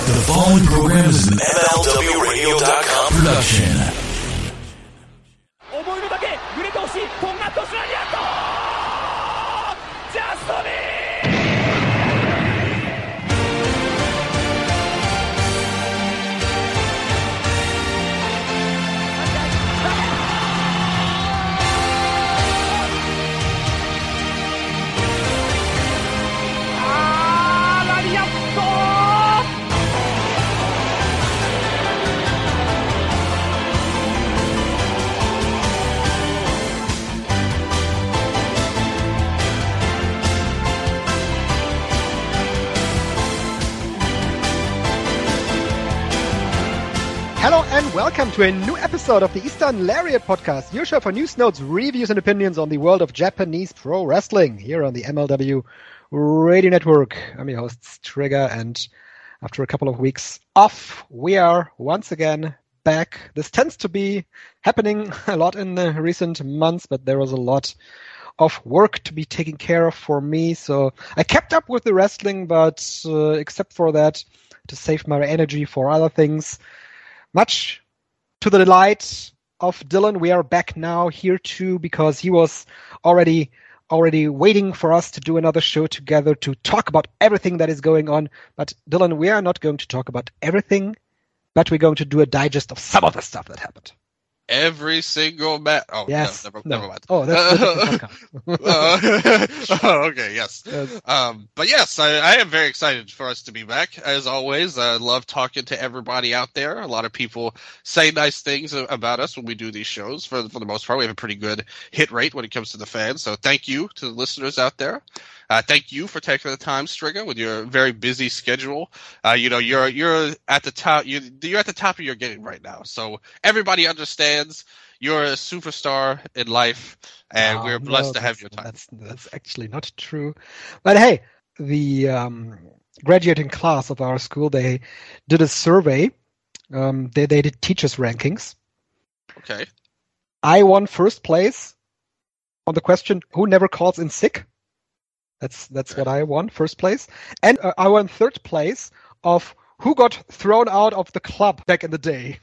The following program is an MLWRadio.com production. 思いのだけ揺れてほしいトンガットスラリアットジャストミラリアット Hello and welcome to a new episode of the Eastern Lariat Podcast, your show for news, notes, reviews, and opinions on the world of Japanese pro wrestling here on the MLW Radio Network. I'm your host, Trigger, and after a couple of weeks off, we are once again back. This tends to be happening a lot in the recent months, but there was a lot of work to be taken care of for me, so I kept up with the wrestling, but except for that, to save my energy for other things. Much to the delight of Dylan, we are back now here too because he was already waiting for us to do another show together to talk about everything that is going on. But Dylan, we are not going to talk about everything, but we're going to do a digest of some of the stuff that happened. Every single match. Oh, yes. Never mind. Oh, that's podcast. Okay, yes. But yes, I am very excited for us to be back. As always, I love talking to everybody out there. A lot of people say nice things about us when we do these shows. For the most part, we have a pretty good hit rate when it comes to the fans. So thank you to the listeners out there. Thank you for taking the time, Striga, with your very busy schedule. You're at the top. You're at the top of your game right now. So everybody understands you're a superstar in life, and we're blessed to have your time. That's actually not true. But hey, the graduating class of our school, they did a survey. They did teachers' rankings. Okay. I won first place on the question, who never calls in sick? That's what I won, first place. And I won third place of who got thrown out of the club back in the day.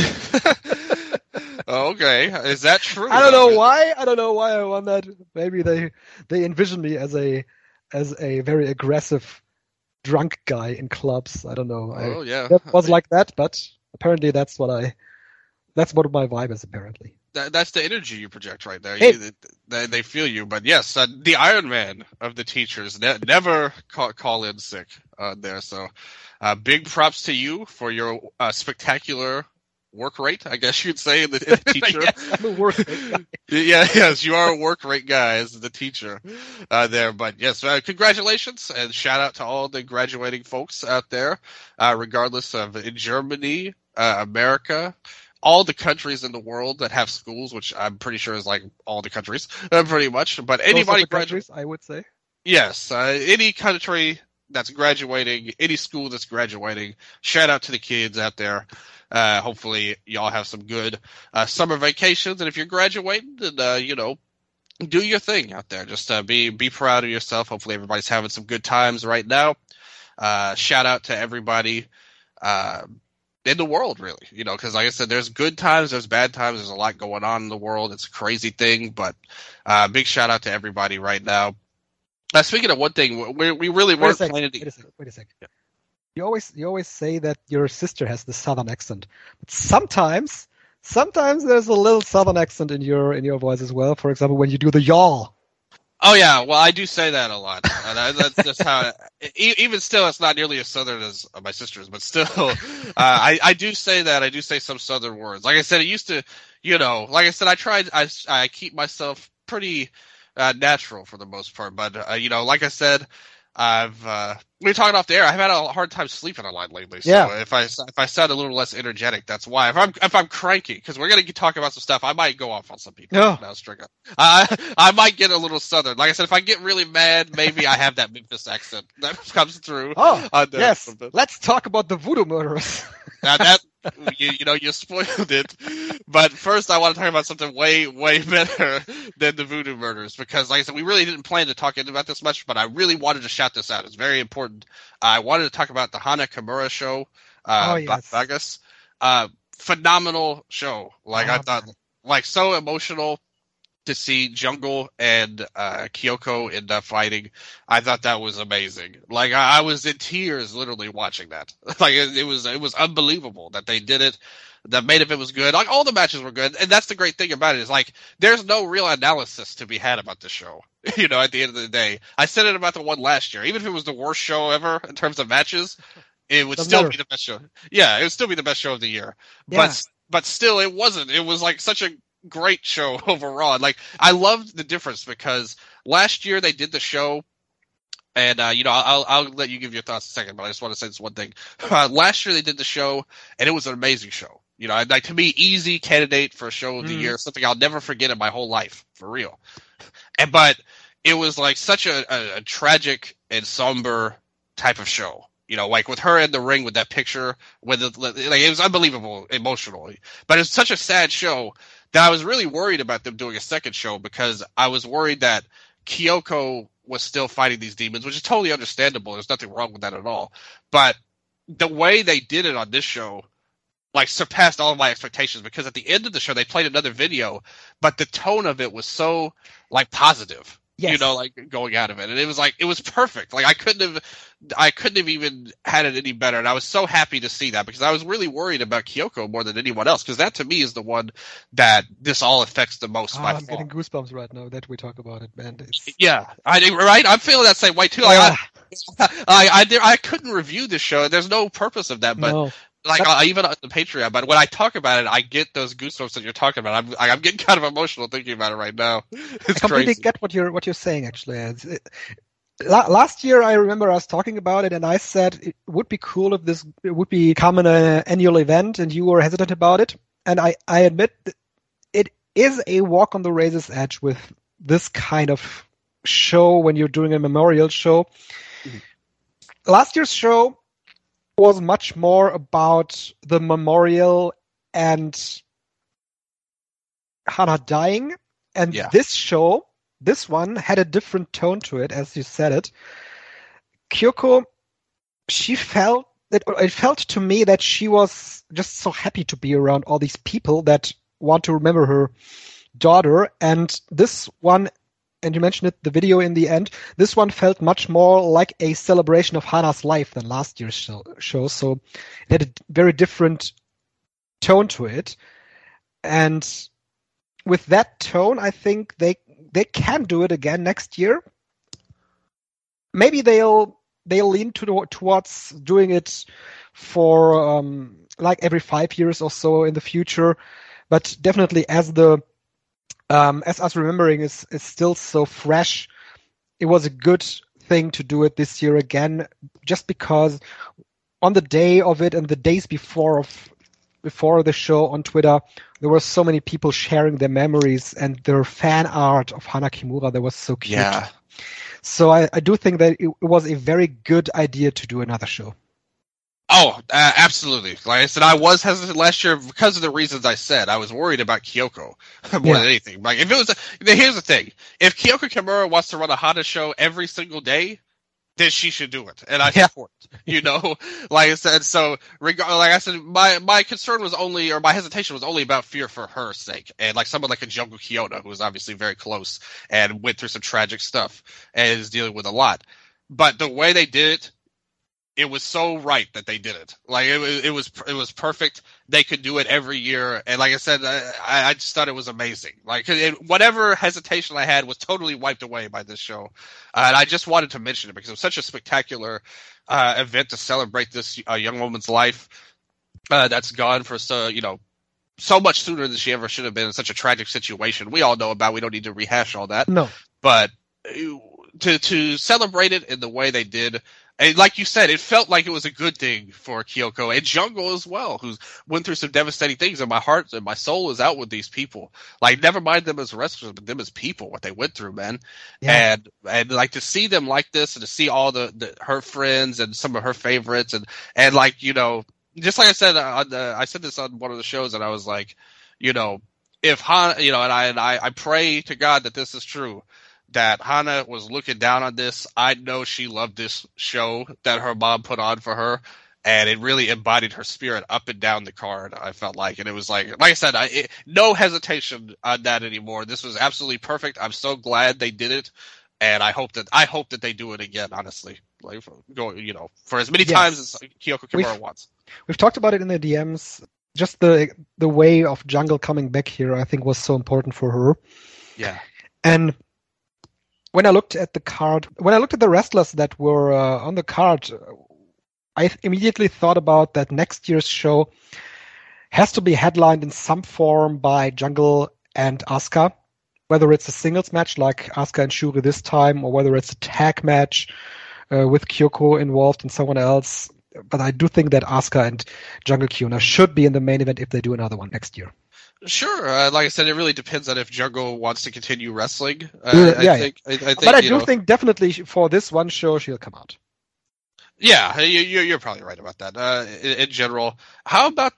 Okay, is that true? I don't know why. I don't know why I won that. Maybe they envision me as a very aggressive drunk guy in clubs. I don't know. Oh yeah, that was like that, but apparently that's what my vibe is. Apparently. That's the energy you project right there. Hey. They feel you. But yes, the Iron Man of the teachers never call in sick there. So big props to you for your spectacular work rate, I guess you'd say, in the teacher. Yes, I'm a work rate guy. Yes, you are a work rate guy as the teacher there. But yes, congratulations and shout out to all the graduating folks out there, regardless of in Germany, America, all the countries in the world that have schools, which I'm pretty sure is like all the countries, pretty much. But anybody countries, I would say. Yes, any country that's graduating, any school that's graduating, shout out to the kids out there. Hopefully y'all have some good summer vacations, and if you're graduating, then do your thing out there. Just be proud of yourself. Hopefully everybody's having some good times right now. Shout out to everybody in the world, really, because like I said, there's good times, there's bad times, there's a lot going on in the world. It's a crazy thing, but big shout out to everybody right now. Speaking of one thing, we really weren't planning to... Wait a second. Yeah. You always say that your sister has the southern accent, but sometimes there's a little southern accent in your voice as well. For example, when you do the y'all. Oh yeah, well I do say that a lot. That's just how. Even still, it's not nearly as southern as my sister's, but still, I do say that. I do say some southern words. Like I said, it used to, like I said, I keep myself pretty natural for the most part. But like I said, we were talking off the air. I've had a hard time sleeping a lot lately. So yeah. if I sound a little less energetic, that's why. If I'm cranky, because we're gonna talk about some stuff, I might go off on some people. No. Now, Striga. I might get a little southern. Like I said, if I get really mad, maybe I have that Memphis accent that comes through. Oh, yes. Let's talk about the voodoo murderers. Now You spoiled it. But first, I want to talk about something way, way better than the Voodoo Murders because, like I said, we really didn't plan to talk about this much, but I really wanted to shout this out. It's very important. I wanted to talk about the Hana Kimura show, yes. Vegas. Phenomenal show. Like I thought, like so emotional to see Jungle and Kyoko end up fighting. I thought that was amazing. Like I was in tears literally watching that. Like it was unbelievable that they did it. The main event was good. Like all the matches were good, and that's the great thing about it is like there's no real analysis to be had about the show. You know, at the end of the day, I said it about the one last year. Even if it was the worst show ever in terms of matches, it would still be the best show. Yeah, it would still be the best show of the year. Yeah. But still, it wasn't. It was like such a great show overall. And, like I loved the difference because last year they did the show, and I'll let you give your thoughts in a second, but I just want to say this one thing. Last year they did the show, and it was an amazing show. You know, like to me, easy candidate for a show of the year, something I'll never forget in my whole life, for real. But it was like such a tragic and somber type of show. You know, like with her in the ring with that picture, with it was unbelievable emotionally. But it's such a sad show that I was really worried about them doing a second show because I was worried that Kyoko was still fighting these demons, which is totally understandable. There's nothing wrong with that at all. But the way they did it on this show, like, surpassed all of my expectations because at the end of the show, they played another video, but the tone of it was so, like, positive. Yes. You know, like going out of it, and it was perfect. Like I couldn't have even had it any better, and I was so happy to see that because I was really worried about Kyoko more than anyone else because that to me is the one that this all affects the most. I'm getting goosebumps right now that we talk about it, man. Yeah, I'm feeling that same way too. Like I couldn't review this show. There's no purpose of that, but. No. Like even on the Patreon, but when I talk about it, I get those goosebumps that you're talking about. I'm getting kind of emotional thinking about it right now. It's I completely crazy. get what you're saying. Actually, last year I remember us talking about it, and I said it would be cool if this would become an annual event, and you were hesitant about it. And I admit that it is a walk on the razor's edge with this kind of show when you're doing a memorial show. Mm-hmm. Last year's show was much more about the memorial and Hana dying. And this one had a different tone to it, as you said it. Kyoko, it felt to me that she was just so happy to be around all these people that want to remember her daughter. And this one, and you mentioned it, the video in the end, this one felt much more like a celebration of Hana's life than last year's show. So it had a very different tone to it. And with that tone, I think they can do it again next year. Maybe they'll lean towards doing it for like every 5 years or so in the future. But definitely as us remembering is still so fresh, it was a good thing to do it this year again, just because on the day of it and the days before the show on Twitter, there were so many people sharing their memories and their fan art of Hana Kimura that was so cute. Yeah. So I do think that it was a very good idea to do another show. Oh, absolutely. Like I said, I was hesitant last year because of the reasons I said. I was worried about Kyoko more than anything. Like if it was, here's the thing: if Kyoko Kimura wants to run a Hana show every single day, then she should do it, and I support it. You know, like I said. So, like I said, my concern was only, or my hesitation was only about fear for her sake, and like someone like a Jungle Kyona, who was obviously very close and went through some tragic stuff and is dealing with a lot. But the way they did it. It was so right that they did it. Like it was perfect. They could do it every year, and like I said, I just thought it was amazing. Like whatever hesitation I had was totally wiped away by this show, and I just wanted to mention it because it was such a spectacular event to celebrate this young woman's life that's gone for so much sooner than she ever should have been in such a tragic situation. We all know about. We don't need to rehash all that. No, but to celebrate it in the way they did. And like you said, it felt like it was a good thing for Kyoko and Jungle as well, who's went through some devastating things. And my heart and my soul is out with these people. Like, never mind them as wrestlers, but them as people, what they went through, man. Yeah. And like to see them like this and to see all her friends and some of her favorites and like, just like I said I said this on one of the shows, and I was like, if Hana, and I pray to God that this is true, that Hana was looking down on this. I know she loved this show that her mom put on for her, and it really embodied her spirit up and down the card, I felt like. And it was like I said, no hesitation on that anymore. This was absolutely perfect. I'm so glad they did it, and I hope that they do it again, honestly. Like, for as many times as Kyoko Kimura wants. We've talked about it in the DMs. Just the way of Jungle coming back here, I think, was so important for her. Yeah. And when I looked at the wrestlers that were on the card, I immediately thought about that next year's show has to be headlined in some form by Jungle and Asuka, whether it's a singles match like Asuka and Shuri this time, or whether it's a tag match with Kyoko involved and someone else. But I do think that Asuka and Jungle Kyona should be in the main event if they do another one next year. Sure. Like I said, it really depends on if Jungle wants to continue wrestling. I do think definitely for this one show she'll come out. Yeah, you're probably right about that. In general, how about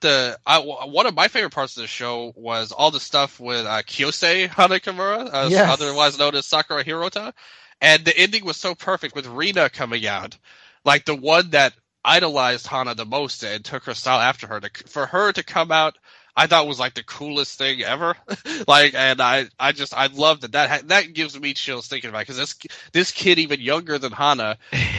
one of my favorite parts of the show was all the stuff with Kyosei Hana Kimura, otherwise known as Sakura Hirota, and the ending was so perfect with Rina coming out, like the one that idolized Hana the most and took her style after her. For her to come out, I thought was like the coolest thing ever. And I love that gives me chills thinking about it, because this kid, even younger than Hana,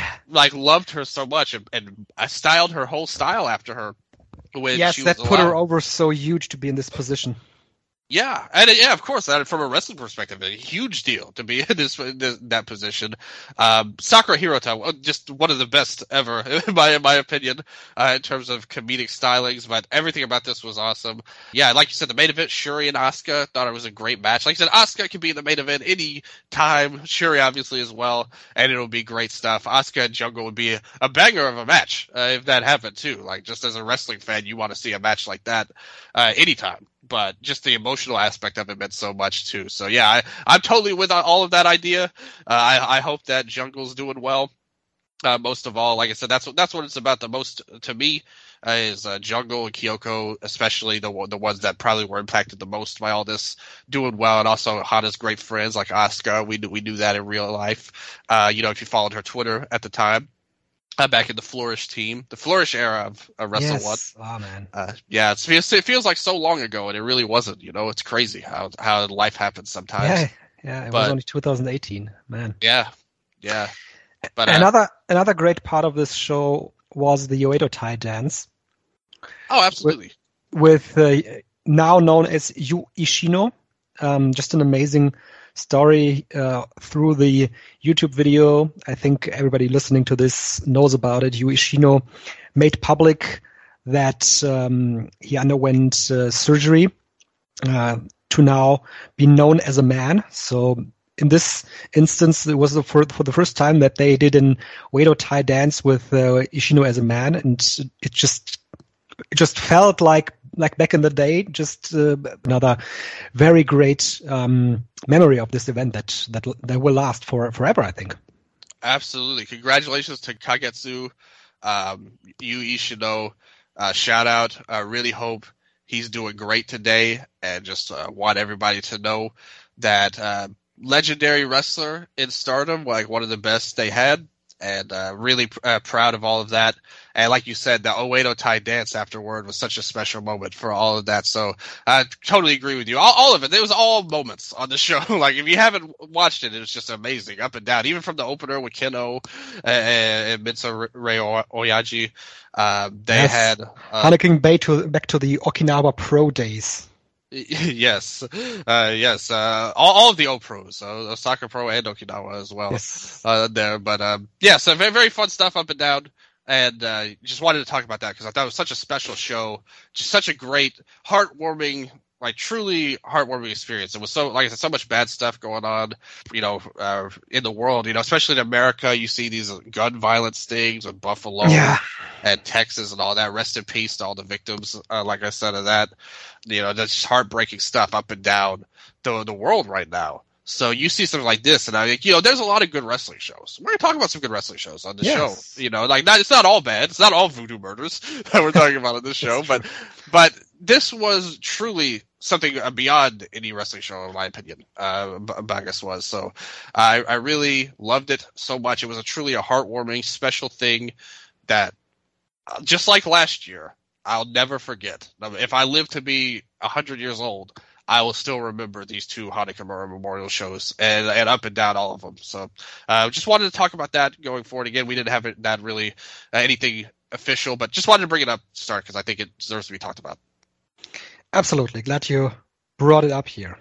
loved her so much and I styled her whole style after her. When she was that put alive. her over so huge to be in this position. Yeah, and of course, from a wrestling perspective, a huge deal to be in that position. Sakura Hirota, just one of the best ever, in my opinion, in terms of comedic stylings. But everything about this was awesome. Yeah, like you said, the main event, Shuri and Asuka, thought it was a great match. Like I said, Asuka can be in the main event any time. Shuri obviously as well, and it'll be great stuff. Asuka and Jungle would be a banger of a match if that happened too. Like, just as a wrestling fan, you want to see a match like that anytime. But just the emotional aspect of it meant so much too. So yeah, I'm totally with all of that idea. I hope that Jungle's doing well. Most of all, like I said, that's what it's about the most to me. Is Jungle and Kyoko, especially the ones that probably were impacted the most by all this, doing well, and also Hana's great friends like Asuka. We knew that in real life. If you followed her Twitter at the time. Back in the Flourish team, the Flourish era of Wrestle One. Oh man. It feels like so long ago, and it really wasn't. It's crazy how life happens sometimes. Yeah. It was only 2018, man. Yeah. But another great part of this show was the Oedo Tai dance. Oh, absolutely. With now known as Yu Ishino, just an amazing story through the YouTube video. I think everybody listening to this knows about it. Yu Ishino made public that he underwent surgery to now be known as a man. So in this instance, it was for the first time that they did an Oedo Tai dance with Ishino as a man, and it just felt like back in the day, just another very great memory of this event that will last forever, I think. Absolutely. Congratulations to Kagetsu, Yu Ishino. Shout out. I really hope he's doing great today, and just want everybody to know that legendary wrestler in Stardom, like one of the best they had. And really proud of all of that. And like you said, the Oedo Tai dance afterward was such a special moment for all of that. So I totally agree with you. All of it. There was all moments on the show. Like, if you haven't watched it, it was just amazing, up and down. Even from the opener with Keno and Mitsu Rei Oyaji. They had harkening back to the Okinawa Pro days. Yes. All of the O-Pros, Osaka Pro and Okinawa as well. Yes. There, but so very, very fun stuff up and down, and just wanted to talk about that because I thought it was such a special show, just such a great, heartwarming, like truly heartwarming experience. It was so, like I said, so much bad stuff going on, in the world, especially in America. You see these gun violence things with Buffalo and Texas and all that. Rest in peace to all the victims, like I said, of that. That's just heartbreaking stuff up and down the world right now. So you see something like this, and I think, there's a lot of good wrestling shows. We're going to talk about some good wrestling shows on this show. It's not all bad. It's not all voodoo murders that we're talking about on this show, but this was truly something beyond any wrestling show, in my opinion. Bagus was. So I really loved it so much. It was truly a heartwarming, special thing that, just like last year, I'll never forget. If I live to be 100 years old, I will still remember these two Hanakamura Memorial shows and up and down all of them. So just wanted to talk about that going forward. Again, we didn't have that really anything official, but just wanted to bring it up to start because I think it deserves to be talked about. Absolutely. Glad you brought it up here.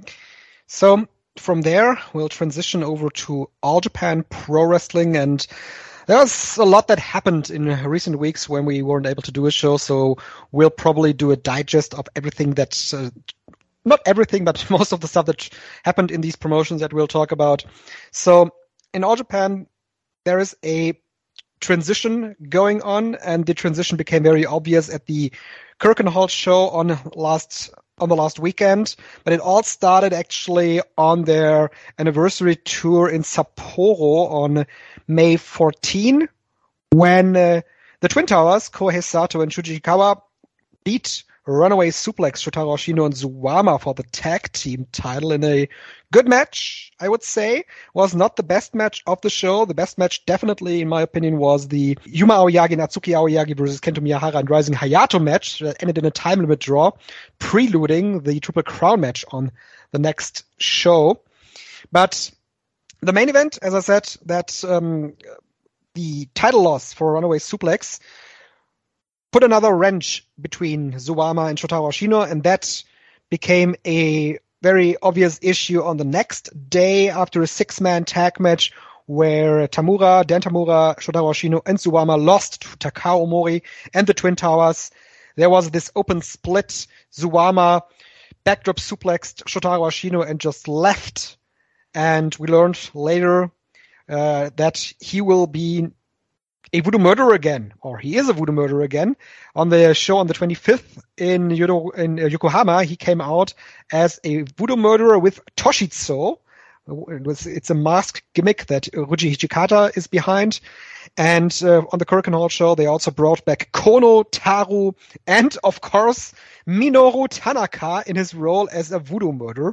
So from there, we'll transition over to All Japan Pro Wrestling, and there's a lot that happened in recent weeks when we weren't able to do a show, so we'll probably do a digest of everything that's not everything, but most of the stuff that happened in these promotions that we'll talk about. So in All Japan, there is a transition going on, and the transition became very obvious at the Kirkenhall show on the last weekend. But it all started actually on their anniversary tour in Sapporo on May 14, when the Twin Towers, Kohei Sato and Shuji Ishikawa, beat Runaway Suplex, Shotaro Ashino and Suwama for the tag team title in a good match, I would say. Was not the best match of the show. The best match, definitely, in my opinion, was the Yuma Aoyagi and Atsuki Aoyagi versus Kento Miyahara and Rising Hayato match that ended in a time limit draw, preluding the Triple Crown match on the next show. But the main event, as I said, that the title loss for Runaway Suplex put another wrench between Suwama and Shotaro Ashino, and that became a very obvious issue on the next day after a 6-man tag match where Dan Tamura, Shotaro Ashino, and Suwama lost to Takao Omori and the Twin Towers. There was this open split. Suwama backdrop suplexed Shotaro Ashino and just left. And we learned later that he will be a voodoo murderer again, or he is a voodoo murderer again. On the show on the 25th in Yokohama, he came out as a voodoo murderer with Toshitsu. It's a masked gimmick that Ruji Hijikata is behind. And on the Kirkenhall show, they also brought back Kono, Taru, and, of course, Minoru Tanaka in his role as a voodoo murderer.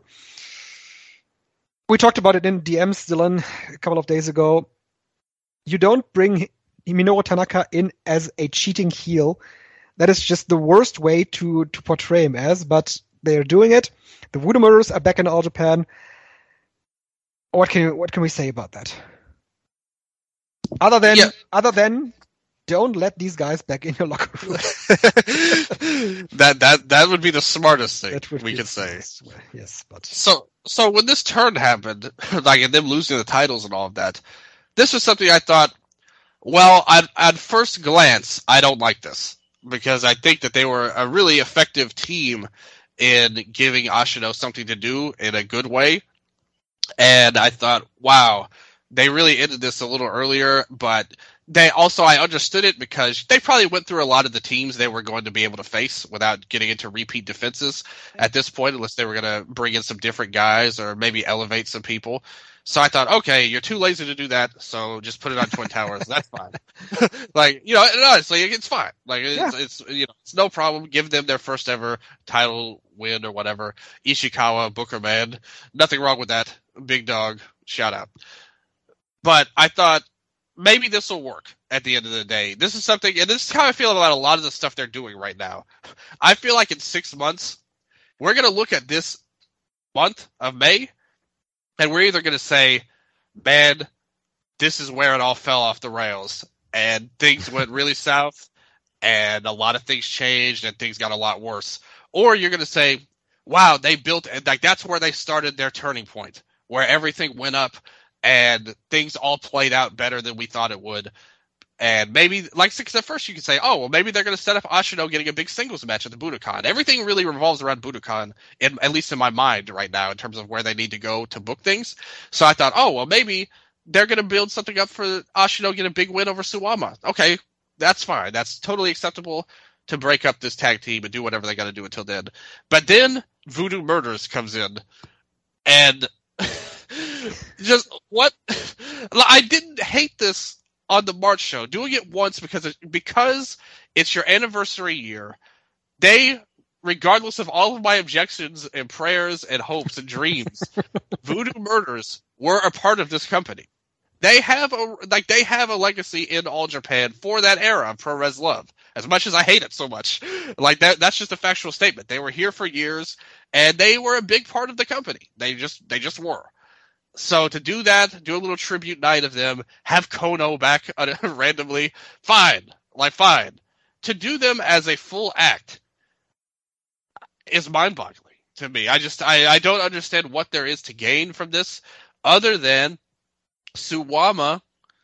We talked about it in DMs, Dylan, a couple of days ago. You don't bring Minoru Tanaka in as a cheating heel. That is just the worst way to portray him as, but they're doing it. The Voodoo Murderers are back in All Japan. What can we say about that? Other than don't let these guys back in your locker room. that would be the smartest thing we could say. Yes, but so when this turn happened, like and them losing the titles and all of that, this was something I thought, well, at first glance, I don't like this because I think that they were a really effective team in giving Ashino something to do in a good way. And I thought, wow, they really ended this a little earlier, but I understood it because they probably went through a lot of the teams they were going to be able to face without getting into repeat defenses at this point, unless they were going to bring in some different guys or maybe elevate some people. So I thought, okay, you're too lazy to do that, so just put it on Twin Towers. That's fine. And honestly, it's fine. It's no problem. Give them their first ever title win or whatever. Ishikawa, Booker Man, nothing wrong with that. Big dog, shout out. But I thought maybe this will work at the end of the day. This is something, and this is how I feel about a lot of the stuff they're doing right now. I feel like in 6 months, we're going to look at this month of May, and we're either going to say, man, this is where it all fell off the rails, and things went really south, and a lot of things changed, and things got a lot worse. Or you're going to say, wow, they built, and like that's where they started their turning point, where everything went up, and things all played out better than we thought it would. And maybe, at first you could say, oh, well, maybe they're going to set up Ashino getting a big singles match at the Budokan. Everything really revolves around Budokan, at least in my mind right now, in terms of where they need to go to book things. So I thought, oh, well, maybe they're going to build something up for Ashino get a big win over Suwama. Okay, that's fine. That's totally acceptable to break up this tag team and do whatever they got to do until then. But then Voodoo Murders comes in, and Just what? I didn't hate this on the March show. Doing it once because it's your anniversary year. They, regardless of all of my objections and prayers and hopes and dreams, Voodoo Murders were a part of this company. They have a legacy in All Japan for that era of Pro Res Love. As much as I hate it so much, that's just a factual statement. They were here for years, and they were a big part of the company. They just were. So to do that, do a little tribute night of them, have Kono back randomly, fine. To do them as a full act is mind-boggling to me. I don't understand what there is to gain from this other than Suwama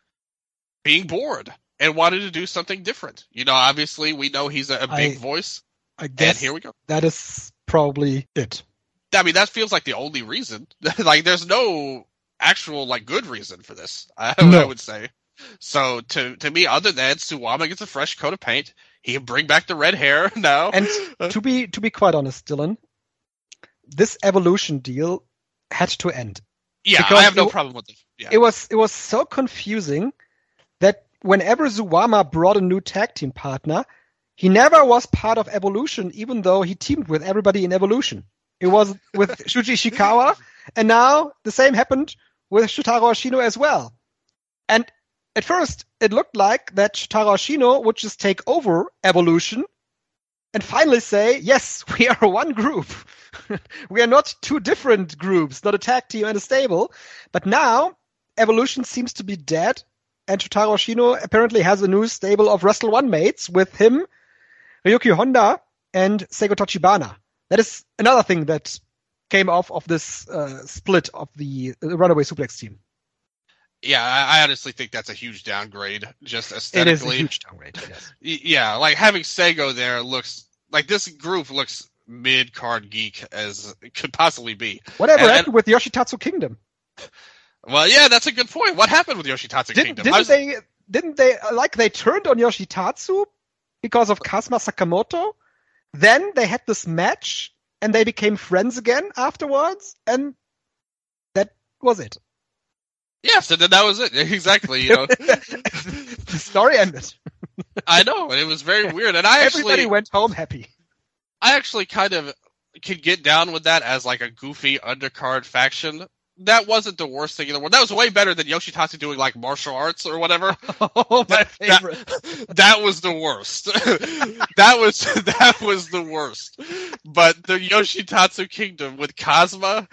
being bored and wanted to do something different. Obviously we know he's a big voice. I guess and here we go. That is probably it. I mean, that feels like the only reason. There's no actual good reason for this. I would say. So to me, other than Suwama gets a fresh coat of paint, he can bring back the red hair now. And to be quite honest, Dylan, this Evolution deal had to end. Yeah, I have no problem with it. Yeah. It was so confusing that whenever Suwama brought a new tag team partner, he never was part of Evolution, even though he teamed with everybody in Evolution. It was with Shuji Ishikawa, and now the same happened with Shotaro Ashino as well. And at first, it looked like that Shotaro Ashino would just take over Evolution and finally say, yes, we are one group. We are not two different groups, not a tag team and a stable. But now, Evolution seems to be dead, and Shotaro Ashino apparently has a new stable of Wrestle One mates with him, Ryuki Honda, and Seigo Tochibana. That is another thing that came off of this split of the Runaway Suplex team. Yeah, I honestly think that's a huge downgrade, just aesthetically. It is a huge downgrade, yes. Yeah, having Seigo there looks this group looks mid-card geek as it could possibly be. Whatever happened with Yoshitatsu Kingdom? Well, yeah, that's a good point. What happened with Yoshitatsu Kingdom? Didn't they turned on Yoshitatsu because of Kazuma Sakamoto? Then they had this match, and they became friends again afterwards, and that was it. Yes, and then that was it. Exactly. The story ended. I know, and it was very weird. And everybody went home happy. I actually kind of could get down with that as a goofy undercard faction. That wasn't the worst thing in the world. That was way better than Yoshitatsu doing martial arts or whatever. Oh, my favorite. That was the worst. that was the worst. But the Yoshitatsu Kingdom with Kazuma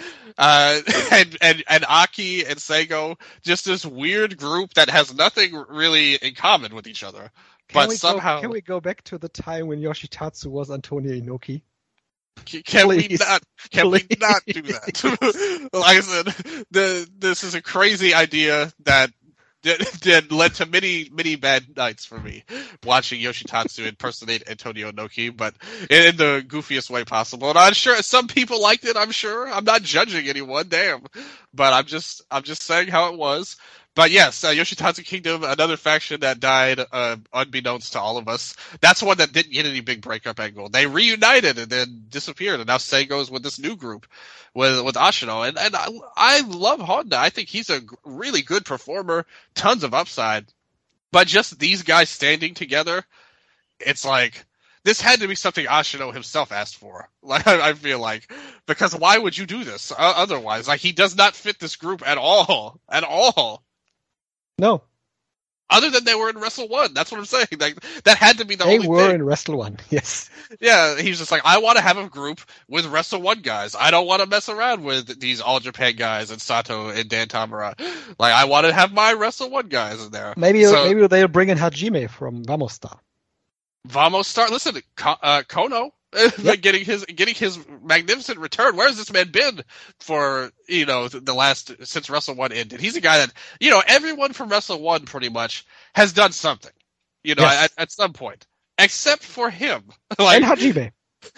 and Aki and Seigo, just this weird group that has nothing really in common with each other. Can we go back to the time when Yoshitatsu was Antonio Inoki? Can we not do that? Like I said, this is a crazy idea that led to many, many bad nights for me watching Yoshitatsu impersonate Antonio Inoki, but in the goofiest way possible. And I'm sure some people liked it. I'm sure. I'm not judging anyone. Damn, but I'm just saying how it was. But yes, Yoshitatsu Kingdom, another faction that died unbeknownst to all of us. That's one that didn't get any big breakup angle. They reunited and then disappeared, and now Seigo's with this new group with Ashino. And I love Honda. I think he's a really good performer, tons of upside. But just these guys standing together, it's this had to be something Ashino himself asked for. I feel because why would you do this otherwise? He does not fit this group at all. At all. No. Other than they were in Wrestle One. That's what I'm saying. That had to be the only thing. They were in Wrestle One, yes. Yeah, he's just I want to have a group with Wrestle One guys. I don't want to mess around with these All Japan guys and Sato and Dan Tamura. I want to have my Wrestle One guys in there. Maybe they'll bring in Hajime from Vamos Star. Vamos Star. Listen, Kono. Yep. getting his magnificent return. Where has this man been for the last since Wrestle One ended? He's a guy that everyone from Wrestle One pretty much has done something, yes. at some point, except for him and Hajime.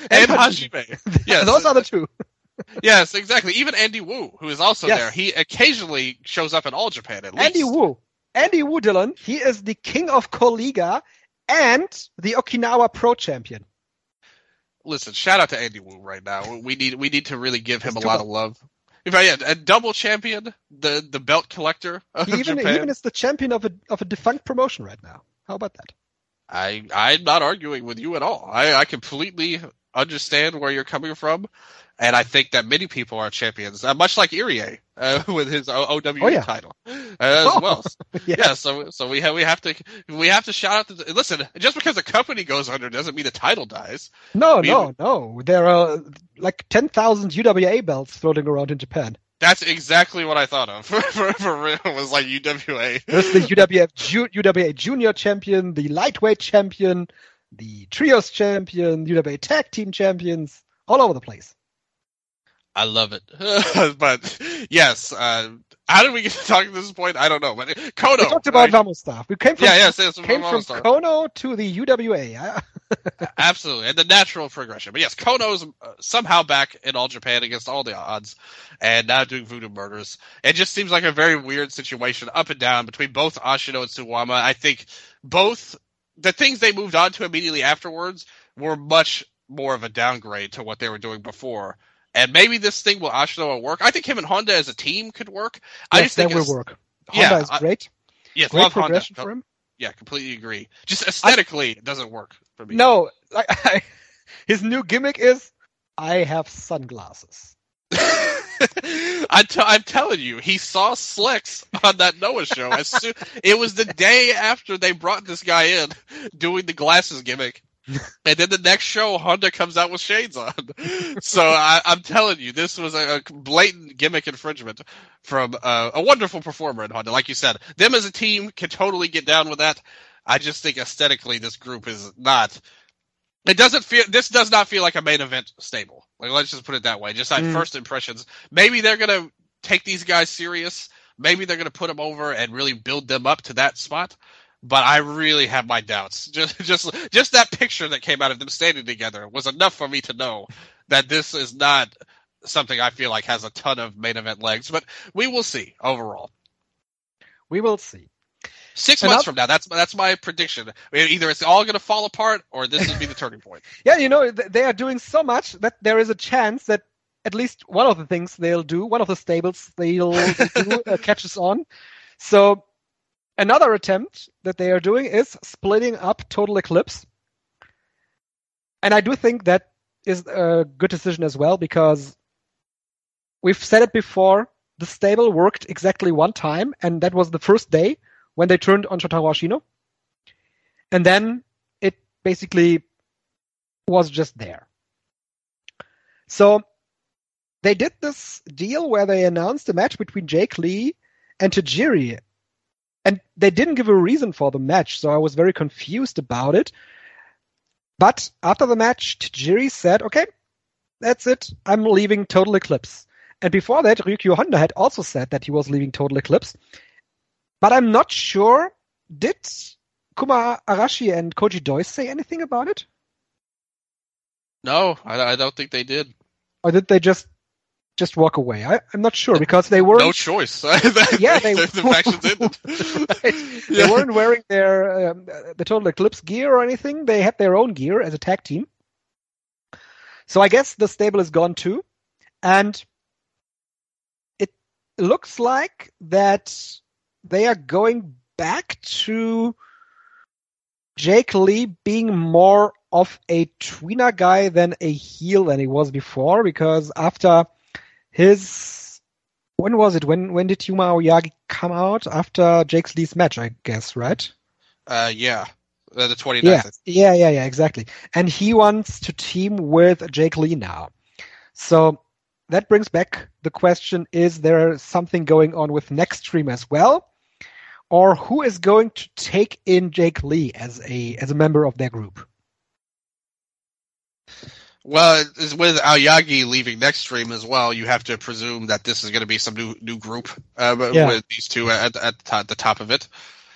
Yes, those are the two. Yes, exactly. Even Andy Wu, who is also yes. there, he occasionally shows up in All Japan. At least Andy Wu, Dylan. He is the king of Koliga and the Okinawa Pro Champion. Listen, shout out to Andy Wu right now. We need to really give him a lot of love. a double champion, the belt collector of He Japan. even is the champion of a defunct promotion right now. How about that? I'm not arguing with you at all. I completely understand where you're coming from, and I think that many people are champions, much like Irie with his OWE title as well. Yeah, so we have to shout out. Listen, just because a company goes under doesn't mean the title dies. No. There are like 10,000 UWA belts floating around in Japan. That's exactly what I thought of. For real, it was like UWA. There's the UWA Junior Champion, the Lightweight Champion, the Trios Champion, UWA Tag Team Champions, all over the place. I love it. But, yes, how did we get to talking to this point? I don't know. But Kono. We talked about Vamos stuff. We came from, from Kono to the UWA. Absolutely, and the natural progression. But yes, Kono's somehow back in All Japan against all the odds, and now doing Voodoo Murders. It just seems like a very weird situation, up and down, between both Ashino and Suwama. I think both the things they moved on to immediately afterwards were much more of a downgrade to what they were doing before. And maybe this thing with Ashino will work. I think him and Honda as a team could work. Yes, I just think that will work. Honda is great. Yes, great love progression Honda. for him. Yeah, completely agree. Just aesthetically, it doesn't work for me. No, his new gimmick is, I have sunglasses. I'm telling you, he saw Slicks on that Noah show. It was the day after they brought this guy in doing the glasses gimmick. And then the next show, Honda comes out with shades on. So I'm telling you, this was a blatant gimmick infringement from a wonderful performer in Honda. Like you said, them as a team can totally get down with that. I just think aesthetically, this group is not. This does not feel like a main event stable. Like, let's just put it that way. Just like first impressions. Maybe they're gonna take these guys serious. Maybe they're gonna put them over and really build them up to that spot. But I really have my doubts. Just that picture that came out of them standing together was enough for me to know that this is not something I feel like has a ton of main event legs. But we will see overall. We will see. 6 months from now, that's my prediction. Either it's all going to fall apart, or this will be the turning point. Yeah, they are doing so much that there is a chance that at least one of the things they'll do, one of the stables they'll do catches on. So another attempt that they are doing is splitting up Total Eclipse. And I do think that is a good decision as well, because we've said it before, the stable worked exactly one time, and that was the first day when they turned on Shotaro Ashino. And then it basically was just there. So they did this deal where they announced a match between Jake Lee and Tajiri. And they didn't give a reason for the match, so I was very confused about it. But after the match, Tajiri said, okay, that's it. I'm leaving Total Eclipse. And before that, Ryukyu Honda had also said that he was leaving Total Eclipse. But I'm not sure, did Kuma Arashi and Koji Doi say anything about it? No, I don't think they did. Or did they just walk away? I'm not sure, because they weren't... No choice. Yeah, the factions ended. Right. They weren't wearing their the Total Eclipse gear or anything. They had their own gear as a tag team. So I guess the stable is gone too. And it looks like that they are going back to Jake Lee being more of a tweener guy than a heel than he was before, because after his... When was it? When did Yuma Aoyagi come out? After Jake Lee's match, I guess, right? Yeah. The 29th. Yeah, exactly. And he wants to team with Jake Lee now. So that brings back the question, is there something going on with Next Stream as well? Or who is going to take in Jake Lee as a member of their group? Well, with Aoyagi leaving Next Stream as well, you have to presume that this is going to be some new group with these two at the top of it.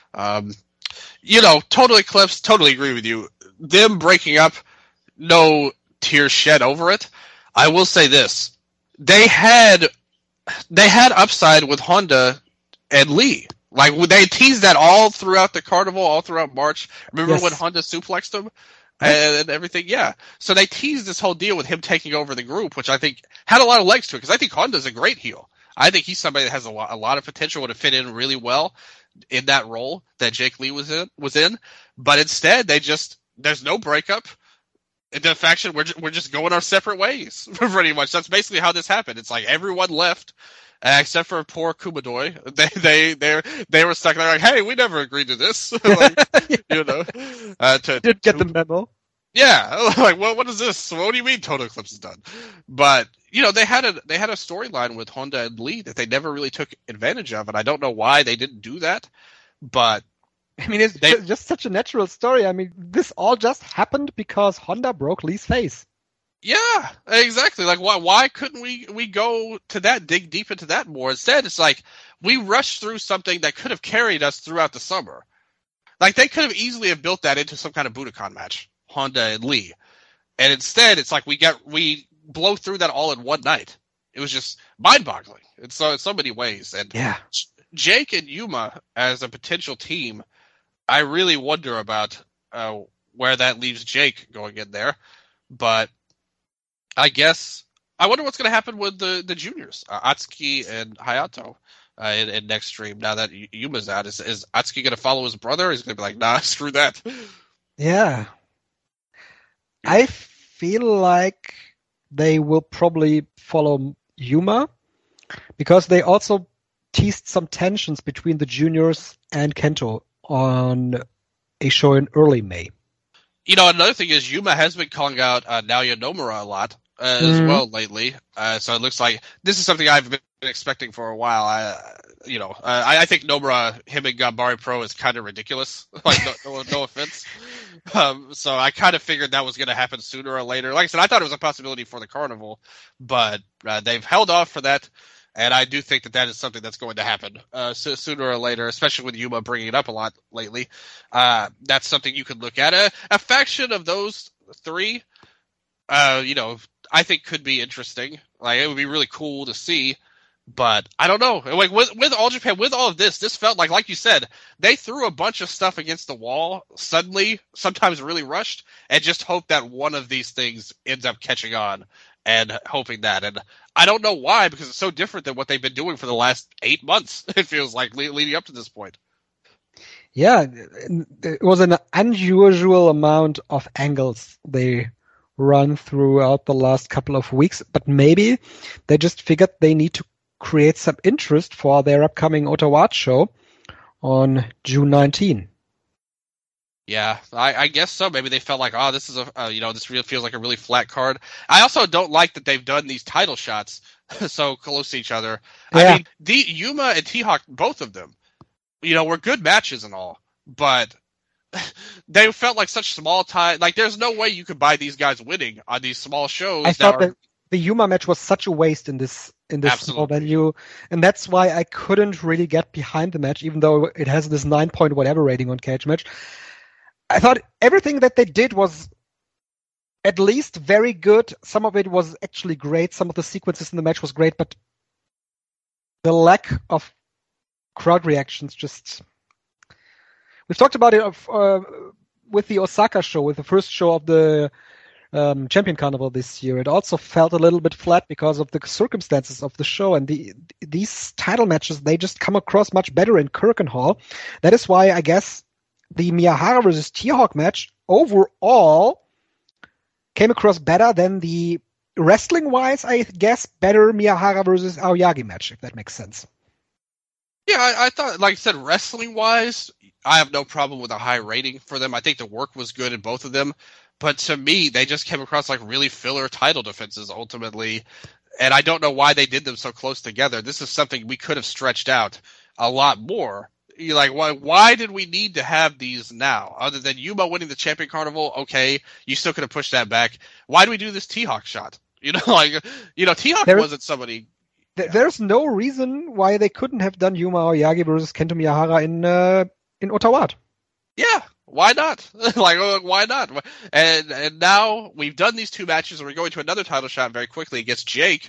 Total Eclipse, totally agree with you. Them breaking up, no tears shed over it. I will say this. They had upside with Honda and Lee. Like, they teased that all throughout the carnival, all throughout March. Remember when Honda suplexed him? and everything. Yeah. So they teased this whole deal with him taking over the group, which I think had a lot of legs to it, because I think Honda's a great heel. I think he's somebody that has a lot of potential to fit in really well in that role that Jake Lee was in. But instead, there's no breakup. In the faction, we're just going our separate ways, pretty much. That's basically how this happened. It's like everyone left, except for poor Kumadoy. They were stuck there like, hey, we never agreed to this. Didn't get the memo. Yeah, like what is this? What do you mean Total Eclipse is done? But they had a storyline with Honda and Lee that they never really took advantage of, and I don't know why they didn't do that. But I mean, it's just such a natural story. I mean, this all just happened because Honda broke Lee's face. Yeah, exactly. Like, why couldn't we go to that, dig deep into that more? Instead, it's like we rushed through something that could have carried us throughout the summer. Like, they could have easily have built that into some kind of Budokan match, Honda and Lee. And instead, it's like we blow through that all in one night. It was just mind-boggling in so many ways. And yeah. Jake and Yuma as a potential team, I really wonder about where that leaves Jake going in there. But I guess I wonder what's going to happen with the juniors, Atsuki and Hayato, in next stream. Now that Yuma's out, is Atsuki going to follow his brother? He's going to be like, nah, screw that. Yeah. I feel like they will probably follow Yuma because they also teased some tensions between the juniors and Kento on a show in early May. Another thing is Yuma has been calling out Naoya Nomura a lot as well lately. So it looks like this is something I've been expecting for a while. I think Nomura, him and Gambari Pro is kind of ridiculous. Like, no offense. So I kind of figured that was going to happen sooner or later. Like I said, I thought it was a possibility for the Carnival, but they've held off for that. And I do think that is something that's going to happen sooner or later, especially with Yuma bringing it up a lot lately. That's something you could look at. A faction of those three, I think could be interesting. Like, it would be really cool to see. But I don't know. Like, with All Japan, with all of this felt like you said, they threw a bunch of stuff against the wall suddenly, sometimes really rushed, and just hope that one of these things ends up catching on. And hoping that. And I don't know why, because it's so different than what they've been doing for the last 8 months, it feels like, leading up to this point. Yeah, it was an unusual amount of angles they run throughout the last couple of weeks, but maybe they just figured they need to create some interest for their upcoming Ottawa show on June 19. Yeah, I guess so. Maybe they felt like, this is this really feels like a really flat card. I also don't like that they've done these title shots so close to each other. Yeah. I mean, Yuma and T-Hawk, both of them, were good matches and all, but they felt like such small time. Like, there's no way you could buy these guys winning on these small shows. I thought that the Yuma match was such a waste in this small venue, and that's why I couldn't really get behind the match, even though it has this 9 point whatever rating on Cage Match. I thought everything that they did was at least very good. Some of it was actually great. Some of the sequences in the match was great, but the lack of crowd reactions just... We've talked about it with the Osaka show, with the first show of the Champion Carnival this year. It also felt a little bit flat because of the circumstances of the show, and these title matches, they just come across much better in Kirkenhall. That is why I guess the Miyahara versus T-Hawk match overall came across better than the wrestling-wise, I guess, better Miyahara versus Aoyagi match, if that makes sense. Yeah, I thought, like I said, wrestling-wise, I have no problem with a high rating for them. I think the work was good in both of them. But to me, they just came across like really filler title defenses, ultimately. And I don't know why they did them so close together. This is something we could have stretched out a lot more. You're like, why did we need to have these now? Other than Yuma winning the Champion Carnival, okay, you still could have pushed that back. Why do we do this T-Hawk shot? T-Hawk wasn't somebody... There's no reason why they couldn't have done Yuma Aoyagi versus Kento Miyahara in Ottawa. Yeah, why not? Why not? And now we've done these two matches, and we're going to another title shot very quickly against Jake.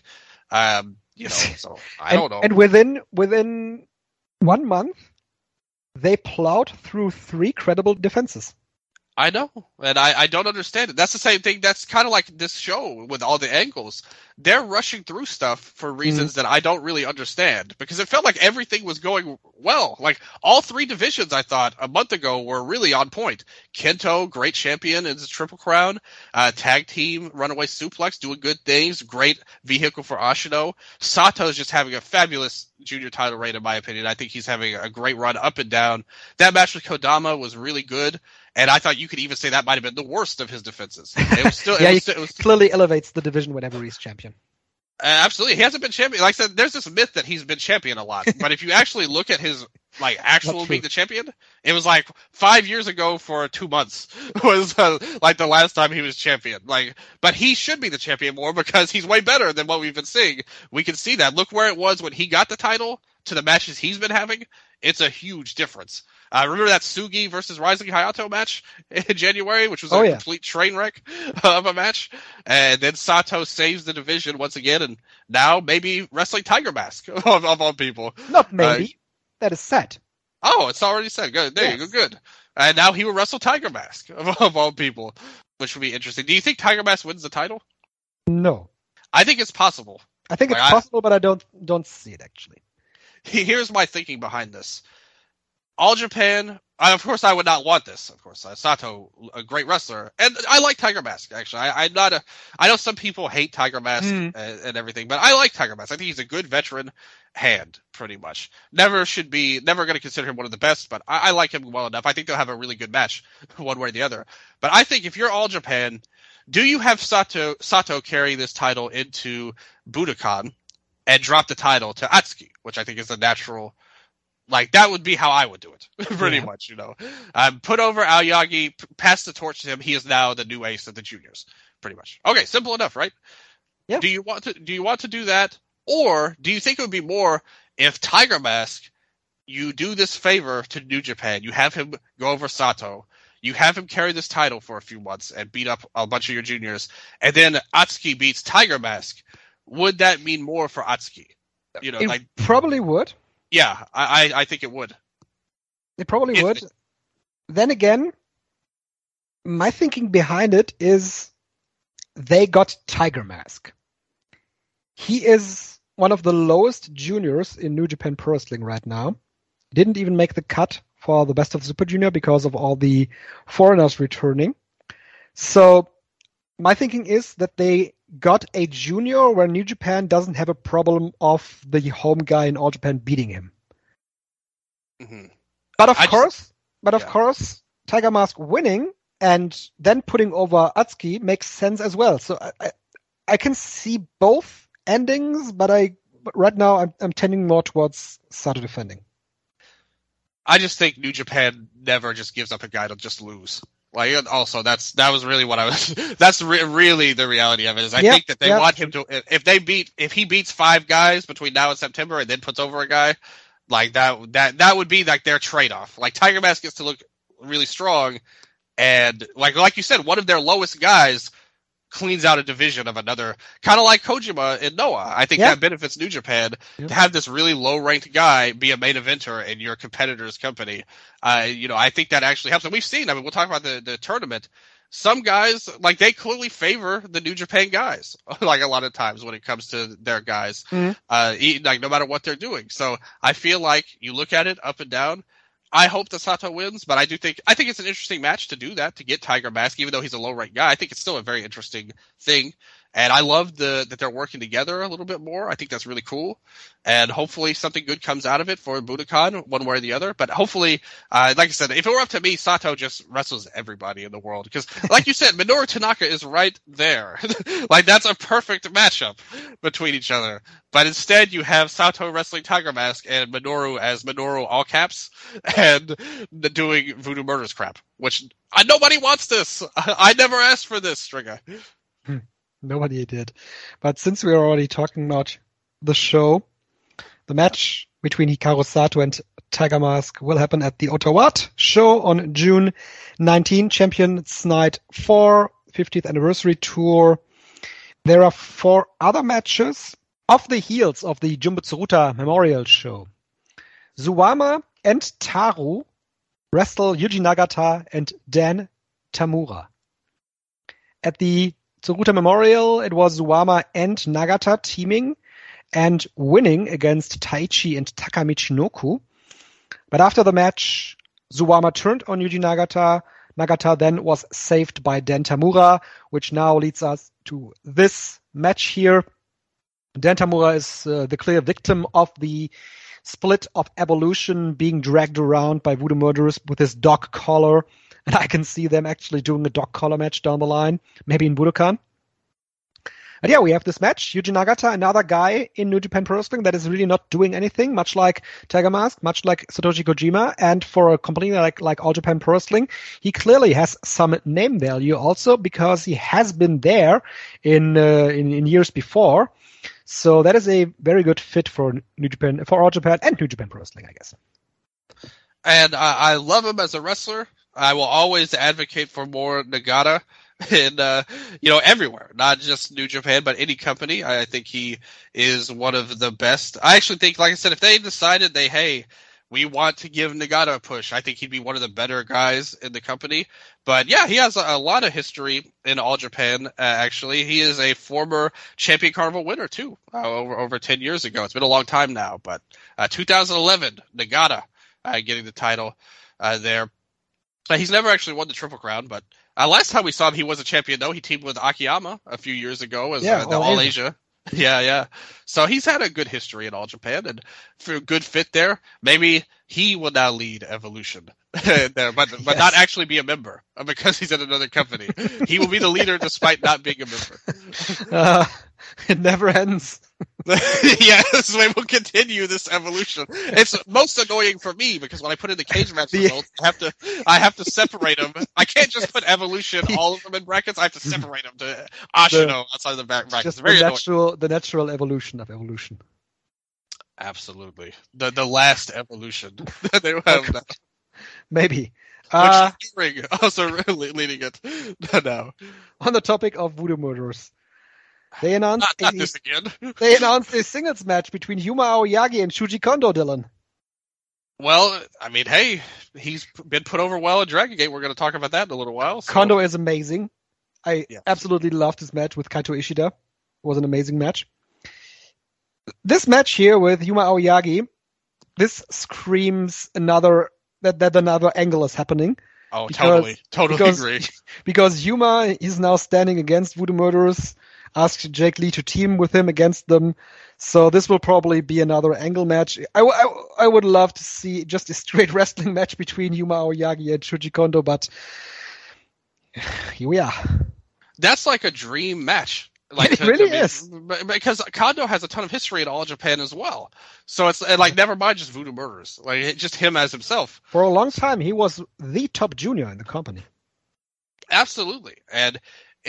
So I don't know. And within 1 month, they plowed through 3 credible defenses. I know, and I don't understand it. That's the same thing. That's kind of like this show with all the angles. They're rushing through stuff for reasons that I don't really understand, because it felt like everything was going well. Like all three divisions, I thought a month ago were really on point. Kento, great champion in his Triple Crown. Tag team, Runaway Suplex, doing good things. Great vehicle for Ashino. Sato is just having a fabulous junior title reign, in my opinion. I think he's having a great run up and down. That match with Kodama was really good. And I thought you could even say that might have been the worst of his defenses. It was still, it was clearly elevates the division whenever he's champion. Absolutely, he hasn't been champion. Like I said, there's this myth that he's been champion a lot, but if you actually look at his actual being the champion, it was like 5 years ago for 2 months was like the last time he was champion. But he should be the champion more because he's way better than what we've been seeing. We can see that. Look where it was when he got the title to the matches he's been having. It's a huge difference. Remember that Sugi versus Rising Hayato match in January, which was a complete train wreck of a match? And then Sato saves the division once again, and now maybe wrestling Tiger Mask of all people. Not maybe. That is set. Oh, it's already set. Good. There you go. Good. And now he will wrestle Tiger Mask of all people, which would be interesting. Do you think Tiger Mask wins the title? No. I think it's possible. I think it's possible, but I don't see it, actually. Here's my thinking behind this. All Japan, of course, I would not want this. Of course, Sato, a great wrestler, and I like Tiger Mask. Actually, I know some people hate Tiger Mask and everything, but I like Tiger Mask. I think he's a good veteran hand, pretty much. Never going to consider him one of the best, but I like him well enough. I think they'll have a really good match, one way or the other. But I think if you're All Japan, do you have Sato carry this title into Budokan and drop the title to Atsuki, which I think is the natural. That would be how I would do it, pretty much, Put over Aoyagi, pass the torch to him. He is now the new ace of the juniors, pretty much. Okay, simple enough, right? Yeah. Do you want to do that, or do you think it would be more if Tiger Mask, you do this favor to New Japan, you have him go over Sato, you have him carry this title for a few months and beat up a bunch of your juniors, and then Atsuki beats Tiger Mask? Would that mean more for Atsuki? It probably would. Yeah, I think it would. It probably would. Then again, my thinking behind it is they got Tiger Mask. He is one of the lowest juniors in New Japan Pro Wrestling right now. Didn't even make the cut for the Best of Super Junior because of all the foreigners returning. So my thinking is that they got a junior where New Japan doesn't have a problem of the home guy in All Japan beating him. Mm-hmm. But of course, Tiger Mask winning and then putting over Atsuki makes sense as well. So I can see both endings, but right now I'm tending more towards Sato defending. I just think New Japan never just gives up a guy to just lose. Also, that was really what I was. That's really the reality of it. Is I think that they want him to. If he beats 5 guys between now and September, and then puts over a guy, that would be their trade off. Tiger Mask gets to look really strong, and like you said, one of their lowest guys cleans out a division of another, kind of like Kojima in Noah. I think that benefits New Japan to have this really low-ranked guy be a main eventer in your competitor's company. I think that actually helps. And we've seen, we'll talk about the tournament. Some guys, they clearly favor the New Japan guys, a lot of times when it comes to their guys, no matter what they're doing. So I feel like you look at it up and down. I hope that Sato wins, but I think it's an interesting match to do that, to get Tiger Mask, even though he's a low-ranked guy. I think it's still a very interesting thing. And I love that they're working together a little bit more. I think that's really cool. And hopefully something good comes out of it for Budokan, one way or the other. But hopefully, like I said, if it were up to me, Sato just wrestles everybody in the world. Because, like you said, Minoru Tanaka is right there. That's a perfect matchup between each other. But instead, you have Sato wrestling Tiger Mask and Minoru as Minoru all caps and doing Voodoo Murders crap. Which, nobody wants this. I never asked for this, Stringer. Nobody did. But since we're already talking about the show, the match between Hikaru Sato and Tiger Mask will happen at the Ottawa show on June 19, Champions Night 4, 50th Anniversary Tour. There are 4 other matches off the heels of the Jumbo Tsuruta Memorial Show. Suwama and Taru wrestle Yuji Nagata and Dan Tamura. At the Tsuruta Memorial, it was Zuwama and Nagata teaming and winning against Taichi and Taka Michinoku. But after the match, Zuwama turned on Yuji Nagata. Nagata then was saved by Den Tamura, which now leads us to this match here. Den Tamura is the clear victim of the split of Evolution, being dragged around by Voodoo Murderers with his dog collar. And I can see them actually doing a dog collar match down the line, maybe in Budokan. And yeah, we have this match. Yuji Nagata, another guy in New Japan Pro Wrestling that is really not doing anything, much like Tiger Mask, much like Satoshi Kojima. And for a company like All Japan Pro Wrestling, he clearly has some name value also because he has been there in years before. So that is a very good fit for New Japan, for All Japan and New Japan Pro Wrestling, I guess. And I love him as a wrestler. I will always advocate for more Nagata in everywhere, not just New Japan, but any company. I think he is one of the best. I actually think, like I said, if they decided we want to give Nagata a push, I think he'd be one of the better guys in the company. But yeah, he has a lot of history in All Japan, actually. He is a former Champion Carnival winner, too, over 10 years ago. It's been a long time now, but 2011, Nagata getting the title there. He's never actually won the Triple Crown, but last time we saw him, he was a champion, though. He teamed with Akiyama a few years ago as the All Asia. Yeah. So he's had a good history in All Japan, and for a good fit there. Maybe he will now lead Evolution there, but not actually be a member because he's in another company. He will be the leader despite not being a member. It never ends. Yes, we will continue this evolution. It's most annoying for me because when I put in the cage match results, I have to separate them. I can't just put evolution, all of them in brackets. I have to separate them to Ashino outside of the brackets. Just very the natural evolution of evolution. Absolutely, the last evolution that they have now. Maybe. Which is also really leading it now. On the topic of Voodoo Murderers. They announced not this again. They announced a singles match between Yuma Aoyagi and Shuji Kondo, Dylan. Well, I mean, hey, he's been put over well in Dragon Gate. We're going to talk about that in a little while. So. Kondo is amazing. I absolutely loved this match with Kaito Ishida. It was an amazing match. This match here with Yuma Aoyagi, this screams another angle is happening. Oh, totally agree. Because Yuma is now standing against Voodoo Murderers, asked Jake Lee to team with him against them. So this will probably be another angle match. I would love to see just a straight wrestling match between Yuma Aoyagi and Shuji Kondo, but here we are. That's like a dream match. It really is. Because Kondo has a ton of history in All Japan as well. So it's never mind just Voodoo Murderers. Just him as himself. For a long time, he was the top junior in the company. Absolutely. And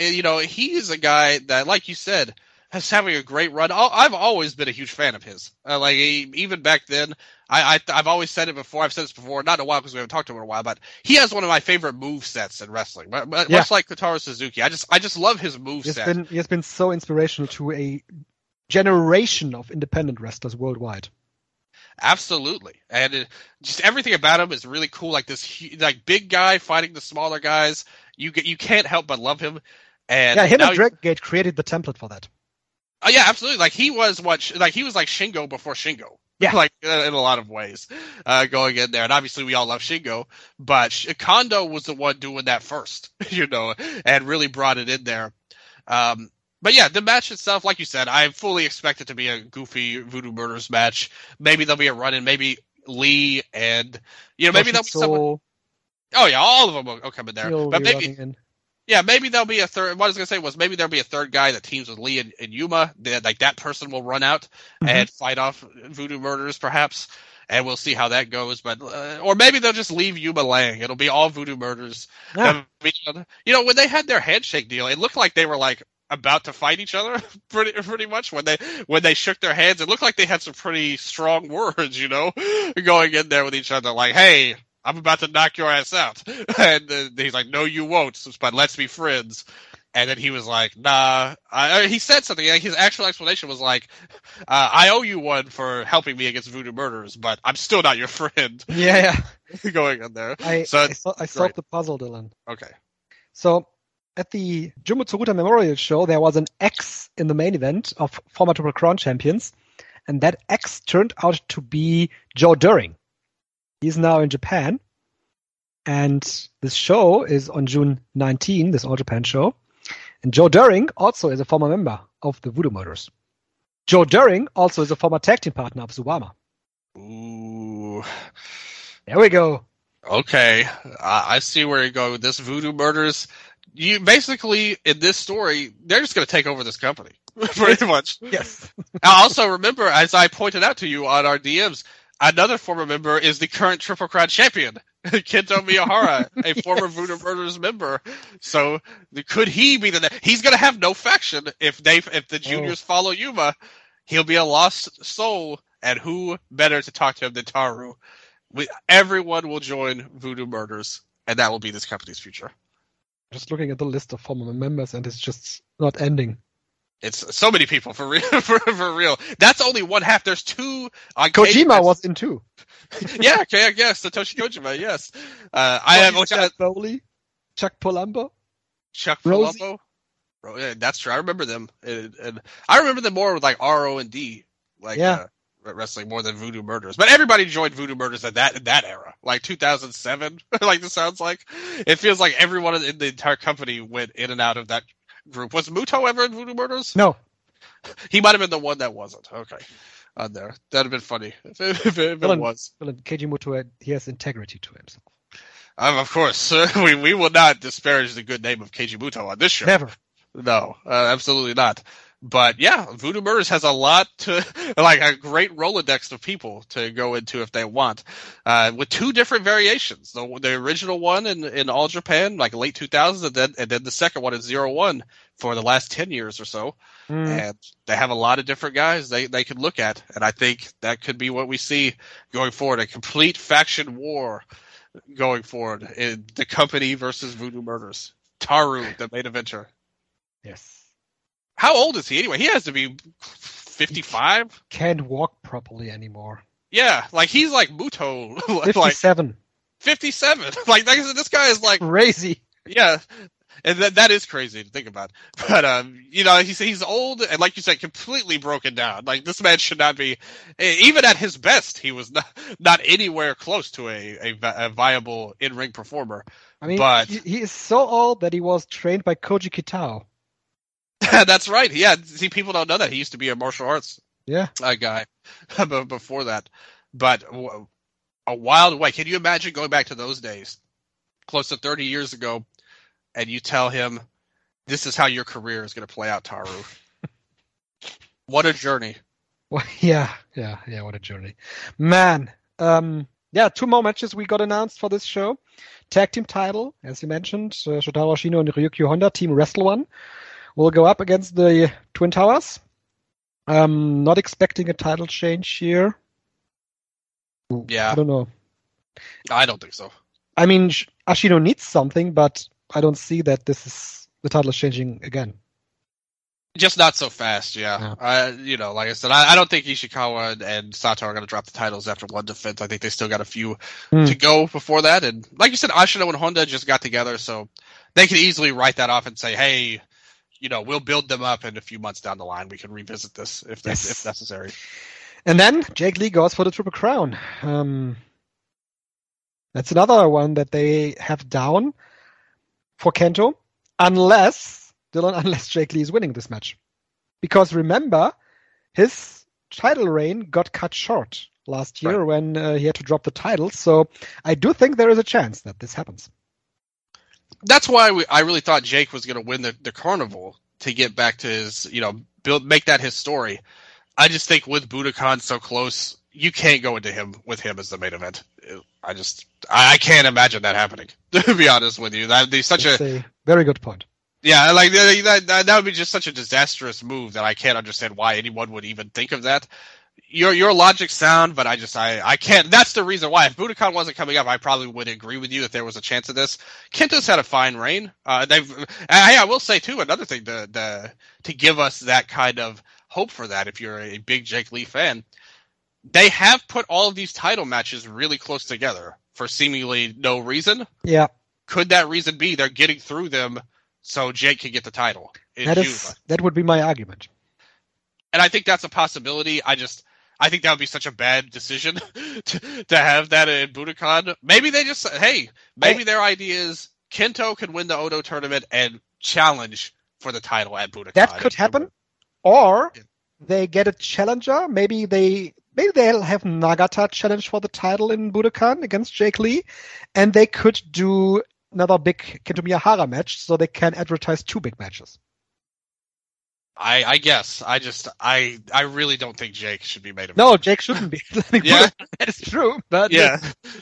he is a guy that, like you said, is having a great run. I've always been a huge fan of his. Even back then, I've always said it before. I've said this before, not in a while because we haven't talked to him in a while, but he has one of my favorite move sets in wrestling. Much like Kotaro Suzuki. I just love his move set. He has been so inspirational to a generation of independent wrestlers worldwide. Absolutely. And just everything about him is really cool. Like this big guy fighting the smaller guys. You can't help but love him. And him and Dragon Gate created the template for that. Oh yeah, absolutely. He was like Shingo before Shingo. Yeah. In a lot of ways, going in there. And obviously we all love Shingo, but Kondo was the one doing that first, and really brought it in there. But yeah, the match itself, like you said, I fully expect it to be a goofy Voodoo Murderers match. Maybe there'll be a run-in, maybe Lee and, maybe there'll be someone. Oh yeah, all of them will come in there. But maybe. Yeah, maybe there'll be a third. What I was going to say was maybe there'll be a third guy that teams with Lee and Yuma. That person will run out and fight off Voodoo Murderers, perhaps, and we'll see how that goes. But or maybe they'll just leave Yuma laying. It'll be all Voodoo Murderers. Yeah. When they had their handshake deal, it looked like they were about to fight each other pretty much when they shook their hands. It looked like they had some pretty strong words, going in there with each other, like, hey, I'm about to knock your ass out. And he's like, no, you won't, but let's be friends. And then he was like, nah. He said something. His actual explanation was like, I owe you one for helping me against Voodoo Murderers, but I'm still not your friend. Yeah. Going in there. I solved the puzzle, Dylan. Okay. So at the Jumbo Tsuruta Memorial Show, there was an X in the main event of former Triple Crown champions, and that X turned out to be Joe Doering. He's now in Japan, and this show is on June 19, this All Japan show. And Joe Doering also is a former member of the Voodoo Murders. Joe Doering also is a former tag team partner of Suwama. Ooh. There we go. Okay. I see where you go with this. Voodoo Murders. You basically, in this story, they're just going to take over this company. Pretty much. Yes. I also remember, as I pointed out to you on our DMs, another former member is the current Triple Crown champion, Kento Miyahara, a former Voodoo Murders member. So could he be he's going to have no faction if the juniors follow Yuma. He'll be a lost soul, and who better to talk to him than Taru? Everyone will join Voodoo Murders, and that will be this company's future. Just looking at the list of former members, and it's just not ending. It's so many people for real. For real. That's only one half. There's two. Kojima was in two. Yeah, okay, I guess Satoshi Kojima. Yes, I have Chuck Bowley, Chuck Palumbo, Chuck Rosie. Palumbo. Yeah, that's true. I remember them, and I remember them more with like RO&D, wrestling more than Voodoo Murders. But everybody joined Voodoo Murders in that era, like 2007. Like this sounds like it feels like everyone in the entire company went in and out of that group. Was Muto ever in Voodoo Murders? No. He might have been the one that wasn't. Okay. On there. That'd have been funny if it was. Well, Keiji Muto, he has integrity to himself. Of course. We will not disparage the good name of Keiji Muto on this show. Never. No, absolutely not. But yeah, Voodoo Murders has a lot to, like a great Rolodex of people to go into if they want, with two different variations. The original one in All Japan, like late 2000s, and then the second one in 01 for the last 10 years or so. And they have a lot of different guys they could look at. And I think that could be what we see going forward, a complete faction war going forward in the company versus Voodoo Murders. Taru, the main eventer. Yes. How old is he anyway? He has to be 55? Can't walk properly anymore. Yeah, like he's like Muto. 57. Like 57. Like this guy is like crazy. Yeah. And that is crazy to think about. But he's old and like you said, completely broken down. Like this man should not be, even at his best, he was not anywhere close to a viable in-ring performer. I mean, but he is so old that he was trained by Koji Kitao. That's right. Yeah, see, people don't know that. He used to be a martial arts guy before that. But a wild way. Can you imagine going back to those days, close to 30 years ago, and you tell him, this is how your career is going to play out, Taru? What a journey. Well, yeah, what a journey. Man, 2 more matches we got announced for this show. Tag team title, as you mentioned, Shotaro Ashino and Ryukyu Honda, Team Wrestle One, will go up against the Twin Towers. Not expecting a title change here. Yeah. I don't know. I don't think so. I mean, Ashino needs something, but I don't see that the title is changing again. Just not so fast, yeah. Like I said, I don't think Ishikawa and Sato are going to drop the titles after one defense. I think they still got a few to go before that. And like you said, Ashino and Honda just got together, so they could easily write that off and say, hey, we'll build them up, and a few months down the line, we can revisit this if necessary. And then Jake Lee goes for the Triple Crown. That's another one that they have down for Kento, unless Jake Lee is winning this match. Because remember, his title reign got cut short last year when he had to drop the title. So I do think there is a chance that this happens. That's why I really thought Jake was going to win the Carnival to get back to his, make that his story. I just think with Budokan so close, you can't go into him with him as the main event. I can't imagine that happening, to be honest with you. That'd be such a very good point. Yeah, like that would be just such a disastrous move that I can't understand why anyone would even think of that. Your logic's sound, but I can't. That's the reason why. If Budokan wasn't coming up, I probably would agree with you that there was a chance of this. Kento's had a fine reign. I will say too, another thing to give us that kind of hope for that, if you're a big Jake Lee fan, they have put all of these title matches really close together for seemingly no reason. Yeah. could that reason be they're getting through them so Jake can get the title in June? That would be my argument. And I think that's a possibility. I think that would be such a bad decision to have that in Budokan. Maybe they just say, hey, their idea is Kento could win the Odo tournament and challenge for the title at Budokan. That could happen. Or they get a challenger. Maybe they'll have Nagata challenge for the title in Budokan against Jake Lee, and they could do another big Kento Miyahara match, so they can advertise 2 big matches. I guess. I really don't think Jake should be made of. No, Jake shouldn't be. Yeah, that is true. But yeah.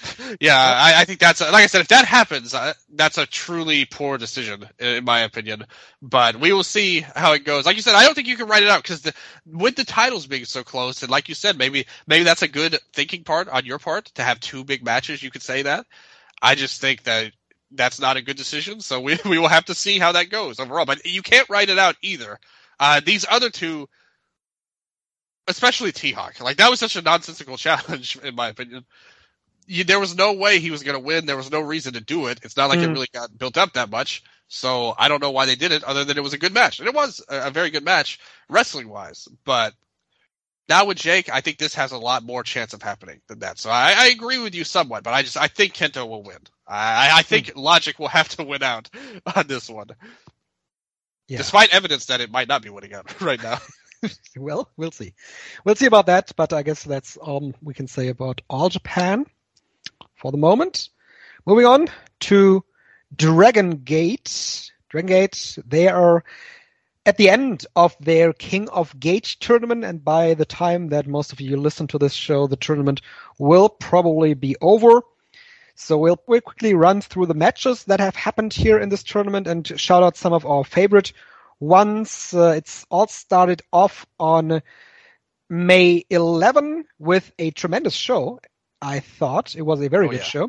I think that's like I said. If that happens, that's a truly poor decision in my opinion. But we will see how it goes. Like you said, I don't think you can write it out because with the titles being so close, and like you said, maybe that's a good thinking part on your part to have 2 big matches. You could say that. I just think that's not a good decision. So we will have to see how that goes overall. But you can't write it out either. These other 2, especially T-Hawk, like that was such a nonsensical challenge in my opinion. There was no way he was going to win. There was no reason to do it. It's not like it really got built up that much. So I don't know why they did it other than it was a good match. And it was a very good match wrestling-wise. But now with Jake, I think this has a lot more chance of happening than that. So I agree with you somewhat, but I think Kento will win. I think Logic will have to win out on this one. Yeah. Despite evidence that it might not be winning out right now. Well, we'll see. We'll see about that, but I guess that's all we can say about All Japan for the moment. Moving on to Dragon Gate. Dragon Gate, they are at the end of their King of Gate tournament, and by the time that most of you listen to this show, the tournament will probably be over. So we'll quickly run through the matches that have happened here in this tournament and shout out some of our favorite ones. It's all started off on May 11 with a tremendous show. I thought it was a very good show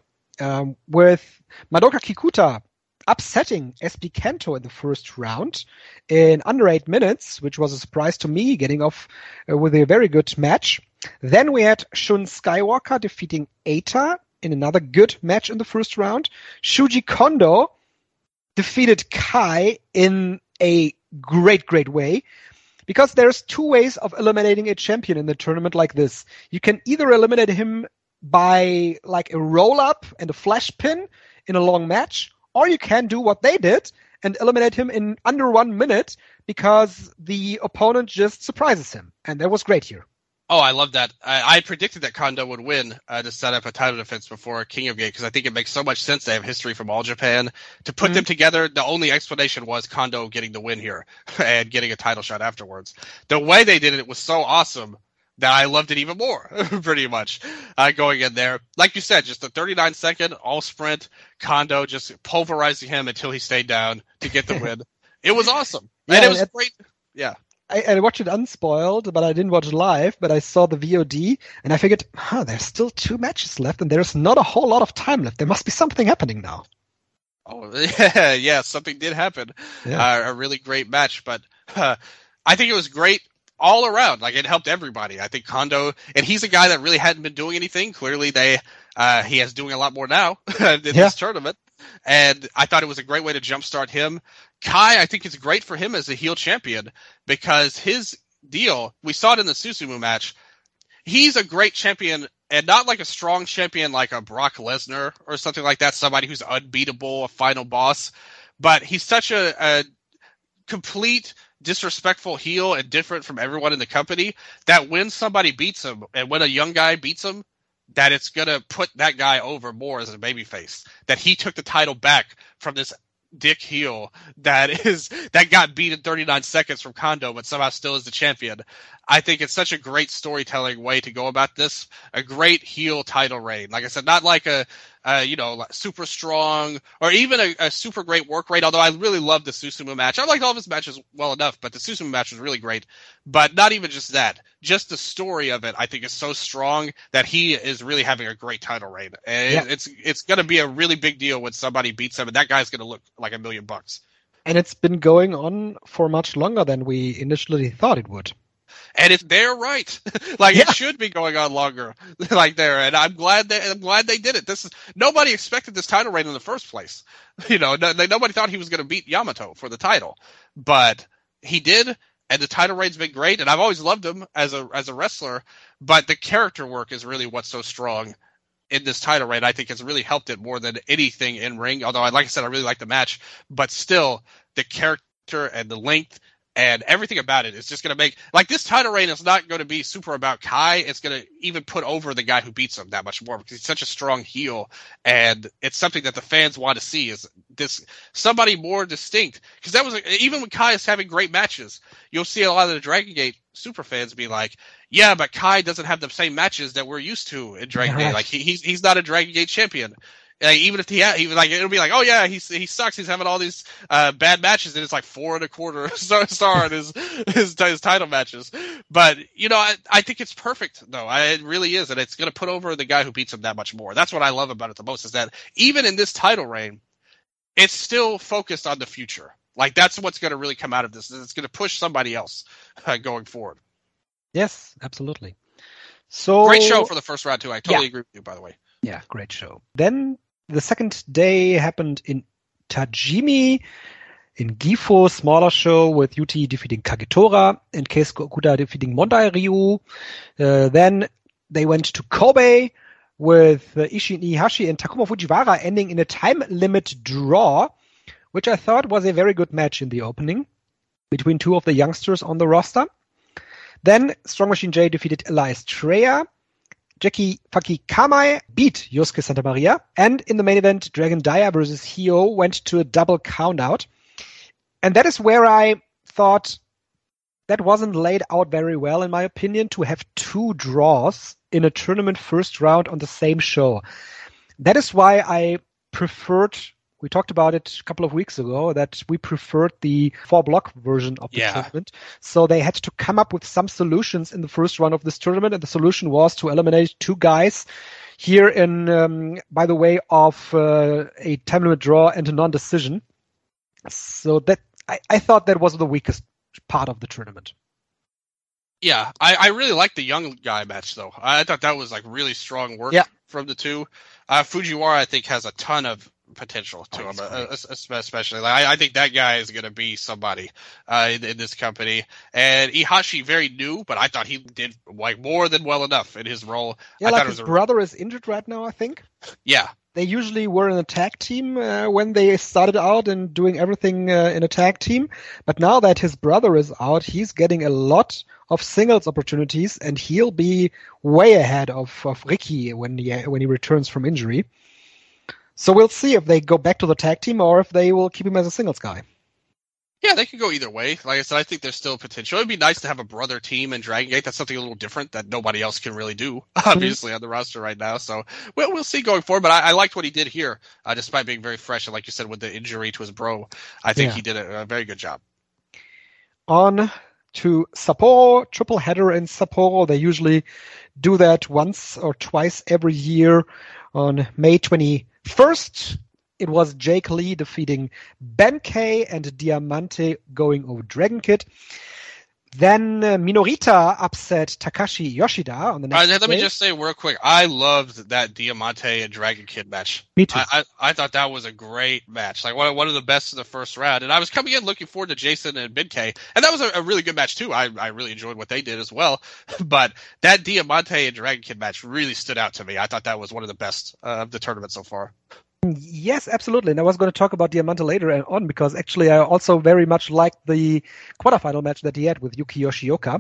with Madoka Kikuta upsetting SB Kento in the first round in under 8 minutes, which was a surprise to me, getting off with a very good match. Then we had Shun Skywalker defeating Eita in another good match in the first round. Shuji Kondo defeated Kai in a great way, because there's 2 ways of eliminating a champion in the tournament like this. You can either eliminate him by like a roll-up and a flash pin in a long match, or you can do what they did and eliminate him in under 1 minute because the opponent just surprises him. And that was great here. Oh, I love that. I predicted that Kondo would win to set up a title defense before King of Gate because I think it makes so much sense. They have history from All Japan. To put them together, the only explanation was Kondo getting the win here and getting a title shot afterwards. The way they did it was so awesome that I loved it even more, pretty much, going in there. Like you said, just a 39-second all sprint, Kondo just pulverizing him until he stayed down to get the win. It was awesome. And it was great. Yeah. I watched it unspoiled, but I didn't watch it live, but I saw the VOD, and I figured, there's still 2 matches left, and there's not a whole lot of time left. There must be something happening now. Oh, yeah, something did happen. Yeah. A really great match, but I think it was great all around. Like, it helped everybody. I think Kondo, and he's a guy that really hadn't been doing anything. Clearly, he is doing a lot more now in this tournament. And I thought it was a great way to jumpstart him. Kai, I think it's great for him as a heel champion because his deal, we saw it in the Susumu match. He's a great champion and not like a strong champion like a Brock Lesnar or something like that, somebody who's unbeatable, a final boss. But he's such a complete disrespectful heel and different from everyone in the company that when somebody beats him and when a young guy beats him, that it's going to put that guy over more as a babyface. That he took the title back from this dick heel that got beat in 39 seconds from Kondo, but somehow still is the champion. I think it's such a great storytelling way to go about this. A great heel title reign. Like I said, not like a super strong or even a super great work rate, although I really loved the Susumu match. I liked all of his matches well enough, but the Susumu match was really great. But not even just that. Just the story of it, I think, is so strong that he is really having a great title reign. And it's going to be a really big deal when somebody beats him, and that guy's going to look like $1 million. And it's been going on for much longer than we initially thought it would. And they're right. It should be going on longer there. And I'm glad they did it. Nobody expected this title reign in the first place. Nobody thought he was going to beat Yamato for the title, but he did. And the title reign's been great. And I've always loved him as a wrestler, but the character work is really what's so strong in this title reign. I think has really helped it more than anything in ring. Although, like I said, I really like the match, but still the character and the length and everything about it is just going to make this title reign is not going to be super about Kai. It's going to even put over the guy who beats him that much more because he's such a strong heel. And it's something that the fans want to see is this somebody more distinct. Because that was even when Kai is having great matches, you'll see a lot of the Dragon Gate super fans be like, yeah, but Kai doesn't have the same matches that we're used to in Dragon Gate. He's not a Dragon Gate champion. Even if it'll be like, oh yeah, he sucks. He's having all these bad matches, and it's 4 1/4 star in his title matches. But I think it's perfect though. It really is, and it's going to put over the guy who beats him that much more. That's what I love about it the most is that even in this title reign, it's still focused on the future. That's what's going to really come out of this. It's going to push somebody else going forward. Yes, absolutely. So great show for the first round too. I totally agree with you, by the way. Yeah, great show. Then the second day happened in Tajimi, in Gifu, smaller show with Yuti defeating Kagetora and Keisuke Okuda defeating Mondai Ryu. Then they went to Kobe with Ishin Iihashi and Takuma Fujiwara ending in a time limit draw, which I thought was a very good match in the opening between two of the youngsters on the roster. Then Strong Machine J defeated Elias Treya. Jackie Faki Kamai beat Yosuke Santa Maria. And in the main event, Dragon Dia versus Hio went to a double countout. And that is where I thought that wasn't laid out very well, in my opinion, to have two draws in a tournament first round on the same show. That is why I preferred, we talked about it a couple of weeks ago, that we preferred the 4-block version of the tournament. So they had to come up with some solutions in the first round of this tournament, and the solution was to eliminate two guys here in, by the way of a time limit draw and a non-decision. So that I thought that was the weakest part of the tournament. Yeah, I really liked the young guy match, though. I thought that was really strong work from the two. Fujiwara, I think, has a ton of potential to him, especially. I think that guy is going to be somebody in this company. And Iihashi, very new, but I thought he did more than well enough in his role. Yeah, his brother is injured right now, I think. Yeah. They usually were in a tag team when they started out and doing everything in a tag team. But now that his brother is out, he's getting a lot of singles opportunities, and he'll be way ahead of Ricky when he returns from injury. So we'll see if they go back to the tag team or if they will keep him as a singles guy. Yeah, they could go either way. Like I said, I think there's still potential. It'd be nice to have a brother team in Dragon Gate. That's something a little different that nobody else can really do, obviously, on the roster right now. So we'll see going forward. But I liked what he did here, despite being very fresh. And like you said, with the injury to his bro, I think he did a very good job. On to Sapporo, triple header in Sapporo. They usually do that once or twice every year on May 21st. It was Jake Lee defeating Ben-K and Diamante going over Dragon Kid. Then Minorita upset Takashi Yoshida on the next Let me just say real quick, I loved that Diamante and Dragon Kid match. Me too. I thought that was a great match, one of the best in the first round. And I was coming in looking forward to Jason and Ben-K, and that was a really good match too. I really enjoyed what they did as well. But that Diamante and Dragon Kid match really stood out to me. I thought that was one of the best of the tournament so far. Yes, absolutely. And I was going to talk about Diamante later on because actually I also very much liked the quarterfinal match that he had with Yuki Yoshioka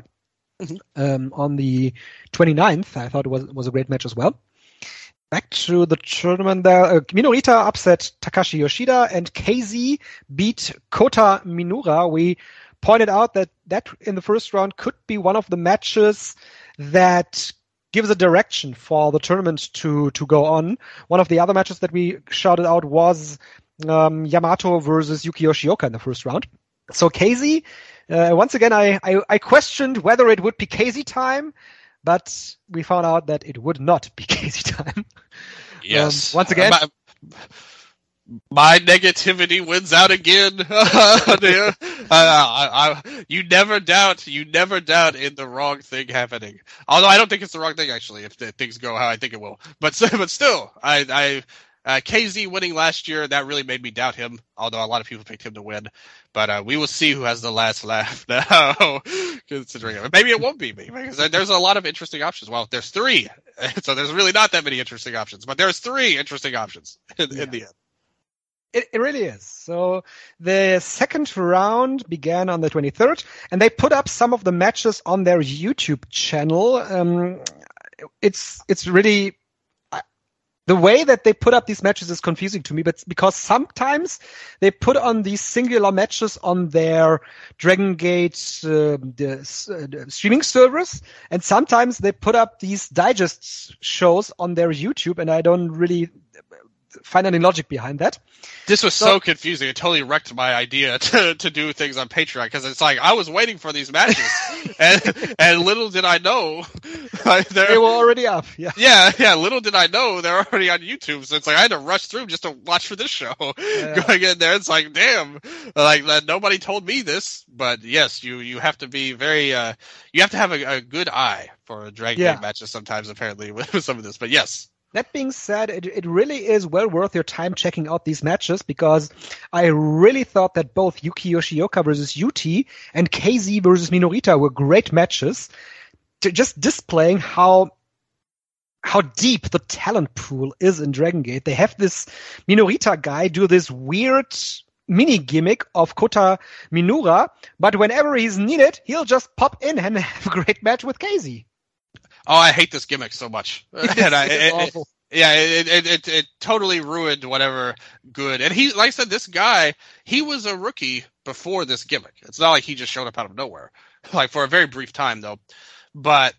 on the 29th. I thought it was a great match as well. Back to the tournament there. Minorita upset Takashi Yoshida and KZ beat Kota Minura. We pointed out that in the first round could be one of the matches that gives a direction for the tournament to go on. One of the other matches that we shouted out was Yamato versus Yuki Yoshioka in the first round. So KZ, once again, I questioned whether it would be KZ time, but we found out that it would not be KZ time. Yes. Once again. My negativity wins out again. You never doubt in the wrong thing happening. Although I don't think it's the wrong thing, actually, if things go how I think it will. But still, KZ winning last year, that really made me doubt him, although a lot of people picked him to win. But we will see who has the last laugh now, considering it. Maybe it won't be me, because there's a lot of interesting options. Well, there's 3, so there's really not that many interesting options. But there's 3 interesting options in the end. It really is. So the second round began on the 23rd, and they put up some of the matches on their YouTube channel. It's really the way that they put up these matches is confusing to me, but because sometimes they put on these singular matches on their Dragon Gate streaming servers, and sometimes they put up these digest shows on their YouTube, and I don't really find any logic behind that. This was so confusing. It totally wrecked my idea to do things on Patreon, because it's like I was waiting for these matches, and little did I know they were already up. Yeah. Little did I know they're already on YouTube. So it's like I had to rush through just to watch for this show. Yeah. Going in there, it's like, damn, like nobody told me this. But yes, you have to be very. You have to have a good eye for Dragon Gate matches sometimes. Apparently, with some of this, but yes. That being said, it really is well worth your time checking out these matches, because I really thought that both Yuki Yoshioka versus UT and KZ versus Minorita were great matches, just displaying how deep the talent pool is in Dragon Gate. They have this Minorita guy do this weird mini gimmick of Kota Minura, but whenever he's needed, he'll just pop in and have a great match with KZ. Oh, I hate this gimmick so much. It's awful. It totally ruined whatever good. And he, like I said, this guy, he was a rookie before this gimmick. It's not like he just showed up out of nowhere, like for a very brief time though. But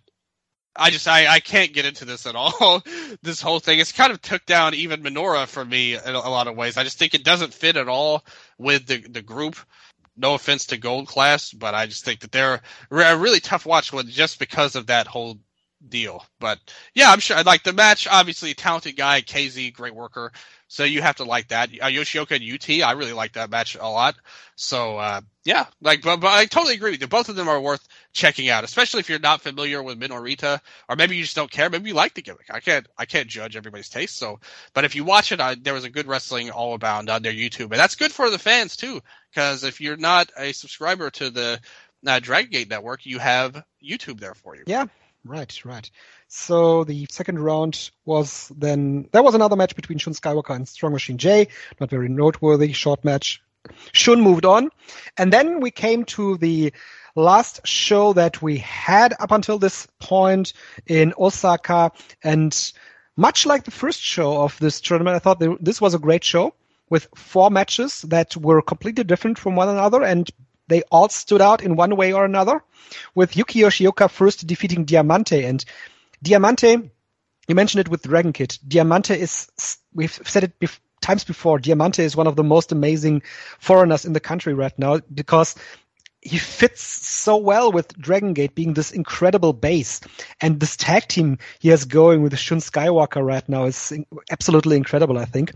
I can't get into this at all. This whole thing, it's kind of took down even Minoura for me in a lot of ways. I just think it doesn't fit at all with the group. No offense to Gold Class, but I just think that they're a really tough watch just because of that whole deal. But yeah, I'm sure. Like the match, obviously, talented guy, KZ, great worker. So you have to like that. Yoshioka and UT, I really like that match a lot. So yeah, like, but I totally agree with you. Both of them are worth checking out, especially if you're not familiar with Minorita, or maybe you just don't care. Maybe you like the gimmick. I can't judge everybody's taste. So, but if you watch it, there was a good wrestling all abound on their YouTube, and that's good for the fans too. Because if you're not a subscriber to the Dragon Gate Network, you have YouTube there for you. Yeah. Right. So the second round was then, there was another match between Shun Skywalker and Strong Machine J. Not very noteworthy, short match. Shun moved on. And then we came to the last show that we had up until this point in Osaka. And much like the first show of this tournament, I thought this was a great show with 4 matches that were completely different from one another, and they all stood out in one way or another, with Yuki Yoshioka first defeating Diamante. And Diamante, you mentioned it with Dragon Kid. Diamante is, we've said it times before, Diamante is one of the most amazing foreigners in the country right now, because he fits so well with Dragon Gate being this incredible base. And this tag team he has going with Shun Skywalker right now is absolutely incredible, I think.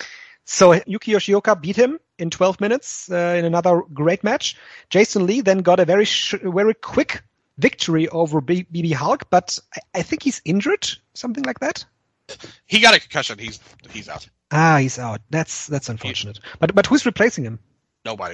So Yuki Yoshioka beat him in 12 minutes in another great match. Jason Lee then got a very quick victory over BB Hulk, but I think he's injured, something like that. He got a concussion. He's out. He's out. That's unfortunate. But who's replacing him? Nobody.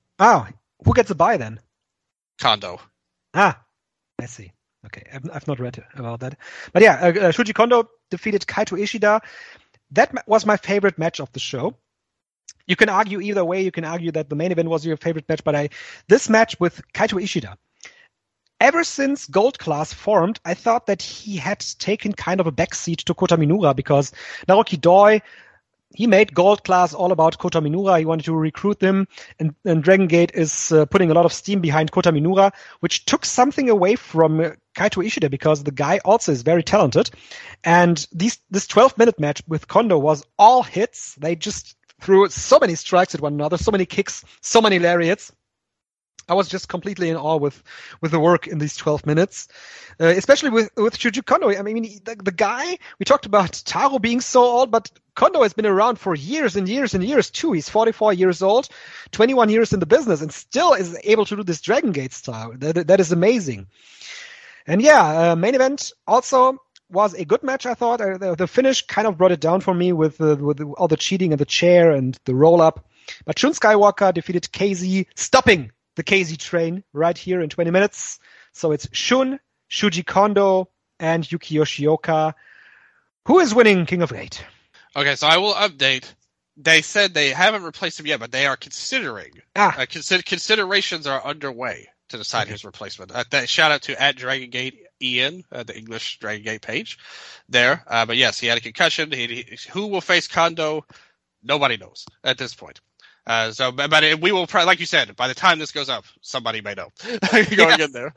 Who gets a bye then? Kondo. I see. Okay, I've not read about that. But yeah, Shuji Kondo defeated Kaito Ishida. That was my favorite match of the show. You can argue either way. You can argue that the main event was your favorite match, but this match with Kaito Ishida, ever since Gold Class formed, I thought that he had taken kind of a backseat to Kota Minura, because Naoki Doi, he made Gold Class all about Kota Minura. He wanted to recruit them, and Dragon Gate is putting a lot of steam behind Kota Minura, which took something away from Kaito Ishida, because the guy also is very talented. And this 12-minute match with Kondo was all hits. They just threw so many strikes at one another, so many kicks, so many lariats. I was just completely in awe with the work in these 12 minutes, especially with Shuji Kondo. I mean, the guy, we talked about Taro being so old, but Kondo has been around for years and years and years too. He's 44 years old, 21 years in the business, and still is able to do this Dragon Gate style. That is amazing. And yeah, main event also was a good match, I thought. The finish kind of brought it down for me with all the cheating and the chair and the roll-up. But Shun Skywalker defeated KZ, stopping the KZ train right here in 20 minutes. So it's Shun, Shuji Kondo, and Yuki Yoshioka. Who is winning King of Gate? Okay, so I will update. They said they haven't replaced him yet, but they are considering. Considerations are underway to decide his replacement. Shout out to @DragonGate Ian, the English Dragon Gate page there. But yes, he had a concussion. Who will face Kondo? Nobody knows at this point. But we will probably, like you said, by the time this goes up, somebody may know going in there.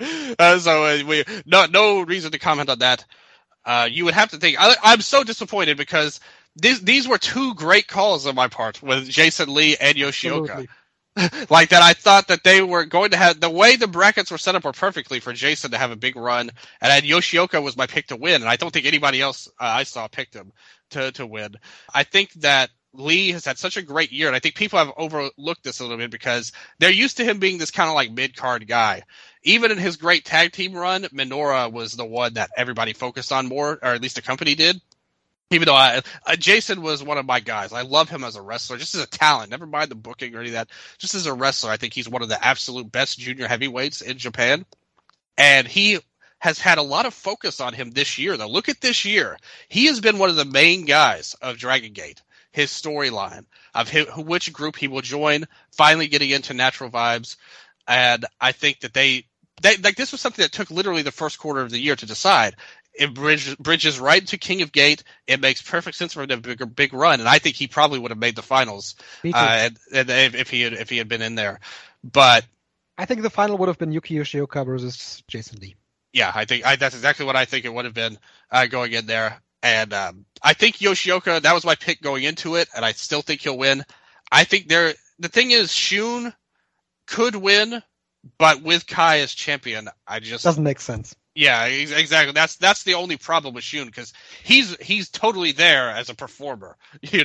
No reason to comment on that. You would have to think. I'm so disappointed because these were two great calls on my part with Jason Lee and Yoshioka. Like that, I thought that they were going to have the way the brackets were set up were perfectly for Jason to have a big run, and Yoshioka was my pick to win, and I don't think anybody else I saw picked him to win. I think that Lee has had such a great year, and I think people have overlooked this a little bit because they're used to him being this kind of like mid-card guy. Even in his great tag team run, Minoru was the one that everybody focused on more, or at least the company did. Even though Jason was one of my guys. I love him as a wrestler, just as a talent. Never mind the booking or any of that. Just as a wrestler, I think he's one of the absolute best junior heavyweights in Japan. And he has had a lot of focus on him this year, though. Look at this year. He has been one of the main guys of Dragon Gate. His storyline of which group he will join, finally getting into Natural Vibes. And I think that they like this was something that took literally the first quarter of the year to decide. It bridges right into King of Gate. It makes perfect sense for him to have a big run, and I think he probably would have made the finals if he had been in there. But I think the final would have been Yuki Yoshioka versus Jason Lee. Yeah, I think that's exactly what I think it would have been going in there. And I think Yoshioka, that was my pick going into it, and I still think he'll win. I think the thing is, Shun could win, but with Kai as champion, doesn't make sense. Yeah, exactly. That's the only problem with Shun because he's totally there as a performer.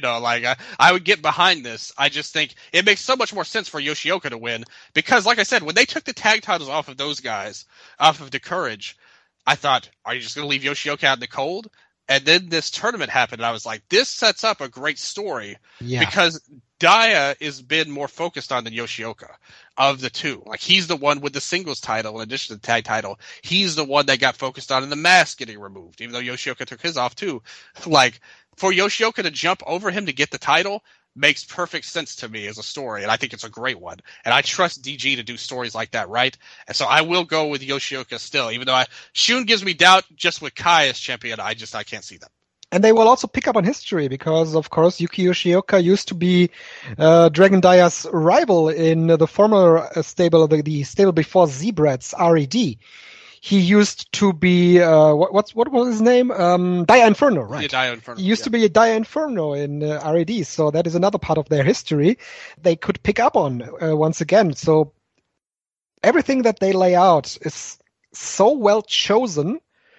I would get behind this. I just think it makes so much more sense for Yoshioka to win because, like I said, when they took the tag titles off of those guys, off of the Courage, I thought, are you just going to leave Yoshioka out in the cold? And then this tournament happened, and I was like, this sets up a great story because Daya has been more focused on than Yoshioka of the two. Like, he's the one with the singles title in addition to the tag title. He's the one that got focused on in the mask getting removed, even though Yoshioka took his off too. Like, for Yoshioka to jump over him to get the title makes perfect sense to me as a story, and I think it's a great one. And I trust DG to do stories like that, right? And so I will go with Yoshioka still, even though Shun gives me doubt just with Kai as champion. I can't see that. And they will also pick up on history because, of course, Yuki Yoshioka used to be Dragon Daya's rival in the former stable, the stable before Z-Brat's RED. He used to be what was his name? Daya Inferno, right? Yeah, Daya Inferno. He used to be a Daya Inferno in RED, so that is another part of their history they could pick up on once again. So everything that they lay out is so well chosen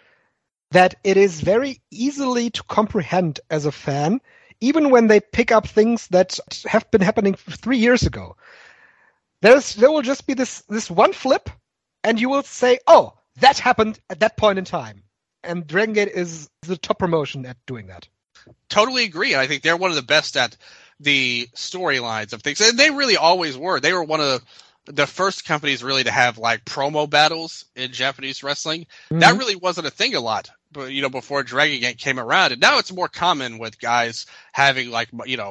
that it is very easily to comprehend as a fan, even when they pick up things that have been happening 3 years ago. There will just be this one flip, and you will say, oh, that happened at that point in time. And Dragon Gate is the top promotion at doing that. Totally agree. I think they're one of the best at the storylines of things. And they really always were. They were one of the first companies really to have like promo battles in Japanese wrestling. Mm-hmm. That really wasn't a thing a lot, but before Dragon Gate came around. And now it's more common with guys having like,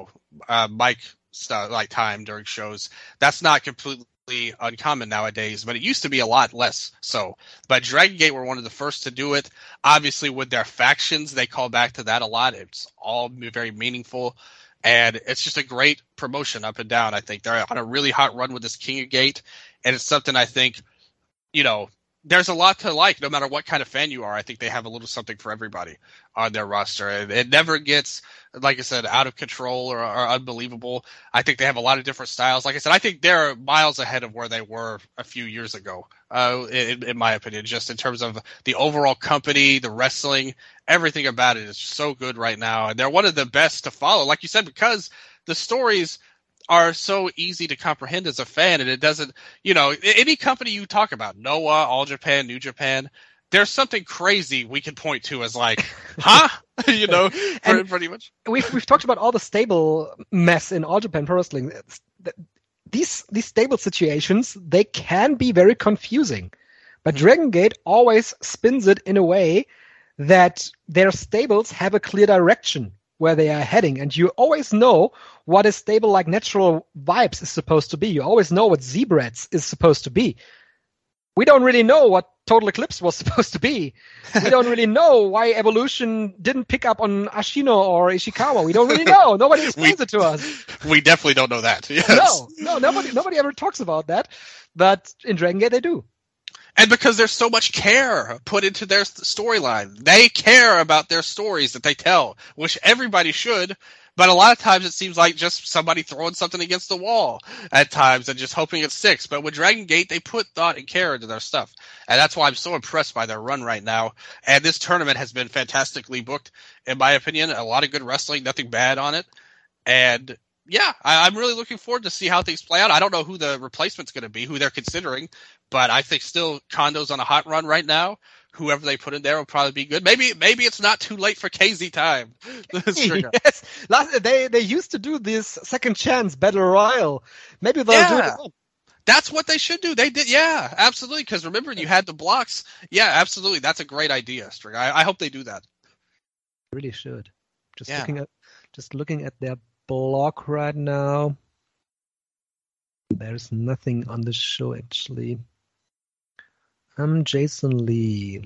mic stuff like time during shows. That's not completely uncommon nowadays, but it used to be a lot less so. But Dragon Gate were one of the first to do it. Obviously, with their factions, they call back to that a lot. It's all very meaningful, and it's just a great promotion up and down. I think they're on a really hot run with this King of Gate, and it's something I think, there's a lot to like, no matter what kind of fan you are. I think they have a little something for everybody on their roster. It never gets, like I said, out of control or unbelievable. I think they have a lot of different styles. Like I said, I think they're miles ahead of where they were a few years ago, in my opinion, just in terms of the overall company, the wrestling, everything about it is so good right now. And they're one of the best to follow, like you said, because the stories are so easy to comprehend as a fan, and it doesn't, any company you talk about, Noah, All Japan, New Japan, there's something crazy we can point to as like, huh? Pretty much. We've talked about all the stable mess in All Japan Pro Wrestling. These stable situations, they can be very confusing, but Dragon Gate always spins it in a way that their stables have a clear direction where they are heading, and you always know what a stable like Natural Vibes is supposed to be. You always know what Zebrats is supposed to be. We don't really know what Total Eclipse was supposed to be. We don't really know why Evolution didn't pick up on Ashino or Ishikawa. We don't really know. Nobody explains it to us. We definitely don't know that. Yes. No, nobody ever talks about that. But in Dragon Gate, they do. And because there's so much care put into their storyline. They care about their stories that they tell, which everybody should. But a lot of times it seems like just somebody throwing something against the wall at times and just hoping it sticks. But with Dragon Gate, they put thought and care into their stuff. And that's why I'm so impressed by their run right now. And this tournament has been fantastically booked, in my opinion. A lot of good wrestling, nothing bad on it. And yeah, I'm really looking forward to see how things play out. I don't know who the replacement's going to be, who they're considering, but I think still Kondo's on a hot run right now. Whoever they put in there will probably be good. Maybe it's not too late for KZ time. Yes, they used to do this second chance battle royal. Maybe they'll do it again. That's what they should do. They did, yeah, absolutely. Because remember, you had the blocks. Yeah, absolutely. That's a great idea, Stringer. I hope they do that. Really should. Just looking at their block right now. There's nothing on the show actually. I'm Jason Lee.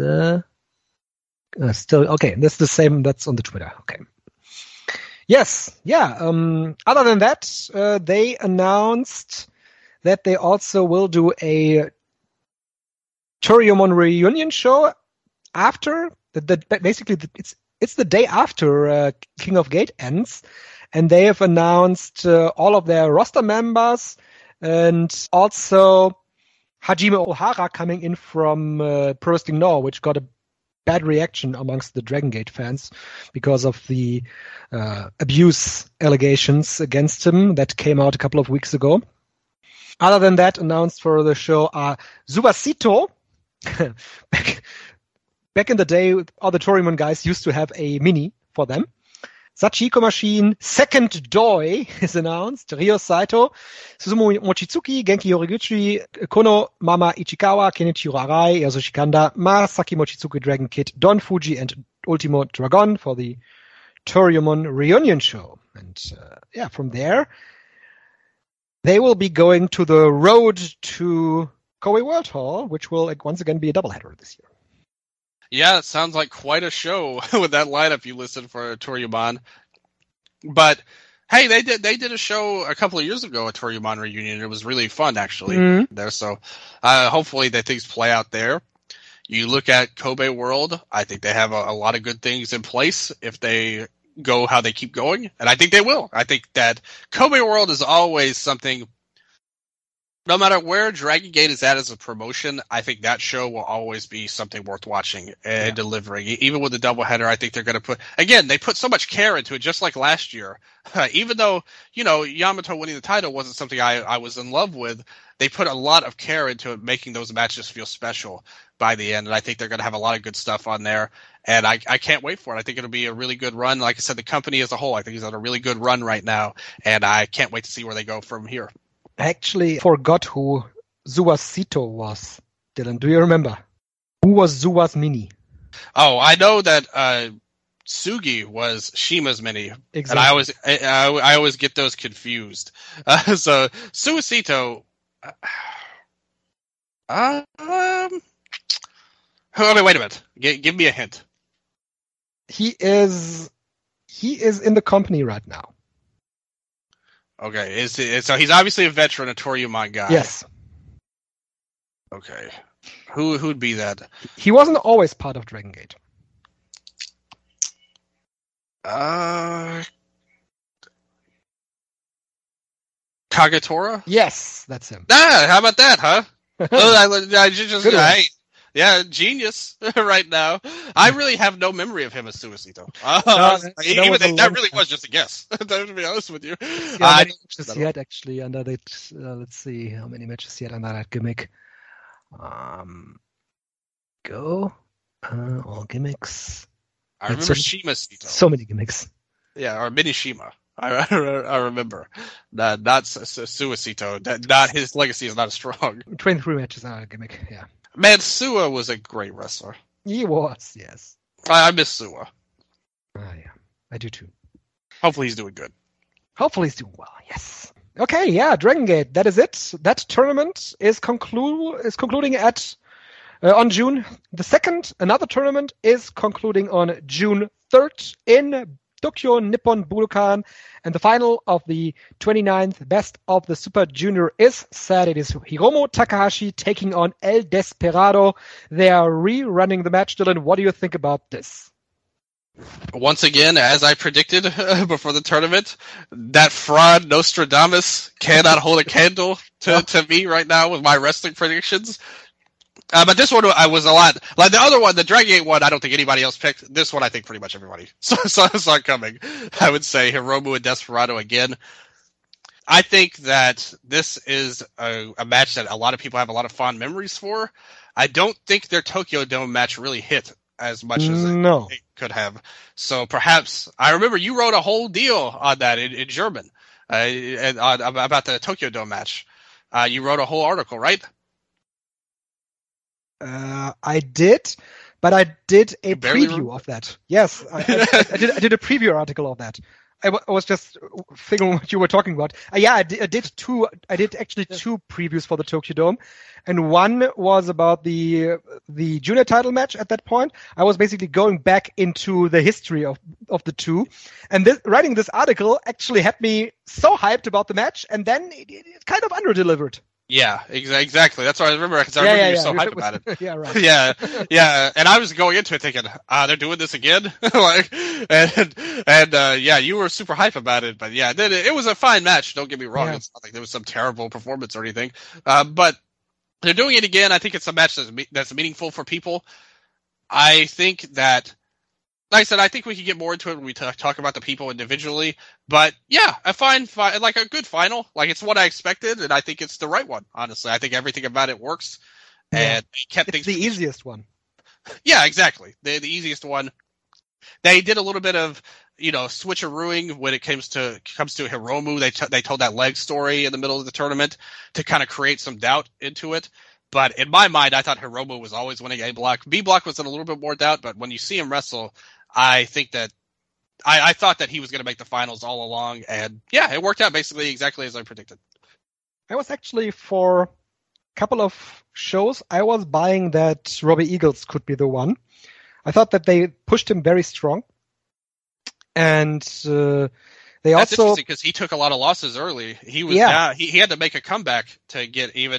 Still okay. That's the same. That's on the Twitter. Okay. Yes. Yeah. Other than that, they announced that they also will do a Toryumon reunion show after basically it's the day after King of Gate ends, and they have announced all of their roster members and also Hajime Ohara coming in from Pro Wrestling Noah, which got a bad reaction amongst the Dragon Gate fans because of the abuse allegations against him that came out a couple of weeks ago. Other than that, announced for the show are Zubasito. Back in the day, all the Toryumon guys used to have a mini for them. Sachiko Machine, Second Doi is announced. Ryo Saito, Suzumu Mochizuki, Genki Horiguchi, Kono Mama Ichikawa, Kenichiro Arai, Yasushi Kanda, Masaki Mochizuki, Dragon Kid, Don Fuji, and Ultimo Dragon for the Toryumon reunion show. And from there, they will be going to the road to Koei World Hall, which will once again be a doubleheader this year. Yeah, it sounds like quite a show with that lineup you listed for Toryumon. But hey, they did a show a couple of years ago, a Toryumon reunion. It was really fun actually there. So hopefully that things play out there. You look at Kobe World, I think they have a lot of good things in place if they go how they keep going, and I think they will. I think that Kobe World is always something. No matter where Dragon Gate is at as a promotion, I think that show will always be something worth watching and delivering. Even with the doubleheader, I think they're going to they put so much care into it, just like last year. Even though, Yamato winning the title wasn't something I was in love with, they put a lot of care into it, making those matches feel special by the end. And I think they're going to have a lot of good stuff on there. And I can't wait for it. I think it'll be a really good run. Like I said, the company as a whole, I think is on a really good run right now. And I can't wait to see where they go from here. I actually forgot who Zubasito was. Dylan, do you remember? Who was Zuba's mini? Oh, I know that Sugi was Shima's mini. Exactly. And I always get those confused. So Zubasito. Wait a minute. Give me a hint. He is in the company right now. Okay, so he's obviously a veteran, a Toryumon guy. Yes. Okay. Who'd be that? He wasn't always part of Dragon Gate. Kagetora? Yes, that's him. How about that, huh? Yeah, genius right now. I really have no memory of him as Suicito. That really was just a guess, to be honest with you. How many matches he had actually under that, let's see how many matches he had under that gimmick. All gimmicks. I remember Shima-Sito. So many gimmicks. Yeah, or Minishima. I remember. Not Suicito. Not his legacy is not as strong. 23 matches under that gimmick, yeah. Man, Sua was a great wrestler. He was, yes. I miss Sua. Yeah, I do too. Hopefully he's doing good. Hopefully he's doing well, yes. Okay, yeah, Dragon Gate, that is it. That tournament is concluding on June the 2nd. Another tournament is concluding on June 3rd in Tokyo Nippon Budokan. And the final of the 29th Best of the Super Junior is set. It is Hiromu Takahashi taking on El Desperado. They are rerunning the match. Dylan, what do you think about this? Once again, as I predicted before the tournament, that fraud Nostradamus cannot hold a candle to me right now with my wrestling predictions. But this one I was a lot like the other one, the Dragon Gate one. I don't think anybody else picked. This one, I think pretty much everybody saw coming. I would say Hiromu and Desperado again. I think that this is a match that a lot of people have a lot of fond memories for. I don't think their Tokyo Dome match really hit as much as it could have. So perhaps I remember you wrote a whole deal on that in German about the Tokyo Dome match. You wrote a whole article, right? I did, but I did a preview of that. Yes, I did a preview article of that. I was just figuring what you were talking about. I did actually two previews for the Tokyo Dome, and one was about the junior title match. At that point, I was basically going back into the history of the two, and writing this article actually had me so hyped about the match, and then it kind of underdelivered. Yeah, exactly. That's what I remember, because I remember you were so hyped about it. Yeah, right. Yeah. And I was going into it thinking, they're doing this again? You were super hyped about it. But yeah, it was a fine match. Don't get me wrong. Yeah. It's not like there was some terrible performance or anything. But they're doing it again. I think it's a match that's meaningful for people. I think that, like I said, I think we can get more into it when we talk about the people individually. But yeah, a fine, like a good final. Like, it's what I expected, and I think it's the right one, honestly. I think everything about it works. And they kept things. It's the easiest one. Yeah, exactly. The easiest one. They did a little bit of, switcherooing when it comes to Hiromu. They told that leg story in the middle of the tournament to kind of create some doubt into it. But in my mind, I thought Hiromu was always winning A block. B block was in a little bit more doubt, but when you see him wrestle, I think that I thought that he was going to make the finals all along, and yeah, it worked out basically exactly as I predicted. I was actually, for a couple of shows, I was buying that Robbie Eagles could be the one. I thought that they pushed him very strong, and they That's also interesting because he took a lot of losses early. He was he had to make a comeback to get even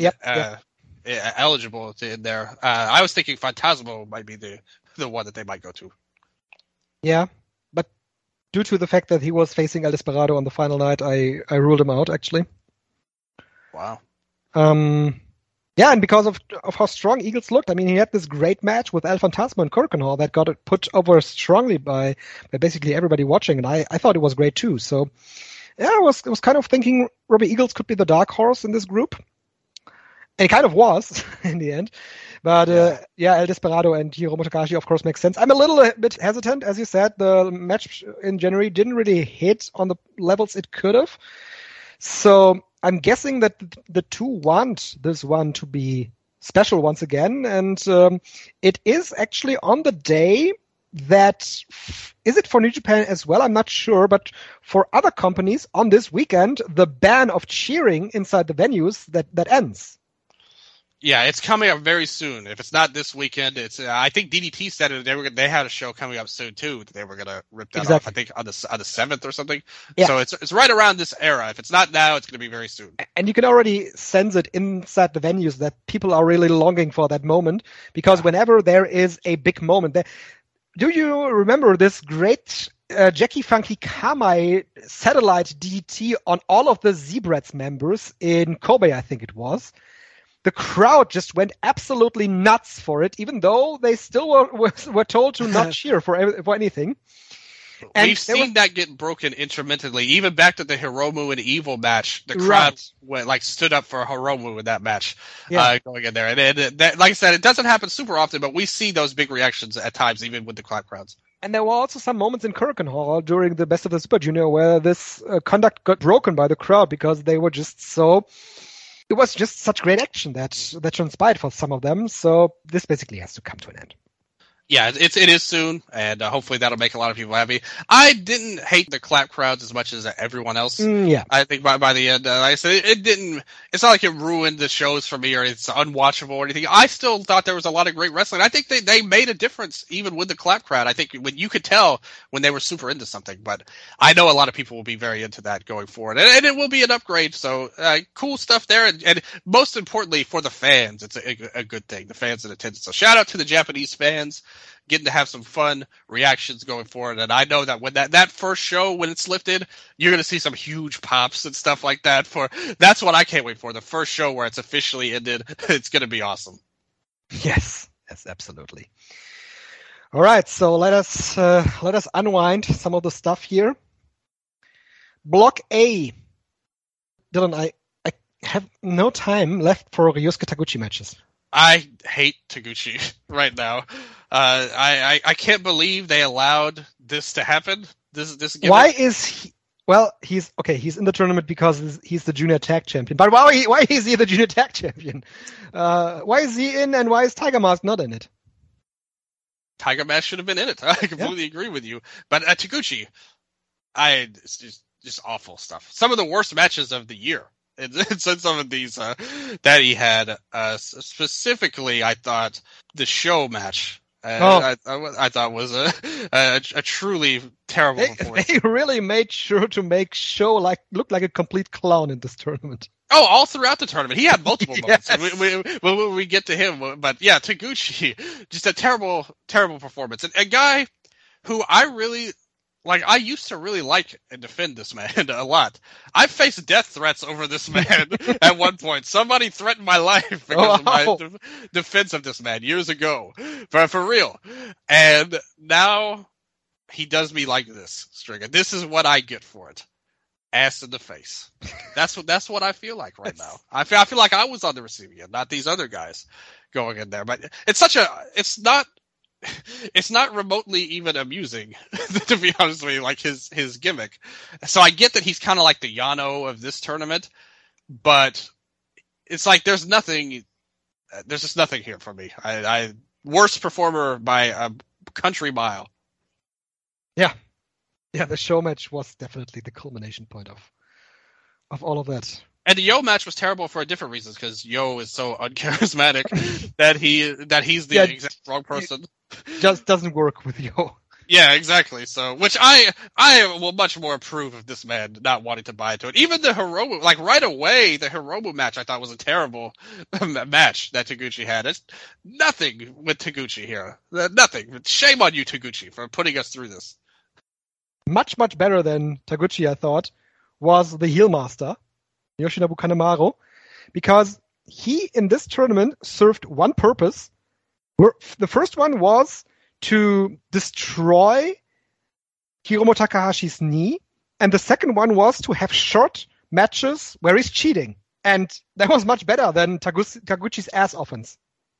eligible in there. I was thinking Phantasmo might be the one that they might go to. Yeah, but due to the fact that he was facing El Desperado on the final night, I ruled him out, actually. Wow. And because of how strong Eagles looked, I mean, he had this great match with El Phantasmo and Kirkenhall that got it put over strongly by basically everybody watching, and I thought it was great too. So, yeah, I was kind of thinking Robbie Eagles could be the dark horse in this group. And it kind of was in the end. But El Desperado and Hiromu Takahashi, of course, makes sense. I'm a little bit hesitant. As you said, the match in January didn't really hit on the levels it could have. So I'm guessing that the two want this one to be special once again. And it is actually on the day that, is it for New Japan as well? I'm not sure. But for other companies on this weekend, the ban of cheering inside the venues that ends. Yeah, it's coming up very soon. If it's not this weekend, it's. I think DDT said it. They had a show coming up soon too. That they were going to rip that off. I think on the 7th or something. Yeah. So it's right around this era. If it's not now, it's going to be very soon. And you can already sense it inside the venues that people are really longing for that moment, because whenever there is a big moment, do you remember this great Jackie Funky Kamai satellite DDT on all of the Zebrats members in Kobe? I think it was. The crowd just went absolutely nuts for it, even though they still were told to not cheer for anything. And we've seen that get broken intermittently. Even back to the Hiromu and Evil match, the crowd stood up for Hiromu in that match going in there. And that, like I said, it doesn't happen super often, but we see those big reactions at times, even with the clap crowds. And there were also some moments in Kirkenhall during the Best of the Super Junior where this conduct got broken by the crowd because they were just so... It was just such great action that transpired for some of them. So this basically has to come to an end. Yeah, it is soon, and hopefully that'll make a lot of people happy. I didn't hate the clap crowds as much as everyone else. I think by the end, like I said, it didn't. It's not like it ruined the shows for me or it's unwatchable or anything. I still thought there was a lot of great wrestling. I think they made a difference even with the clap crowd. I think when you could tell when they were super into something. But I know a lot of people will be very into that going forward, and it will be an upgrade. So cool stuff there, and most importantly for the fans, it's a good thing. The fans in attendance. So shout out to the Japanese fans. Getting to have some fun reactions going forward. And I know that when that first show, when it's lifted, you're going to see some huge pops and stuff like that. That's what I can't wait for. The first show where it's officially ended. It's going to be awesome. Yes, absolutely. All right. So let us unwind some of the stuff here. Block A. Dylan, I have no time left for Ryosuke Taguchi matches. I hate Taguchi right now. I can't believe they allowed this to happen. This gimmick. Why is he? Well, he's in the tournament because he's the junior tag champion. But why is he the junior tag champion? Why is he in and why is Tiger Mask not in it? Tiger Mask should have been in it. I completely agree with you. But Taguchi, it's just awful stuff. Some of the worst matches of the year. And some of these that he had, specifically, I thought the show match. I thought was a truly terrible performance. They really made sure to make show look like a complete clown in this tournament. Oh, all throughout the tournament, he had multiple moments. We get to him, but yeah, Taguchi, just a terrible, terrible performance. And a guy who I really. I used to really like and defend this man a lot. I faced death threats over this man at one point. Somebody threatened my life because of my defense of this man years ago. For real. And now he does me like this, Stringer. This is what I get for it. Ass in the face. That's what I feel like right now. I feel like I was on the receiving end, not these other guys going in there. But it's not remotely even amusing, to be honest with you, like his gimmick. So I get that he's kind of like the Yano of this tournament, but it's like there's just nothing here for me. I worst performer by a country mile. Yeah, the show match was definitely the culmination point of all of that. And the Yo match was terrible for a different reason, because Yo is so uncharismatic that he's the exact wrong person. Just doesn't work with Yo. Yeah, exactly. So, which I will much more approve of this man not wanting to buy into it. Even the Hiromu, right away, the Hiromu match I thought was a terrible match that Taguchi had. It's nothing with Taguchi here. Nothing. Shame on you, Taguchi, for putting us through this. Much, much better than Taguchi, I thought, was the heel master, Yoshinobu Kanemaru, because he, in this tournament, served one purpose. The first one was to destroy Hiromu Takahashi's knee, and the second one was to have short matches where he's cheating. And that was much better than Taguchi's ass offense.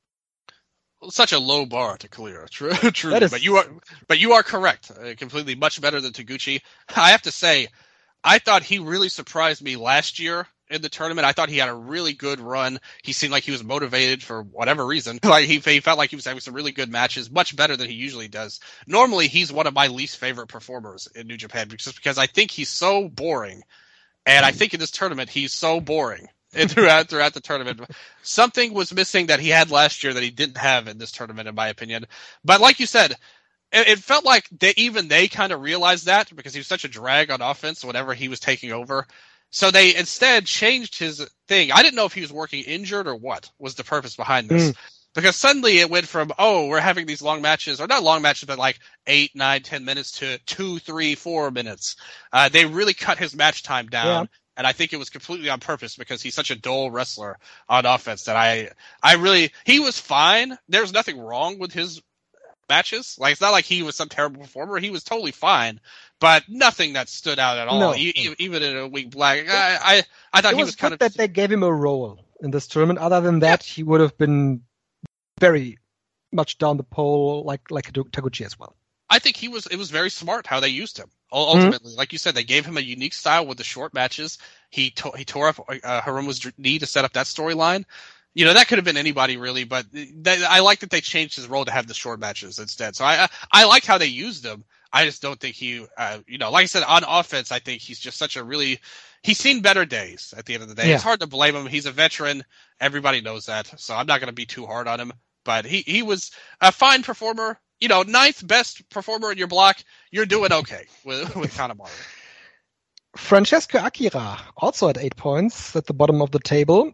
Such a low bar to clear, truly. But you are correct. Completely much better than Taguchi. I have to say, I thought he really surprised me last year in the tournament. I thought he had a really good run. He seemed like he was motivated for whatever reason. He felt like he was having some really good matches, much better than he usually does. Normally, he's one of my least favorite performers in New Japan, just because I think he's so boring. And I think in this tournament, he's so boring throughout the tournament. Something was missing that he had last year that he didn't have in this tournament, in my opinion. But like you said, it felt like they kind of realized that because he was such a drag on offense whenever he was taking over. So they instead changed his thing. I didn't know if he was working injured or what was the purpose behind this. Because suddenly it went from, we're having these long matches, or not long matches, but like 8, 9, 10 minutes to 2, 3, 4 minutes. They really cut his match time down. Yeah. And I think it was completely on purpose because he's such a dull wrestler on offense that he was fine. There's nothing wrong with his matches. Like, it's not like he was some terrible performer. He was totally fine, but nothing that stood out at all. No. Even in a week black, I thought he was kind of that they gave him a role in this tournament. Other than that, he would have been very much down the pole like Taguchi as well. I think it was very smart how they used him. Ultimately, like you said, they gave him a unique style with the short matches. He tore up Hiromu's knee to set up that storyline. That could have been anybody really, but I like that they changed his role to have the short matches instead. So I like how they used him. I just don't think he, like I said, on offense, I think he's just he's seen better days at the end of the day. Yeah. It's hard to blame him. He's a veteran. Everybody knows that. So I'm not going to be too hard on him, but he was a fine performer. 9th best performer in your block. You're doing okay with Kanemaru. Francesco Akira also at 8 points at the bottom of the table.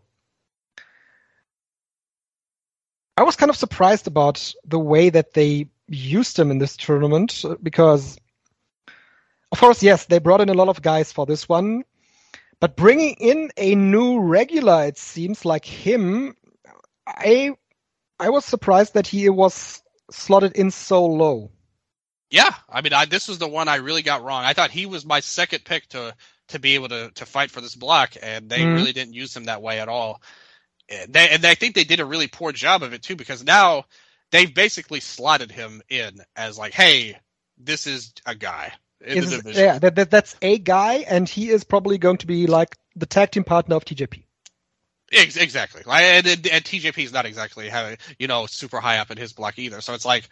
I was kind of surprised about the way that they used him in this tournament because, of course, yes, they brought in a lot of guys for this one, but bringing in a new regular, it seems like him, I was surprised that he was slotted in so low. Yeah, I mean, this was the one I really got wrong. I thought he was my second pick to be able to fight for this block, and they really didn't use him that way at all. And I think they did a really poor job of it too, because now they've basically slotted him in as like, hey, this is a guy in the division. Yeah, that's a guy, and he is probably going to be like the tag team partner of TJP. Exactly. And TJP is not exactly super high up in his block either. So it's like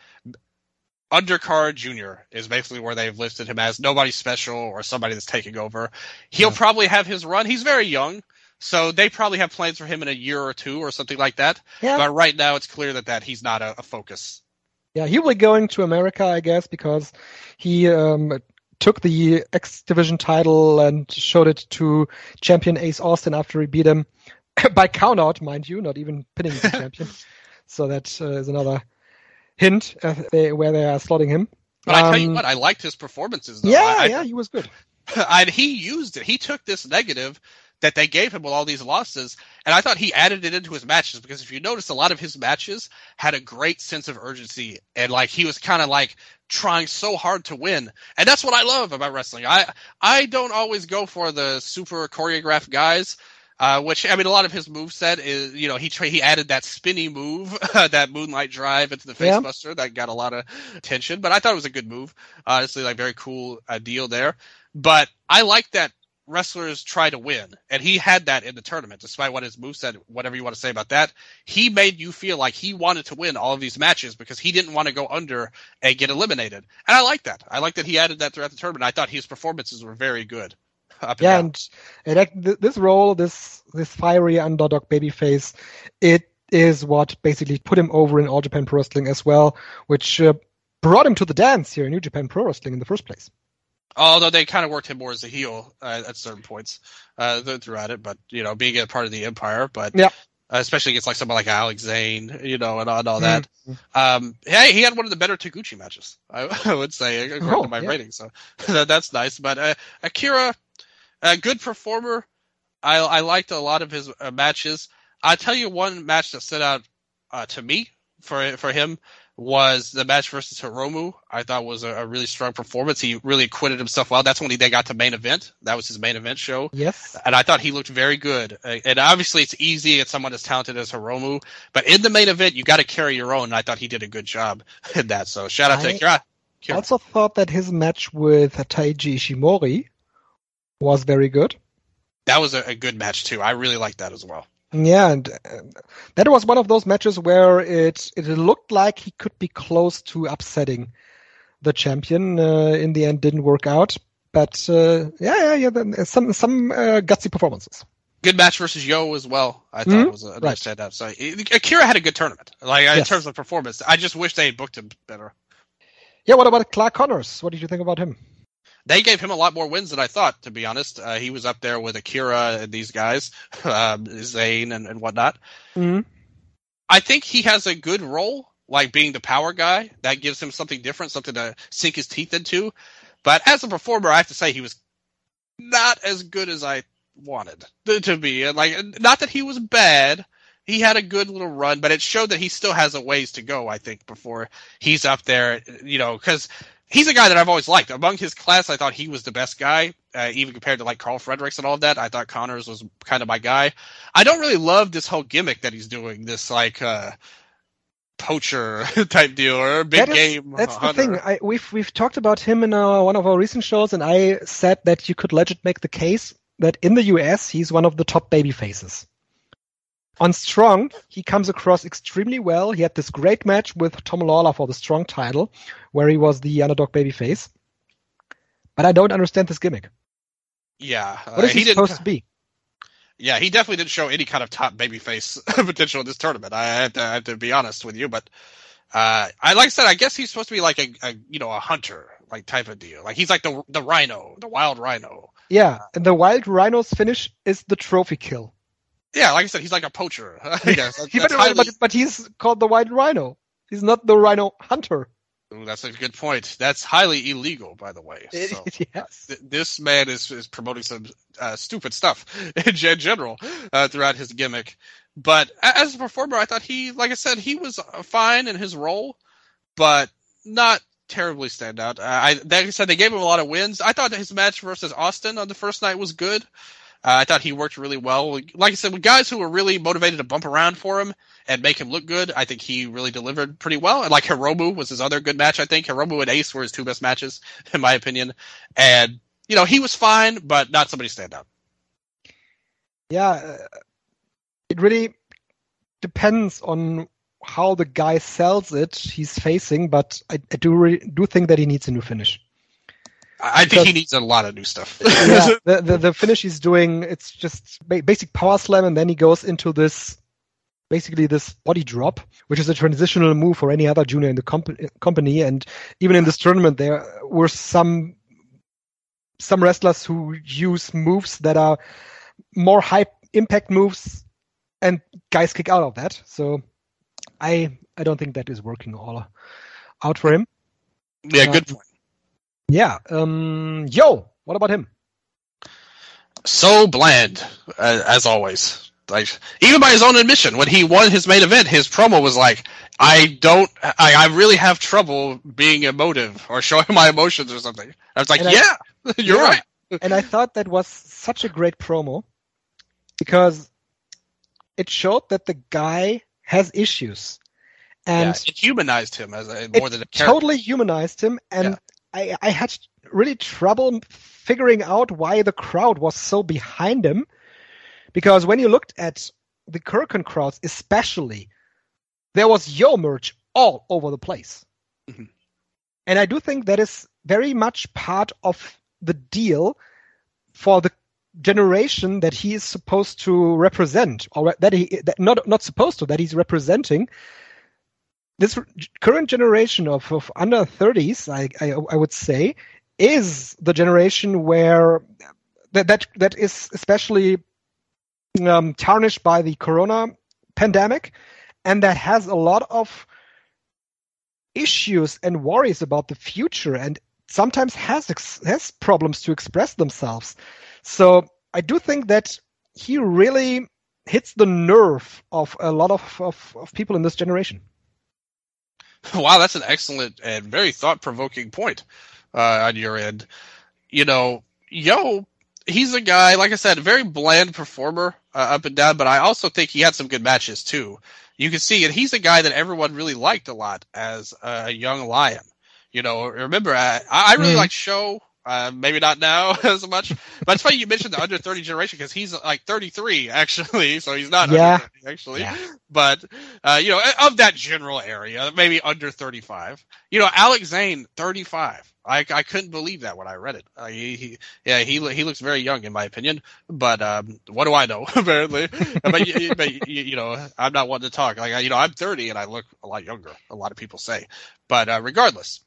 Undercard Junior is basically where they've listed him as nobody special or somebody that's taking over. He'll probably have his run. He's very young, so they probably have plans for him in a year or two or something like that. Yeah. But right now it's clear that he's not a focus. Yeah, he will be going to America, I guess, because he took the X Division title and showed it to champion Ace Austin after he beat him. By countout, mind you, not even pinning the champion. So that is another hint where they are slotting him. But I tell you what, I liked his performances, though. Yeah, he was good. He used it. He took this negative that they gave him with all these losses, and I thought he added it into his matches, because if you notice, a lot of his matches had a great sense of urgency, and like he was kind of like trying so hard to win. And that's what I love about wrestling. I don't always go for the super choreographed guys. Which, I mean, a lot of his moveset is, he added that spinny move, that Moonlight Drive into the Facebuster that got a lot of attention. But I thought it was a good move. Honestly, like, very cool deal there. But I like that wrestlers try to win. And he had that in the tournament, despite what his moveset, whatever you want to say about that. He made you feel like he wanted to win all of these matches because he didn't want to go under and get eliminated. And I like that. I like that he added that throughout the tournament. I thought his performances were very good. And this role, this fiery underdog babyface, it is what basically put him over in All Japan Pro Wrestling as well, which brought him to the dance here in New Japan Pro Wrestling in the first place. Although they kind of worked him more as a heel at certain points throughout it, but being a part of the Empire, but especially against like someone like Alex Zane, and all that. He had one of the better Taguchi matches, I would say, according to my rating. So that's nice. But Akira. A good performer. I liked a lot of his matches. I'll tell you one match that stood out to me for him was the match versus Hiromu. I thought was a really strong performance. He really acquitted himself well. That's when they got to main event. That was his main event show. Yes. And I thought he looked very good. And obviously it's easy at someone as talented as Hiromu, but in the main event, you got to carry your own. And I thought he did a good job in that. So shout out to Akira. I also thought that his match with Taiji Ishimori was very good. That was a good match too. I really liked that as well. Yeah, and that was one of those matches where it looked like he could be close to upsetting the champion. In the end, didn't work out. But some gutsy performances. Good match versus Yo as well. I thought it was a nice standout. So Akira had a good tournament, in terms of performance. I just wish they had booked him better. Yeah, what about Clark Connors? What did you think about him? They gave him a lot more wins than I thought, to be honest. He was up there with Akira and these guys, Zayn and whatnot. Mm-hmm. I think he has a good role, like being the power guy. That gives him something different, something to sink his teeth into. But as a performer, I have to say he was not as good as I wanted to be. Like, not that he was bad. He had a good little run, but it showed that he still has a ways to go, I think, before he's up there, because he's a guy that I've always liked. Among his class, I thought he was the best guy, even compared to like Carl Fredericks and all of that. I thought Connors was kind of my guy. I don't really love this whole gimmick that he's doing, this like poacher type deal or big game. That's hunter. the thing. We've talked about him in one of our recent shows, and I said that you could legit make the case that in the US he's one of the top baby faces. On Strong, he comes across extremely well. He had this great match with Tom Lawler for the Strong title, where he was the underdog babyface. But I don't understand this gimmick. Yeah. What is he supposed to be? Yeah, he definitely didn't show any kind of top babyface potential in this tournament. I have to be honest with you, but like I said, I guess he's supposed to be like a hunter like type of deal. Like he's like the rhino, the wild rhino. Yeah, and the wild rhino's finish is the trophy kill. Yeah, like I said, he's like a poacher. But he's called the wild rhino. He's not the rhino hunter. Ooh, that's a good point. That's highly illegal, by the way. So, yes. This man is promoting some stupid stuff in general throughout his gimmick. But as a performer, I thought like I said, he was fine in his role, but not terribly standout. Like I said, they gave him a lot of wins. I thought his match versus Austin on the first night was good. I thought he worked really well. Like I said, with guys who were really motivated to bump around for him and make him look good, I think he really delivered pretty well. And like Hiromu was his other good match, I think. Hiromu and Ace were his two best matches, in my opinion. And, he was fine, but not somebody stand out. Yeah, it really depends on how the guy sells it he's facing, but I do think that he needs a new finish. I think he needs a lot of new stuff. Yeah, the finish he's doing, it's just basic power slam, and then he goes into this body drop, which is a transitional move for any other junior in the company. And even in this tournament, there were some wrestlers who use moves that are more high impact moves, and guys kick out of that. So I don't think that is working all out for him. Yeah, good point. Yeah. Yo, what about him? So bland, as always. Like, even by his own admission, when he won his main event, his promo was like, I really have trouble being emotive or showing my emotions or something. I was like, you're right. And I thought that was such a great promo because it showed that the guy has issues. And it humanized him as more than a character. Totally humanized him, and I had really trouble figuring out why the crowd was so behind him, because when you looked at the Korakuen crowds especially, there was Yo merch all over the place. Mm-hmm. And I do think that is very much part of the deal for the generation that he is supposed to represent, or that he's representing. This current generation of under 30s, I would say, is the generation where that is especially tarnished by the corona pandemic, and that has a lot of issues and worries about the future, and sometimes has problems to express themselves. So I do think that he really hits the nerve of a lot of people in this generation. Wow, that's an excellent and very thought-provoking point on your end. Yo, he's a guy, like I said, a very bland performer up and down, but I also think he had some good matches too. You can see, and he's a guy that everyone really liked a lot as a young lion. Remember, I really liked Sho. Maybe not now as much. But it's funny you mentioned the under 30 generation because he's like 33 actually, so he's not under 30 actually. Yeah. But of that general area, maybe under 35. Alex Zane, 35. I couldn't believe that when I read it. He looks very young in my opinion, but what do I know? Apparently, but I'm not one to talk. Like I'm 30 and I look a lot younger. A lot of people say, but regardless,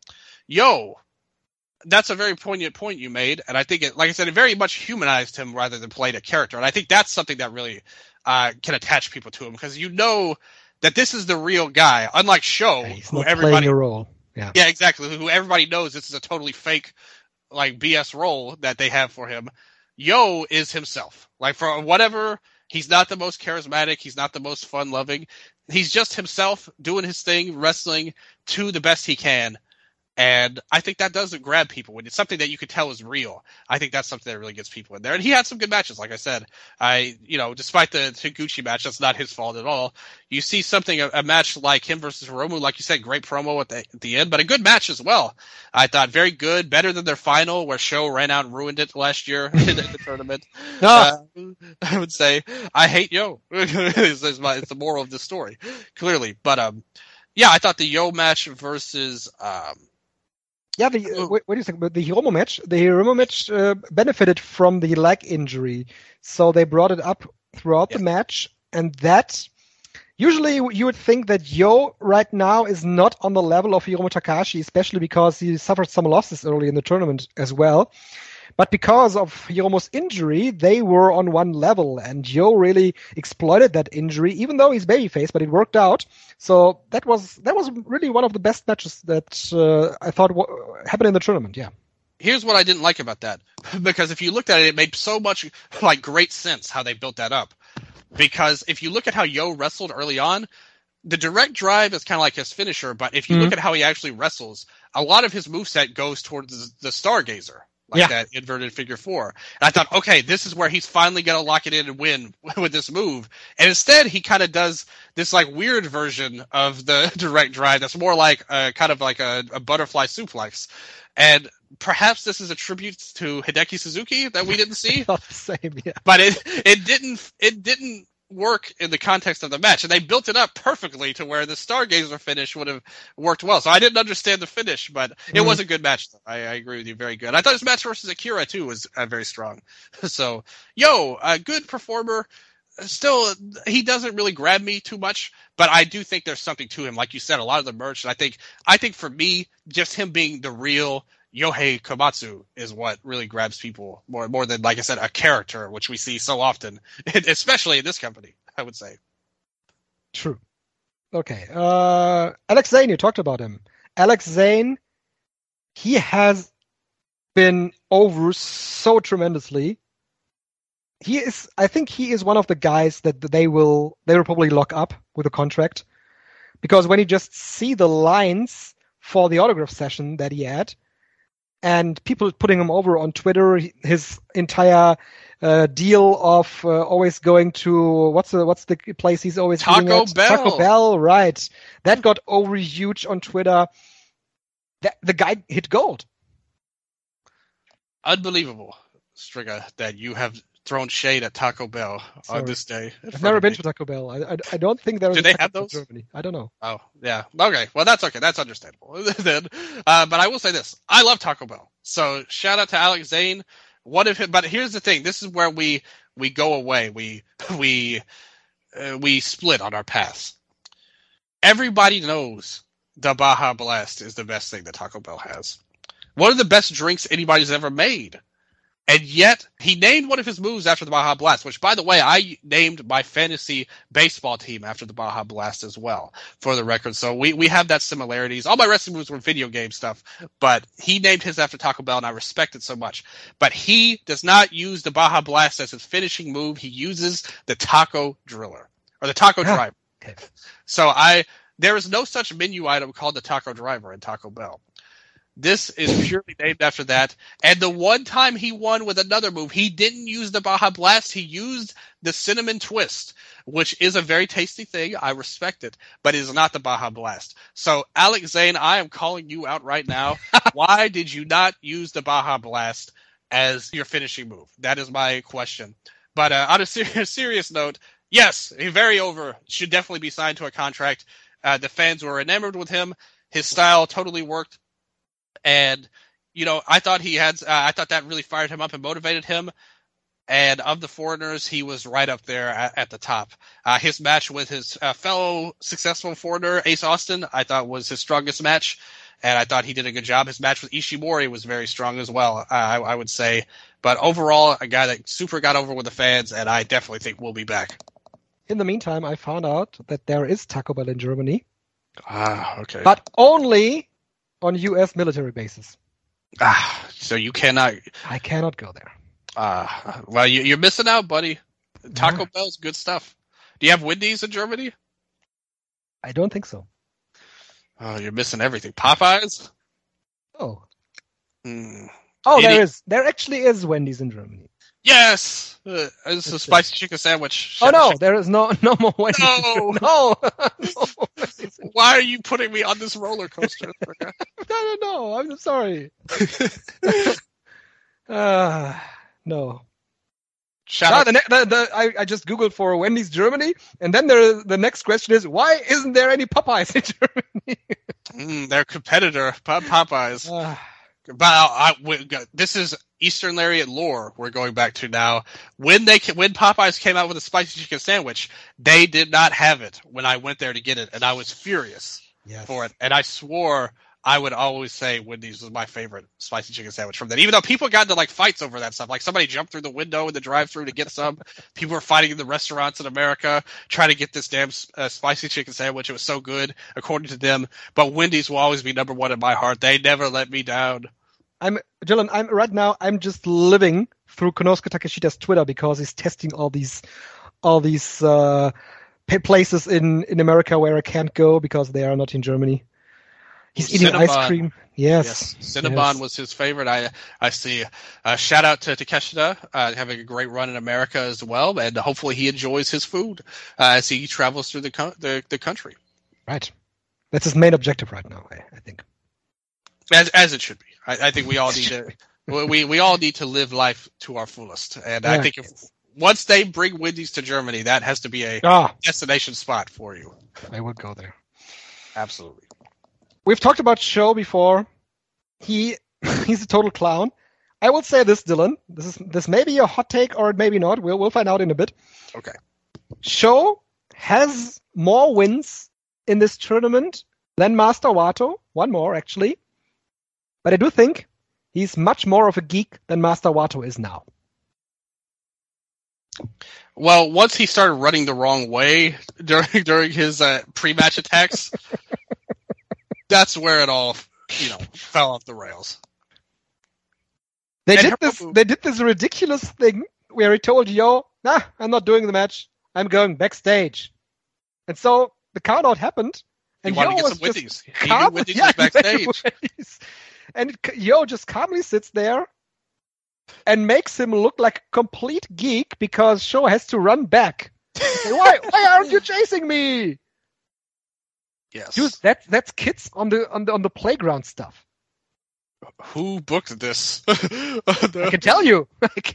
that's a very poignant point you made, and I think like I said, it very much humanized him rather than played a character, and I think that's something that really can attach people to him because that this is the real guy, unlike Sho, who everybody playing a role. Yeah, exactly. Who everybody knows this is a totally fake, like BS role that they have for him. Yo is himself. Like for whatever, he's not the most charismatic. He's not the most fun-loving. He's just himself doing his thing, wrestling to the best he can. And I think that doesn't grab people when it's something that you could tell is real. I think that's something that really gets people in there. And he had some good matches, like I said. Despite the Taguchi match, that's not his fault at all. You see a match like him versus Hiromu, like you said, great promo at the end, but a good match as well. I thought very good, better than their final where Sho ran out and ruined it last year in the tournament. I would say I hate Yo. It's the moral of the story, clearly. But I thought the Yo match versus what do you think about the Hiromu match? The Hiromu match benefited from the leg injury, so they brought it up throughout the match, and that usually you would think that Yo right now is not on the level of Hiromu Takahashi, especially because he suffered some losses early in the tournament as well. But because of Hiromu's injury, they were on one level, and Yo really exploited that injury, even though he's babyface, but it worked out. So that was really one of the best matches that I thought happened in the tournament. Yeah. Here's what I didn't like about that, because if you looked at it, it made so much great sense how they built that up. Because if you look at how Yo wrestled early on, the direct drive is kind of like his finisher, but if you look at how he actually wrestles, a lot of his moveset goes towards the Stargazer. That inverted figure four. And I thought, okay, this is where he's finally going to lock it in and win with this move. And instead, he kind of does this weird version of the direct drive that's more like a butterfly suplex. And perhaps this is a tribute to Hideki Suzuki that we didn't see. Not the same, yeah. But it didn't work in the context of the match, and they built it up perfectly to where the Stargazer finish would have worked well. So I didn't understand the finish, but it was a good match. I agree with you, very good. I thought his match versus Akira too was very strong. So a good performer. Still, he doesn't really grab me too much, but I do think there's something to him. Like you said, a lot of the merch, and I think for me, just him being the real Yohei Komatsu is what really grabs people more than, like I said, a character, which we see so often, especially in this company, I would say. True. Okay. Alex Zane, you talked about him. Alex Zane, he has been over so tremendously. I think he is one of the guys that they will probably lock up with a contract, because when you just see the lines for the autograph session that he had, and people putting him over on Twitter, his entire deal of always going to what's the place he's always Taco Bell. Taco Bell, right? That got over huge on Twitter. The guy hit gold. Unbelievable, Striga, that you have thrown shade at Taco Bell on this day. I've never been to Taco Bell. I don't think there was. Do they have those? In Germany. I don't know. Oh, yeah. Okay. Well, that's okay. That's understandable. Then, but I will say this: I love Taco Bell. So shout out to Alex Zane. But here's the thing: this is where we go away. We split on our paths. Everybody knows the Baja Blast is the best thing that Taco Bell has. One of the best drinks anybody's ever made. And yet, he named one of his moves after the Baja Blast, which, by the way, I named my fantasy baseball team after the Baja Blast as well, for the record. So we have that similarities. All my wrestling moves were video game stuff, but he named his after Taco Bell, and I respect it so much. But he does not use the Baja Blast as his finishing move. He uses the Taco Driller, or the Taco Driver. So there is no such menu item called the Taco Driver in Taco Bell. This is purely named after that. And the one time he won with another move, he didn't use the Baja Blast. He used the Cinnamon Twist, which is a very tasty thing. I respect it, but it is not the Baja Blast. So, Alex Zane, I am calling you out right now. Why did you not use the Baja Blast as your finishing move? That is my question. But on a serious note, yes, he's very over. Should definitely be signed to a contract. The fans were enamored with him. His style totally worked. And, I thought I thought that really fired him up and motivated him. And of the foreigners, he was right up there at the top. His match with his fellow successful foreigner, Ace Austin, I thought was his strongest match. And I thought he did a good job. His match with Ishimori was very strong as well, I would say. But overall, a guy that super got over with the fans, and I definitely think will be back. In the meantime, I found out that there is Taco Bell in Germany. Okay. But only on U.S. military bases. So you cannot... I cannot go there. Well, you're missing out, buddy. Taco Bell's good stuff. Do you have Wendy's in Germany? I don't think so. Oh, you're missing everything. Popeyes? Oh. Mm. There actually is Wendy's in Germany. Yes! It's a spicy chicken sandwich. Oh, no, there is no more Wendy's. No! No! Why are you putting me on this roller coaster? No, I'm sorry. No. I just Googled for Wendy's Germany, and then the next question is, why isn't there any Popeyes in Germany? Their competitor, Popeyes. But this is Eastern Lariat lore we're going back to now. When Popeyes came out with a spicy chicken sandwich, they did not have it when I went there to get it, and I was furious for it. And I swore I would always say Wendy's was my favorite spicy chicken sandwich from that. Even though people got into fights over that stuff. Like somebody jumped through the window in the drive-thru to get some. People were fighting in the restaurants in America trying to get this damn spicy chicken sandwich. It was so good, according to them. But Wendy's will always be number one in my heart. They never let me down. Dylan, I'm just living through Konosuke Takeshita's Twitter because he's testing all these places in America where I can't go because they are not in Germany. He's eating ice cream. Yes. Cinnabon was his favorite. I see. Shout out to Takeshita, having a great run in America as well, and hopefully he enjoys his food as he travels through the country. Right. That's his main objective right now, I think. As it should be. I think we all need to. We all need to live life to our fullest, and I think once they bring Wendy's to Germany, that has to be a destination spot for you. I would go there. Absolutely. We've talked about Sho before. He's a total clown. I will say this, Dylan. This may be a hot take or maybe not. We'll find out in a bit. Okay. Sho has more wins in this tournament than Master Wato. One more, actually. But I do think he's much more of a geek than Master Wato is now. Well, once he started running the wrong way during his pre-match attacks, that's where it all, fell off the rails. They did this ridiculous thing where he told Yo, I'm not doing the match. I'm going backstage. And so the count-out happened. And he wanted to get some Wendy's. He knew Wendy's was backstage. And Yo just calmly sits there and makes him look like a complete geek because Sho has to run back. Why aren't you chasing me? Yes. Dude, that's kids on the playground stuff. Who booked this? I can tell you.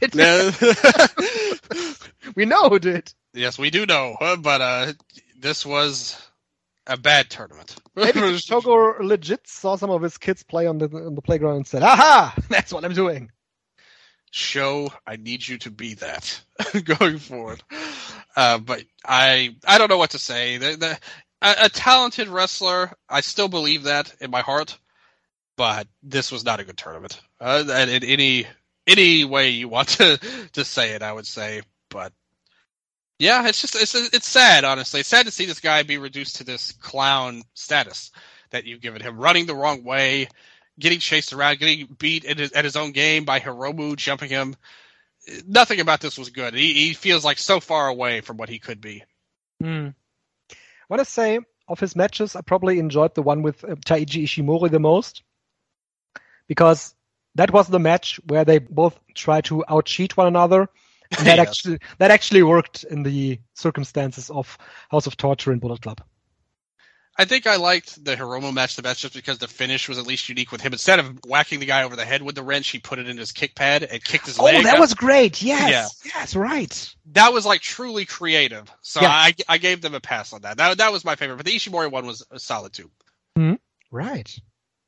We know who did. Yes, we do know, but this was a bad tournament. Maybe Togo legit saw some of his kids play on the playground and said, "Aha! That's what I'm doing." Sho, I need you to be that going forward. But I don't know what to say. A talented wrestler, I still believe that in my heart. But this was not a good tournament. And in any way you want to say it, I would say. But yeah, it's sad, honestly. It's sad to see this guy be reduced to this clown status that you've given him, running the wrong way, getting chased around, getting beat at his own game by Hiromu jumping him. Nothing about this was good. He feels like so far away from what he could be. I want to say, of his matches, I probably enjoyed the one with Taiji Ishimori the most. because that was the match where they both tried to out-cheat one another. And that actually worked in the circumstances of House of Torture and Bullet Club. I think I liked the Hiromu match the best just because the finish was at least unique with him. Instead of whacking the guy over the head with the wrench, he put it in his kick pad and kicked his leg. Oh, that was great. Yes. Yeah. Yes, right. That was like truly creative. So Yeah. I gave them a pass on that. That was my favorite. But the Ishimori one was solid too. Mm-hmm. Right.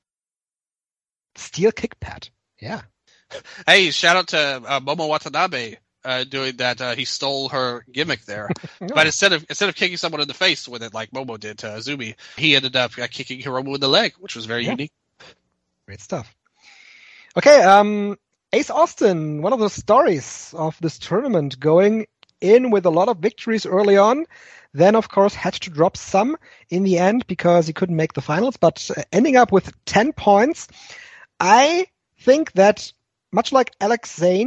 Steel kick pad. Yeah. Hey, shout out to Momo Watanabe doing that. He stole her gimmick there. But instead of kicking someone in the face with it like Momo did to Azumi, he ended up kicking Hiromu in the leg, which was very unique. Great stuff. Okay, Ace Austin, one of the stories of this tournament, going in with a lot of victories early on. Then, of course, had to drop some in the end because he couldn't make the finals, but ending up with 10 points. I think that, much like Alex Zane,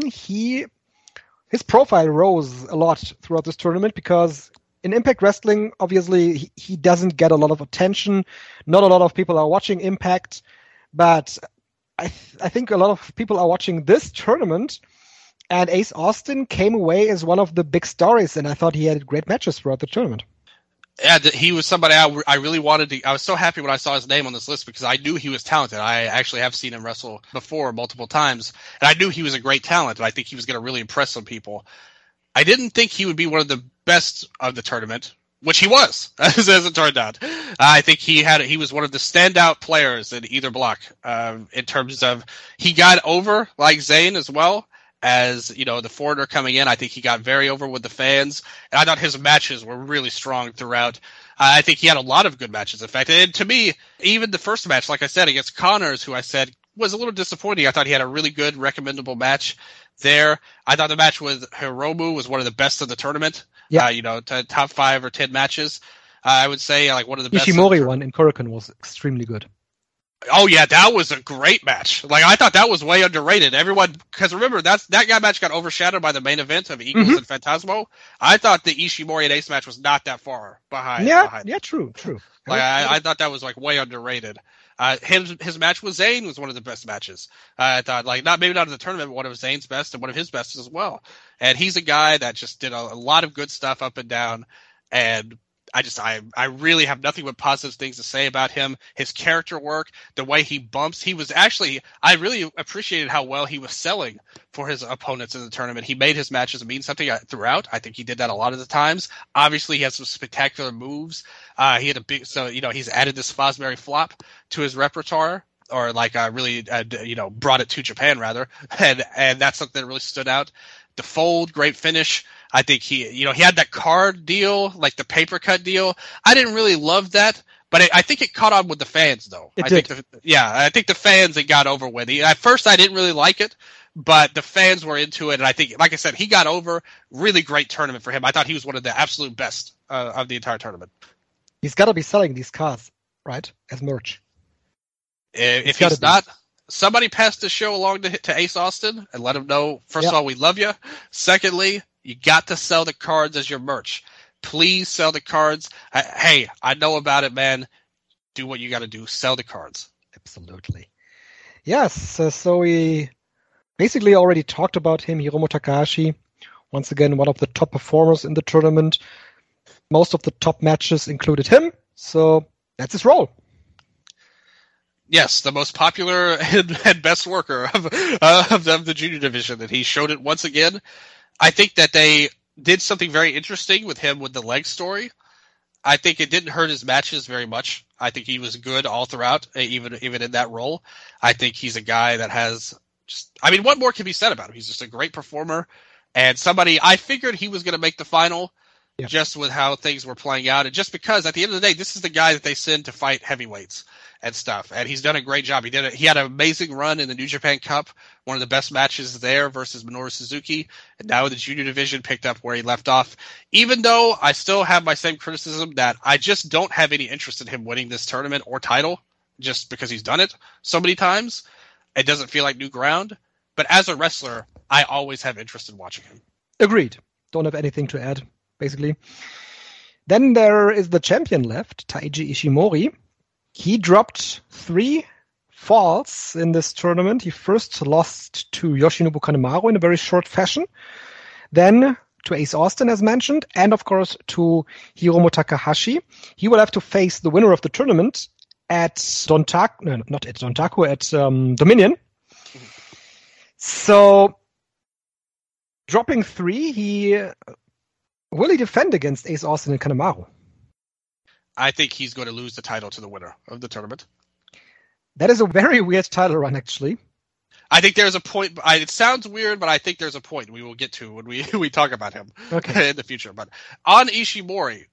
his profile rose a lot throughout this tournament because in Impact Wrestling, obviously, he doesn't get a lot of attention. Not a lot of people are watching Impact, but I think a lot of people are watching this tournament, and Ace Austin came away as one of the big stories, and I thought he had great matches throughout the tournament. Yeah, he was somebody I really wanted to. I was so happy when I saw his name on this list because I knew he was talented. I actually have seen him wrestle before multiple times, and I knew he was a great talent, and I think he was going to really impress some people. I didn't think he would be one of the best of the tournament, which he was, as it turned out. I think he was one of the standout players in either block in terms of he got over like Zayn as well. As, the foreigner coming in, I think he got very over with the fans. And I thought his matches were really strong throughout. I think he had a lot of good matches, in fact. And to me, even the first match, like I said, against Connors, who I said was a little disappointing. I thought he had a really good, recommendable match there. I thought the match with Hiromu was one of the best of the tournament. Yeah. Top 5 or 10 matches. I would say like one of the best. Ishimori one in Korakuen was extremely good. Oh yeah, that was a great match. Like I thought that was way underrated. Everyone, because remember that guy match got overshadowed by the main event of Eagles and Phantasmo. I thought the Ishimori and Ace match was not that far behind. Yeah, true. Like I thought that was like way underrated. His match with Zayn was one of the best matches. I thought maybe not in the tournament, but one of Zayn's best and one of his best as well. And he's a guy that just did a lot of good stuff up and down. And I really have nothing but positive things to say about him. His character work, the way he bumps. I really appreciated how well he was selling for his opponents in the tournament. He made his matches mean something throughout. I think he did that a lot of the times. Obviously, he has some spectacular moves. He had he's added this Fosbury flop to his repertoire, or brought it to Japan rather. And that's something that really stood out. The fold, great finish. I think he had that card deal, like the paper cut deal. I didn't really love that, but I think it caught on with the fans, though. I think the fans it got over with. At first, I didn't really like it, but the fans were into it, and I think, like I said, he got over. Really great tournament for him. I thought he was one of the absolute best of the entire tournament. He's got to be selling these cars, right, as merch. If he's not, somebody pass the show along to Ace Austin and let him know, first of all, we love you. Secondly, you got to sell the cards as your merch. Please sell the cards. Hey, I know about it, man. Do what you got to do. Sell the cards. Absolutely. Yes, so we basically already talked about him, Hiromu Takahashi. Once again, one of the top performers in the tournament. Most of the top matches included him, so that's his role. Yes, the most popular and best worker of the junior division, and he showed it once again. I think that they did something very interesting with him with the leg story. I think it didn't hurt his matches very much. I think he was good all throughout, even in that role. I think he's a guy that has what more can be said about him? He's just a great performer, and I figured he was going to make the final. Yeah. Just with how things were playing out, and just because at the end of the day, this is the guy that they send to fight heavyweights and stuff, and he's done a great job. He had an amazing run in the New Japan Cup, one of the best matches there versus Minoru Suzuki, and now the junior division picked up where he left off. Even though I still have my same criticism that I just don't have any interest in him winning this tournament or title, just because he's done it so many times. It doesn't feel like new ground, but as a wrestler, I always have interest in watching him. Agreed. Don't have anything to add. Basically. Then there is the champion left, Taiji Ishimori. He dropped 3 falls in this tournament. He first lost to Yoshinobu Kanemaru in a very short fashion, then to Ace Austin, as mentioned, and of course to Hiromu Takahashi. He will have to face the winner of the tournament at Dominion. So, dropping 3, will he defend against Ace Austin and Kanemaru? I think he's going to lose the title to the winner of the tournament. That is a very weird title run, actually. I think there's a point. It sounds weird, but I think there's a point we will get to when we talk about him in the future. But on Ishimori,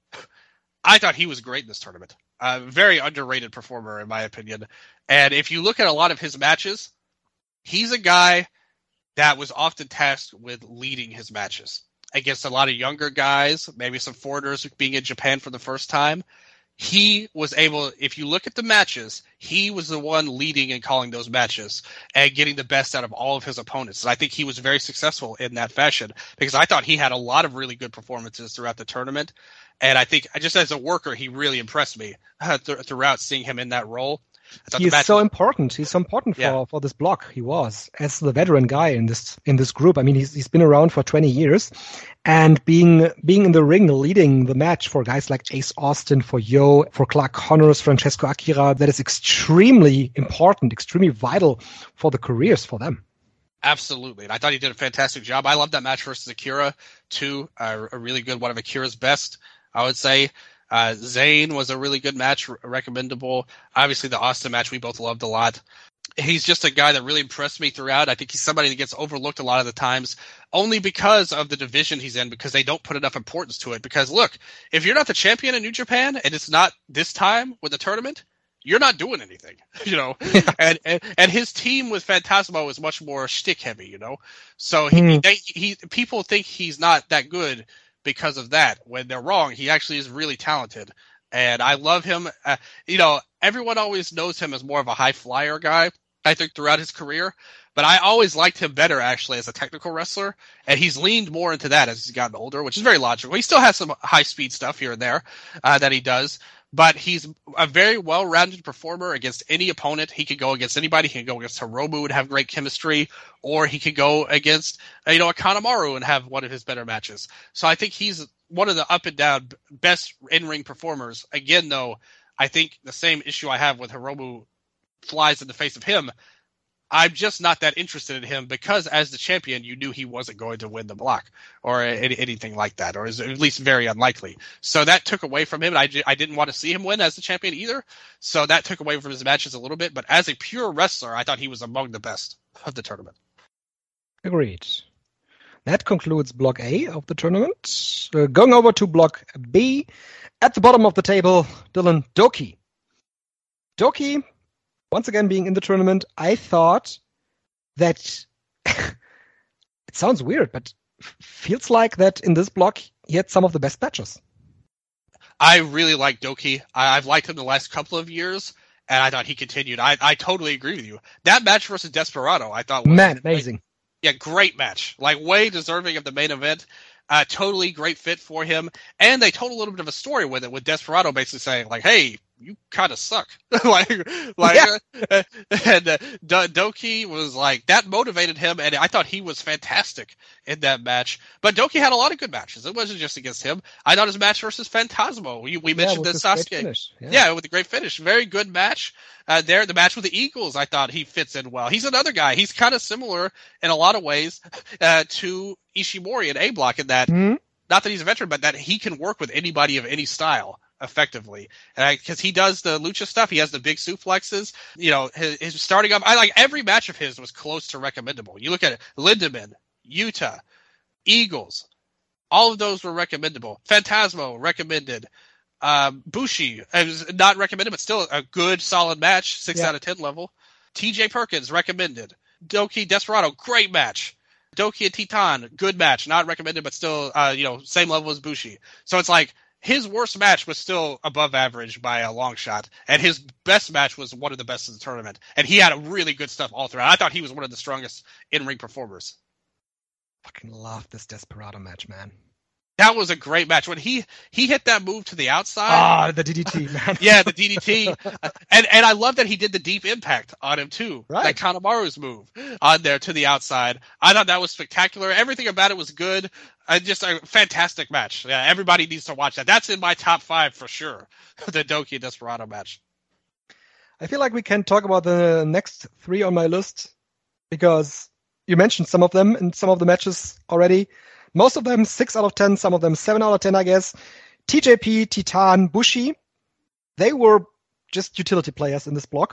I thought he was great in this tournament. Very underrated performer, in my opinion. And if you look at a lot of his matches, he's a guy that was often tasked with leading his matches against a lot of younger guys, maybe some foreigners being in Japan for the first time. He was able, if you look at the matches, he was the one leading and calling those matches and getting the best out of all of his opponents. And I think he was very successful in that fashion because I thought he had a lot of really good performances throughout the tournament. And I think just as a worker, he really impressed me throughout seeing him in that role. He's so important. He's so important for this block. He was as the veteran guy in this group. I mean, he's been around for 20 years, and being in the ring, leading the match for guys like Ace Austin, for Yo, for Clark Connors, Francesco Akira, that is extremely important, extremely vital for the careers for them. Absolutely, and I thought he did a fantastic job. I love that match versus Akira too. A really good, one of Akira's best, I would say. Zayn was a really good match, recommendable. Obviously, the Austin match we both loved a lot. He's just a guy that really impressed me throughout. I think he's somebody that gets overlooked a lot of the times only because of the division he's in, because they don't put enough importance to it. Because, look, if you're not the champion in New Japan and it's not this time with the tournament, you're not doing anything, you know. and his team with Phantasmo is much more shtick heavy, you know. So people think he's not that good because of that. When they're wrong, he actually is really talented, and I love him. Everyone always knows him as more of a high flyer guy, I think, throughout his career, but I always liked him better actually as a technical wrestler, and he's leaned more into that as he's gotten older, which is very logical. He still has some high speed stuff here and there that he does, but he's a very well-rounded performer against any opponent. He could go against anybody. He could go against Hiromu and have great chemistry, or he could go against, a Kanemaru and have one of his better matches. So I think he's one of the up and down best in-ring performers. Again, though, I think the same issue I have with Hiromu flies in the face of him. I'm just not that interested in him because as the champion, you knew he wasn't going to win the block or anything like that, or is at least very unlikely. So that took away from him. I didn't want to see him win as the champion either. So that took away from his matches a little bit. But as a pure wrestler, I thought he was among the best of the tournament. Agreed. That concludes Block A of the tournament. Going over to Block B, at the bottom of the table, Dylan, Doki. Doki, once again being in the tournament, I thought that it sounds weird, but feels like that in this block he had some of the best matches. I really like Doki. I've liked him the last couple of years, and I thought he continued. I totally agree with you. That match versus Desperado, I thought was amazing. Great match. Like, way deserving of the main event. Totally great fit for him. And they told a little bit of a story with it, with Desperado basically saying, like, hey, you kind of suck. Doki was like, that motivated him, and I thought he was fantastic in that match. But Doki had a lot of good matches. It wasn't just against him. I thought his match versus Phantasmo. We mentioned the Sasuke. With a great finish. Very good match. The match with the Eagles, I thought he fits in well. He's another guy. He's kind of similar in a lot of ways to Ishimori in A Block in that, not that he's a veteran, but that he can work with anybody of any style effectively, because he does the lucha stuff. He has the big suplexes. His starting up. I like every match of his was close to recommendable. You look at it, Lindemann, Utah, Eagles, all of those were recommendable. Phantasmo recommended. Bushi was not recommended, but still a good solid match, 6 out of 10 level. TJ Perkins recommended. Doki Desperado, great match. Doki and Titan, good match, not recommended, but still same level as Bushi. So it's like his worst match was still above average by a long shot, and his best match was one of the best in the tournament. And he had a really good stuff all throughout. I thought he was one of the strongest in-ring performers. Fucking love this Desperado match, man. That was a great match. When he hit that move to the outside. The DDT, man. Yeah, the DDT. and I love that he did the deep impact on him, too. Right. Like Kanemaru's move on there to the outside. I thought that was spectacular. Everything about it was good. Just a fantastic match. Yeah, everybody needs to watch that. That's in my top 5 for sure, the Doki and Desperado match. I feel like we can talk about the next 3 on my list because you mentioned some of them in some of the matches already. Most of them 6 out of 10, some of them 7 out of 10, I guess. TJP, Titan, Bushi, they were just utility players in this block.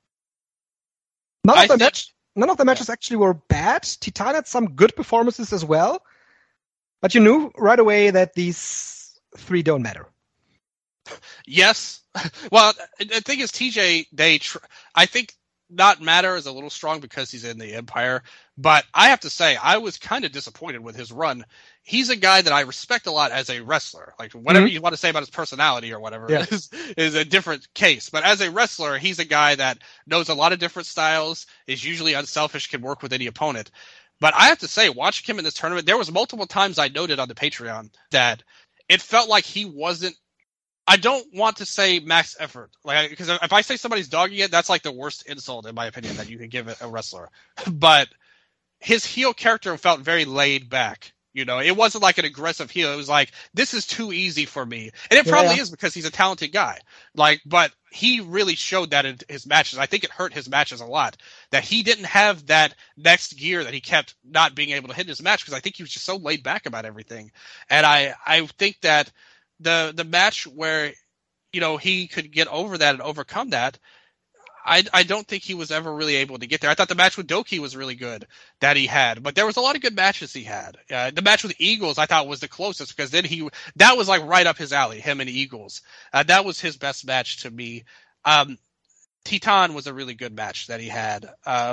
None of the matches actually were bad. Titan had some good performances as well. But you knew right away that these 3 don't matter. Yes. Well, the thing is, TJ, I think not matter is a little strong because he's in the Empire. But I have to say, I was kind of disappointed with his run. He's a guy that I respect a lot as a wrestler. Like, whatever you want to say about his personality or whatever is a different case. But as a wrestler, he's a guy that knows a lot of different styles, is usually unselfish, can work with any opponent. But I have to say, watching him in this tournament, there was multiple times I noted on the Patreon that it felt like he wasn't, I don't want to say max effort, like, because if I say somebody's dogging it, that's like the worst insult, in my opinion, that you can give a wrestler. But his heel character felt very laid back. You know, it wasn't like an aggressive heel. It was like, this is too easy for me. And it probably is because he's a talented guy. Like, but he really showed that in his matches. I think it hurt his matches a lot that he didn't have that next gear that he kept not being able to hit in his match because I think he was just so laid back about everything. And I think that the match where, you know, he could get over that and overcome that, I don't think he was ever really able to get there. I thought the match with Doki was really good that he had, but there was a lot of good matches he had. The match with Eagles I thought was the closest because then that was like right up his alley, him and Eagles. That was his best match to me. Titan was a really good match that he had.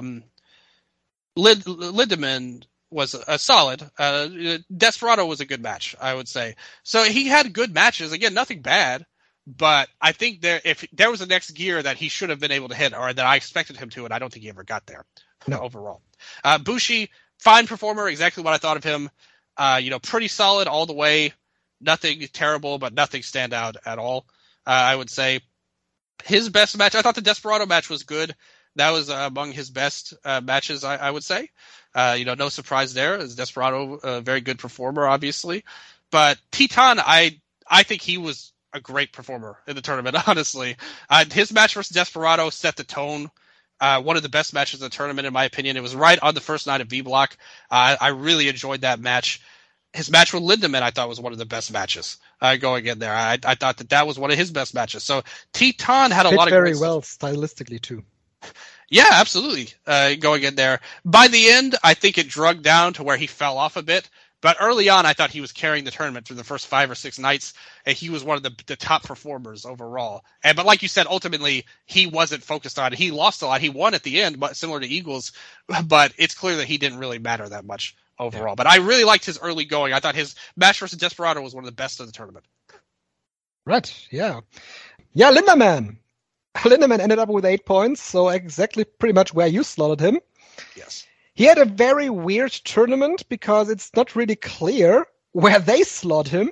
Lindemann was a solid. Desperado was a good match, I would say. So he had good matches. Again, nothing bad. But I think if there was a next gear that he should have been able to hit or that I expected him to, and I don't think he ever got there overall. Bushi, fine performer, exactly what I thought of him. Pretty solid all the way. Nothing terrible, but nothing stand out at all, I would say. His best match, I thought the Desperado match was good. That was among his best matches, I would say. No surprise there. As Desperado, a very good performer, obviously. But Titan, I think he was a great performer in the tournament, honestly. His match versus Desperado set the tone. One of the best matches of the tournament, in my opinion. It was right on the first night of V-Block. I really enjoyed that match. His match with Lindemann, I thought, was one of the best matches going in there. I thought that was one of his best matches. So Titan had a lot of very well stylistically, too. Yeah, absolutely. Going in there. By the end, I think it drug down to where he fell off a bit. But early on, I thought he was carrying the tournament through the first 5 or 6 nights, and he was one of the top performers overall. But like you said, ultimately, he wasn't focused on it. He lost a lot. He won at the end, but similar to Eagles, but it's clear that he didn't really matter that much overall. Yeah. But I really liked his early going. I thought his match versus Desperado was one of the best of the tournament. Right, yeah. Yeah, Lindemann. Lindemann ended up with 8 points, so exactly pretty much where you slotted him. Yes. He had a very weird tournament because it's not really clear where they slot him.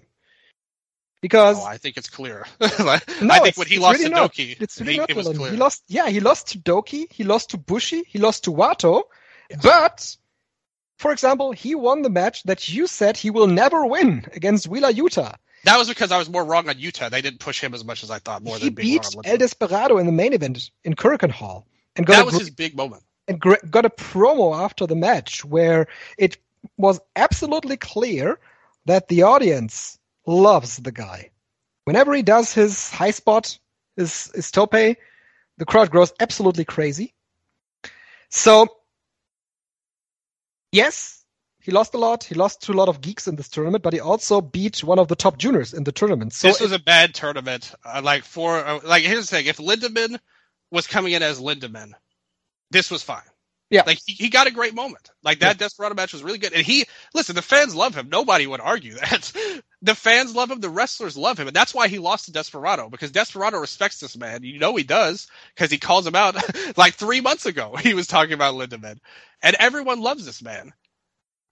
Because I think it's clear. I think when he lost to Doki, it was clear. He lost to Doki, he lost to Bushi, he lost to Wato. Yes. But, for example, he won the match that you said he will never win against Wheeler Yuta. That was because I was more wrong on Yuta. They didn't push him as much as I thought. He beat El Desperado in the main event in Kurikan Hall. And that was his big moment. And got a promo after the match where it was absolutely clear that the audience loves the guy. Whenever he does his high spot, his tope, the crowd goes absolutely crazy. So, yes, he lost a lot. He lost to a lot of geeks in this tournament, but he also beat one of the top juniors in the tournament. So this was a bad tournament. Here's the thing. If Lindemann was coming in as Lindemann, this was fine. Yeah. Like, he got a great moment. Like, that Desperado match was really good. And listen, the fans love him. Nobody would argue that. The fans love him. The wrestlers love him. And that's why he lost to Desperado, because Desperado respects this man. You know he does, because he calls him out like 3 months ago. He was talking about Lindemann. And everyone loves this man.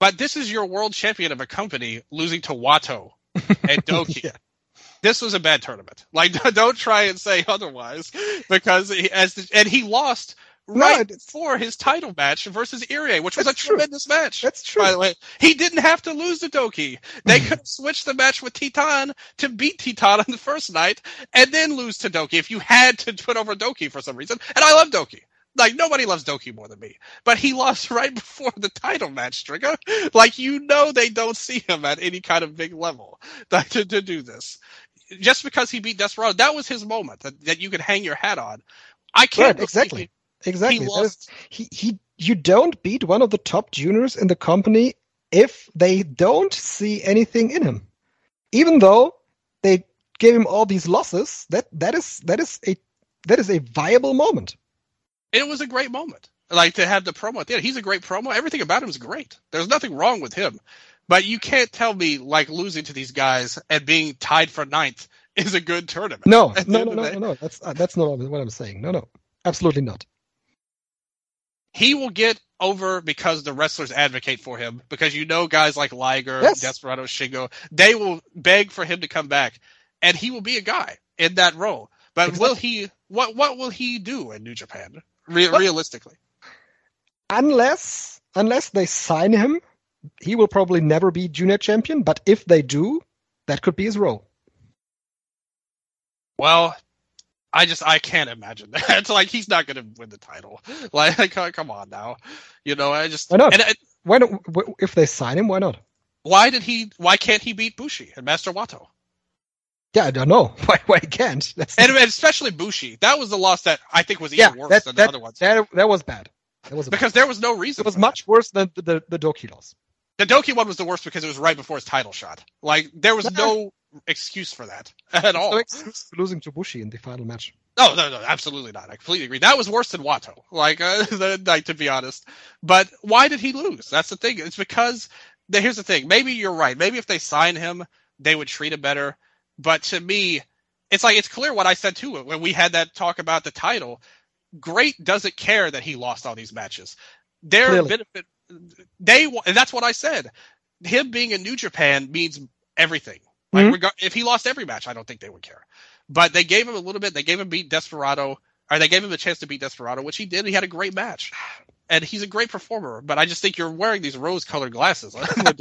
But this is your world champion of a company losing to Wato and Doki. Yeah. This was a bad tournament. Like, don't try and say otherwise, because he lost right before his title match versus Irie, which was a tremendous match. That's true. By the way, he didn't have to lose to Doki. They could have switched the match with Titan to beat Titan on the first night and then lose to Doki if you had to put over Doki for some reason. And I love Doki. Like, nobody loves Doki more than me. But he lost right before the title match, Trigger. Like, they don't see him at any kind of big level to do this. Just because he beat Desperado, that was his moment that you could hang your hat on. I can't exactly. He lost. You don't beat one of the top juniors in the company if they don't see anything in him. Even though they gave him all these losses, that is a viable moment. It was a great moment. Like, to have the promo at the end. He's a great promo. Everything about him is great. There's nothing wrong with him. But you can't tell me, like, losing to these guys and being tied for 9th is a good tournament. No. That's not what I'm saying. No. Absolutely not. He will get over because the wrestlers advocate for him. Because guys like Liger, Desperado, Shingo, they will beg for him to come back. And he will be a guy in that role. But will he? What will he do in New Japan? Realistically, unless they sign him, he will probably never be junior champion. But if they do, that could be his role. Well, I can't imagine that. It's like, he's not going to win the title. Like, come on now, I just why not? If they sign him, why not? Why can't he beat Bushi and Master Wato? Yeah, I don't know why he can't. And especially Bushi. That was the loss that I think was even worse than the other ones. That was bad. Because there was no reason. It was much worse than the Doki loss. The Doki one was the worst because it was right before his title shot. Like, there was no excuse for that at all. No excuse for losing to Bushi in the final match. No, absolutely not. I completely agree. That was worse than Wato. Like, to be honest. But why did he lose? That's the thing. It's because, here's the thing. Maybe you're right. Maybe if they sign him, they would treat him better. But to me, it's clear what I said too when we had that talk about the title. Great doesn't care that he lost all these matches. Their benefit, and that's what I said. Him being in New Japan means everything. Like, if he lost every match, I don't think they would care. But they gave him a little bit. They gave him they gave him a chance to beat Desperado, which he did. He had a great match. And he's a great performer, but I just think you're wearing these rose-colored glasses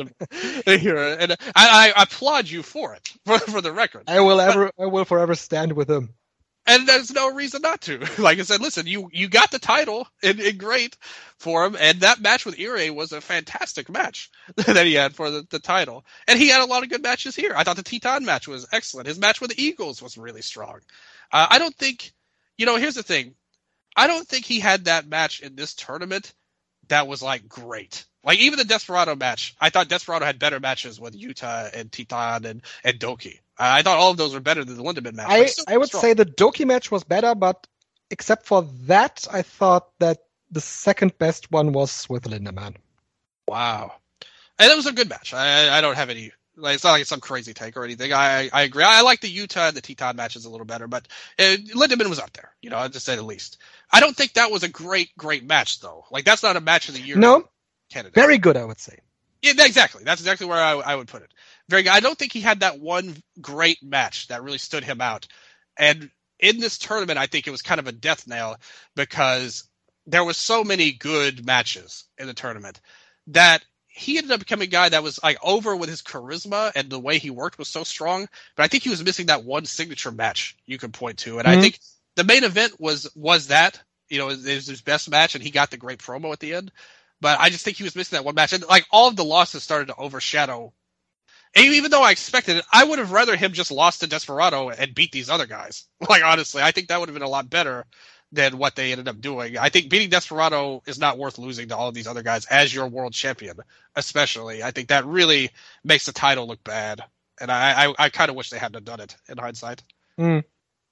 here, and I applaud you for it, for the record. I will forever stand with him. And there's no reason not to. Like I said, listen, you got the title, and great for him, and that match with Irie was a fantastic match that he had for the title. And he had a lot of good matches here. I thought the Titan match was excellent. His match with the Eagles was really strong. I don't think, here's the thing. I don't think he had that match in this tournament that was, like, great. Like, even the Desperado match, I thought Desperado had better matches with Yuta and Titan and Doki. I thought all of those were better than the Lindemann match. I would say the Doki match was better, but except for that, I thought that the second best one was with Lindemann. Wow. And it was a good match. I don't have any... Like, it's not like it's some crazy take or anything. I agree. I like the Yuta and the Titan matches a little better, but Lindemann was up there, to say the least. I don't think that was a great match, though. Like, that's not a match of the year. No. Candidate. Very good, I would say. Yeah, exactly. That's exactly where I would put it. Very good. I don't think he had that one great match that really stood him out. And in this tournament, I think it was kind of a death nail because there was so many good matches in the tournament that he ended up becoming a guy that was like over with his charisma and the way he worked was so strong. But I think he was missing that one signature match you could point to. And I think the main event was that, it was his best match and he got the great promo at the end. But I just think he was missing that one match. And like all of the losses started to overshadow. And even though I expected it, I would have rather him just lost to Desperado and beat these other guys. Like, honestly, I think that would have been a lot better than what they ended up doing. I think beating Desperado is not worth losing to all of these other guys as your world champion, especially. I think that really makes the title look bad. And I kind of wish they hadn't done it in hindsight. They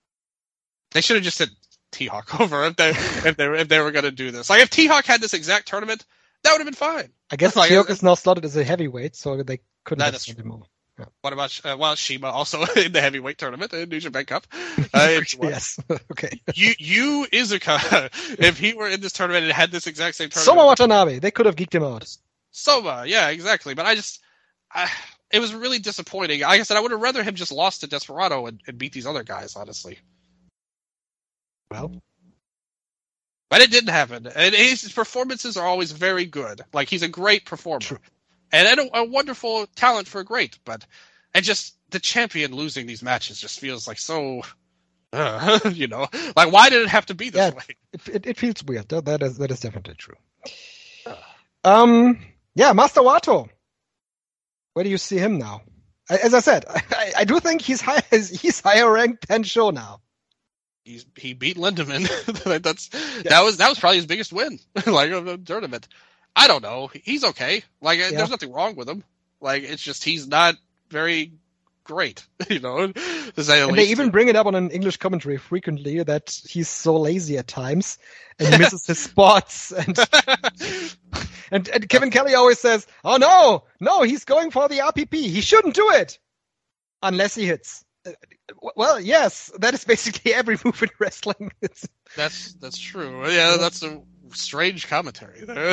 should have just said T-Hawk over if they were going to do this. Like, if T-Hawk had this exact tournament, that would have been fine. I guess T-Hawk is now slotted as a heavyweight, so they couldn't have sent him over. Yeah. What about Shima also in the heavyweight tournament in New Japan Cup? Yes. Okay. You Iizuka, if he were in this tournament and had this exact same tournament. Soma Watanabe, they could have geeked him out. Soma, yeah, exactly. But it was really disappointing. Like I said, I would have rather him just lost to Desperado and beat these other guys, honestly. Well, but it didn't happen. And his performances are always very good. Like, he's a great performer. True. And a wonderful talent for a great. And just the champion losing these matches just feels like so, like, why did it have to be this way? It feels weird. That is definitely true. Master Wato. Where do you see him now? As I said, I do think he's higher ranked than Sho now. He beat Lindemann. That was probably his biggest win, like, of the tournament. I don't know. He's okay. Like, there's nothing wrong with him. Like, it's just he's not very great, to say the least. They even bring it up on an English commentary frequently that he's so lazy at times and he misses his spots. And Kevin Kelly always says, "Oh no, he's going for the RPP. He shouldn't do it unless he hits." Well, yes, that is basically every move in wrestling. That's true. Yeah, that's a strange commentary there.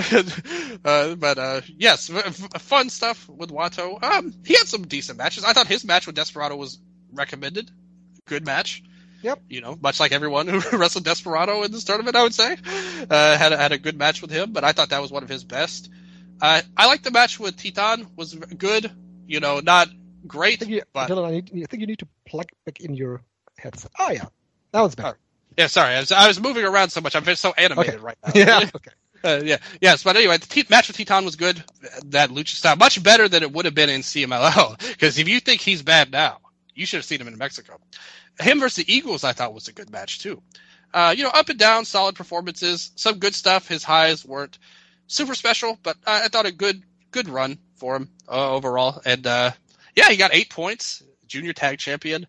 But yes, fun stuff with Wato. He had some decent matches. I thought his match with Desperado was recommended. Good match. Yep. Much like everyone who wrestled Desperado in this tournament, I would say, had a good match with him. But I thought that was one of his best. I liked the match with Titan. Was good. Not great. Dylan, I think you need to plug back in your headset. Oh yeah, that was better. Yeah, sorry, I was moving around so much. I'm so animated right now. Yeah. Okay. Yes, but anyway, the match with Titan was good. That lucha style, much better than it would have been in CMLL. Because if you think he's bad now, you should have seen him in Mexico. Him versus the Eagles, I thought, was a good match too. Up and down, solid performances, some good stuff. His highs weren't super special, but I thought a good run for him overall. And he got 8 points, junior tag champion.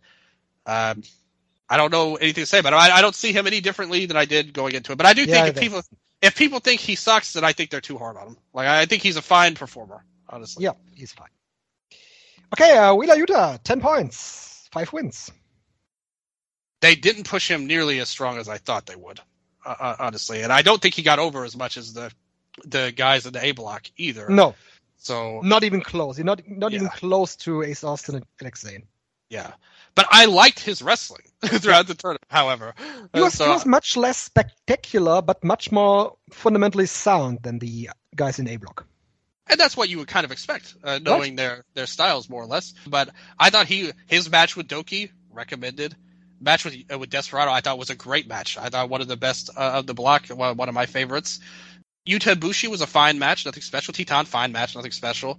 I don't know anything to say about him. I don't see him any differently than I did going into it. But I do think if people think he sucks, then I think they're too hard on him. Like, I think he's a fine performer, honestly. Yeah, he's fine. Okay, Wheeler Yuta, 10 points, 5 wins. They didn't push him nearly as strong as I thought they would, honestly. And I don't think he got over as much as the guys in the A block either. No. So not even close. Not even close to Ace Austin and Alex Zane. Yeah. But I liked his wrestling throughout the tournament, however. He was much less spectacular, but much more fundamentally sound than the guys in A block. And that's what you would kind of expect, knowing their styles more or less. But I thought his match with Doki, recommended. Match with Desperado, I thought was a great match. I thought one of the best of the block, one of my favorites. Yuta Ibushi was a fine match, nothing special. Titan, fine match, nothing special.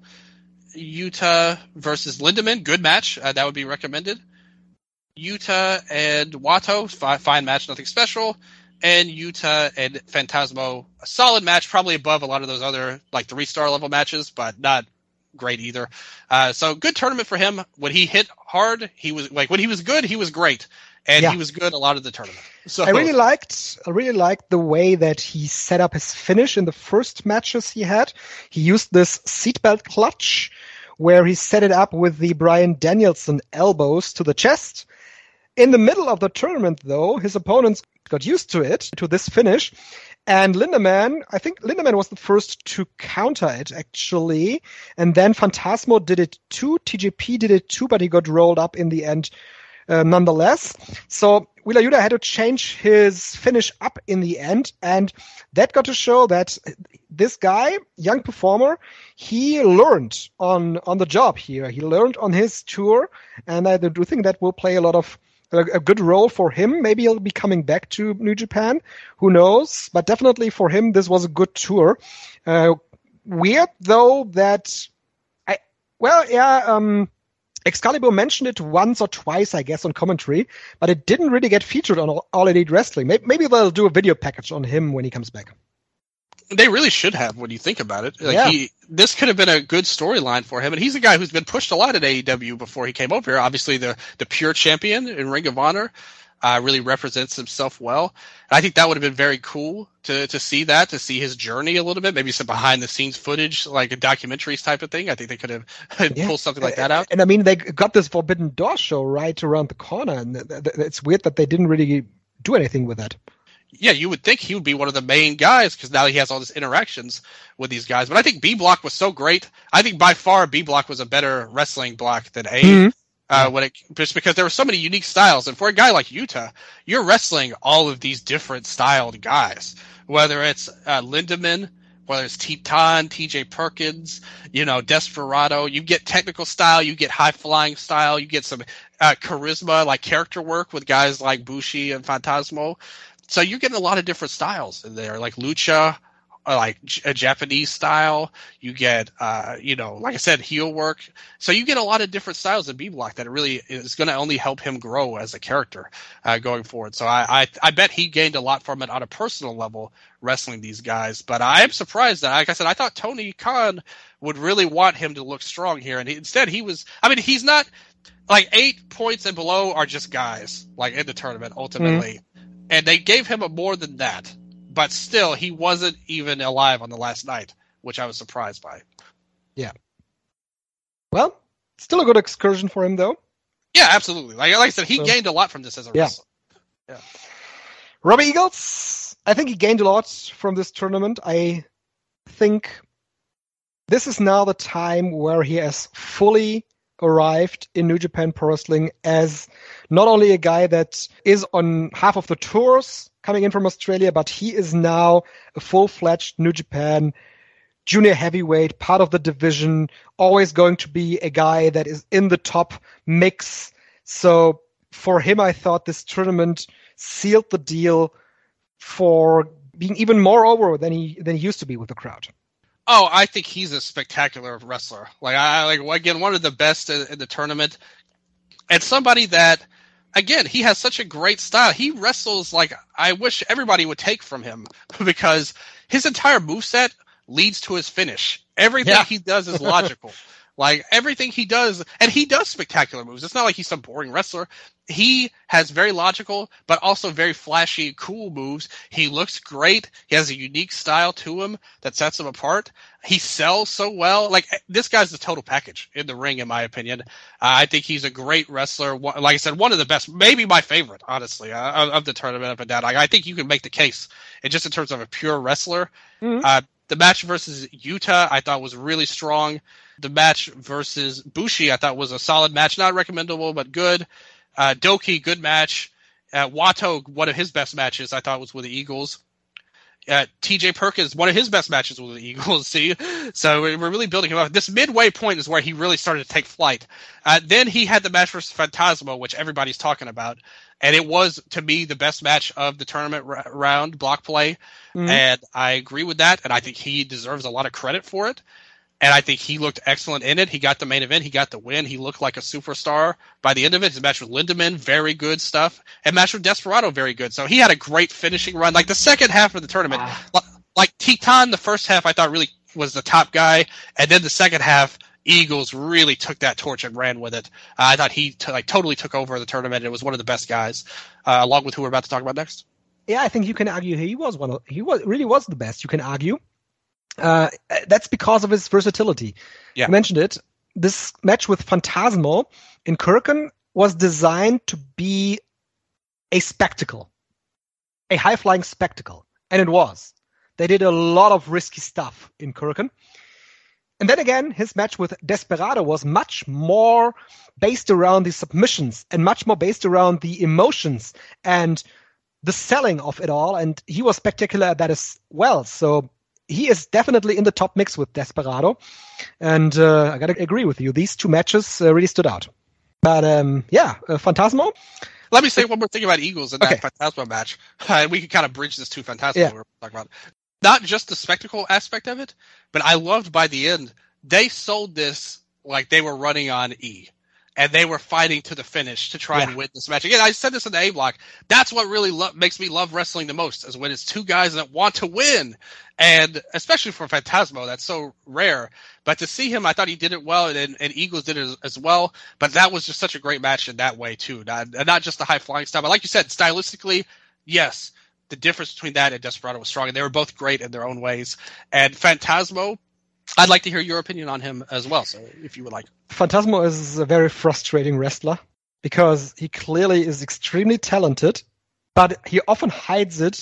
Yuta versus Lindemann, good match, that would be recommended. Yuta and Wato, fine match, nothing special. And Yuta and Phantasmo, a solid match, probably above a lot of those other, like, 3-star level matches, but not great either. So good tournament for him. When he hit hard, when he was good, he was great. And he was good a lot of the tournament. So I really liked the way that he set up his finish in the first matches he had. He used this seatbelt clutch where he set it up with the Bryan Danielson elbows to the chest. In the middle of the tournament, though, his opponents got used to this finish. And I think Lindemann was the first to counter it, actually. And then Phantasmo did it too. TJP did it too, but he got rolled up in the end nonetheless. So Wheeler Yuta had to change his finish up in the end. And that got to show that this guy, young performer, he learned on the job here. He learned on his tour. And I do think that will play a good role for him. Maybe he'll be coming back to New Japan. Who knows? But definitely for him, this was a good tour. Weird, though, that Excalibur mentioned it once or twice, I guess, on commentary, but it didn't really get featured on All Elite Wrestling. Maybe they'll do a video package on him when he comes back. They really should have when you think about it. This could have been a good storyline for him. And he's a guy who's been pushed a lot at AEW before he came over here. Obviously, the pure champion in Ring of Honor really represents himself well. And I think that would have been very cool to see that, to see his journey a little bit, maybe some behind-the-scenes footage, like a documentaries type of thing. I think they could have pulled something like that out. And I mean, they got this Forbidden Door show right around the corner, and it's weird that they didn't really do anything with that. yeah, you would think he would be one of the main guys because now he has all these interactions with these guys. But I think B Block was so great. I think by far B Block was a better wrestling block than A. Mhm. Just because there were so many unique styles, and for a guy like Yuta, you're wrestling all of these different styled guys, whether it's Lindemann, whether it's Titan, TJ Perkins, Desperado. You get technical style, you get high flying style, you get some charisma, like character work with guys like Bushi and Phantasmo. So you're getting a lot of different styles in there, like lucha, like a Japanese style. You get, like I said, heel work. So you get a lot of different styles in B Block that really is going to only help him grow as a character going forward. So I bet he gained a lot from it on a personal level wrestling these guys. But I am surprised that, like I said, I thought Tony Khan would really want him to look strong here. And instead he's not, like 8 points and below are just guys, like in the tournament ultimately. Mm-hmm. And they gave him more than that. But still, he wasn't even alive on the last night, which I was surprised by. Yeah. Well, still a good excursion for him, though. Yeah, absolutely. Like I said, he gained a lot from this as a wrestler. Yeah. Robbie Eagles, I think he gained a lot from this tournament. I think this is now the time where he has fully arrived in New Japan Pro Wrestling as not only a guy that is on half of the tours coming in from Australia, but he is now a full-fledged New Japan junior heavyweight, part of the division, always going to be a guy that is in the top mix. So for him, I thought this tournament sealed the deal for being even more over than he used to be with the crowd. Oh, I think he's a spectacular wrestler. Again, one of the best in the tournament. And somebody that, again, he has such a great style. He wrestles like I wish everybody would take from him because his entire moveset leads to his finish. Everything he does is logical. Like everything he does, and he does spectacular moves. It's not like he's some boring wrestler. He has very logical, but also very flashy, cool moves. He looks great. He has a unique style to him that sets him apart. He sells so well. Like this guy's the total package in the ring, in my opinion. I think he's a great wrestler. Like I said, one of the best, maybe my favorite, honestly, of the tournament up and down. I think you can make the case, and just in terms of a pure wrestler. Mm-hmm. The match versus Yuta, I thought was really strong. The match versus Bushi, I thought was a solid match. Not recommendable, but good. Doki, good match. Wato, one of his best matches, I thought was with the Eagles. TJ Perkins, one of his best matches with the Eagles. See, so we're really building him up. This midway point is where he really started to take flight. Then he had the match versus Phantasmo, which everybody's talking about. And it was, to me, the best match of the tournament round, block play. Mm-hmm. And I agree with that. And I think he deserves a lot of credit for it. And I think he looked excellent in it. He got the main event. He got the win. He looked like a superstar by the end of it. His match with Lindemann, very good stuff. And match with Desperado, very good. So he had a great finishing run. Like the second half of the tournament, like Titan, the first half I thought really was the top guy. And then the second half, Eagles really took that torch and ran with it. I thought he totally took over the tournament. It was one of the best guys, along with who we're about to talk about next. Yeah, I think you can argue he really was the best. You can argue. That's because of his versatility. Yeah. You mentioned it. This match with Phantasmo in Kurkan was designed to be a spectacle, a high-flying spectacle, and it was. They did a lot of risky stuff in Kurkan. And then again, his match with Desperado was much more based around the submissions and much more based around the emotions and the selling of it all. And he was spectacular at that as well. So he is definitely in the top mix with Desperado. And I got to agree with you. These two matches really stood out. But Phantasmo. Let me say one more thing about Eagles in that Phantasmo match. We can kind of bridge this to Phantasmo we're talking about. Not just the spectacle aspect of it, but I loved by the end, they sold this like they were running on E. And they were fighting to the finish to try and win this match. Again, I said this in the A block. That's what really makes me love wrestling the most, is when it's two guys that want to win. And especially for Phantasmo, that's so rare. But to see him, I thought he did it well, and Eagles did it as well. But that was just such a great match in that way, too. Not just the high-flying style, but like you said, stylistically, yes, the difference between that and Desperado was strong, and they were both great in their own ways. And Phantasmo, I'd like to hear your opinion on him as well, so if you would like. Phantasmo is a very frustrating wrestler because he clearly is extremely talented, but he often hides it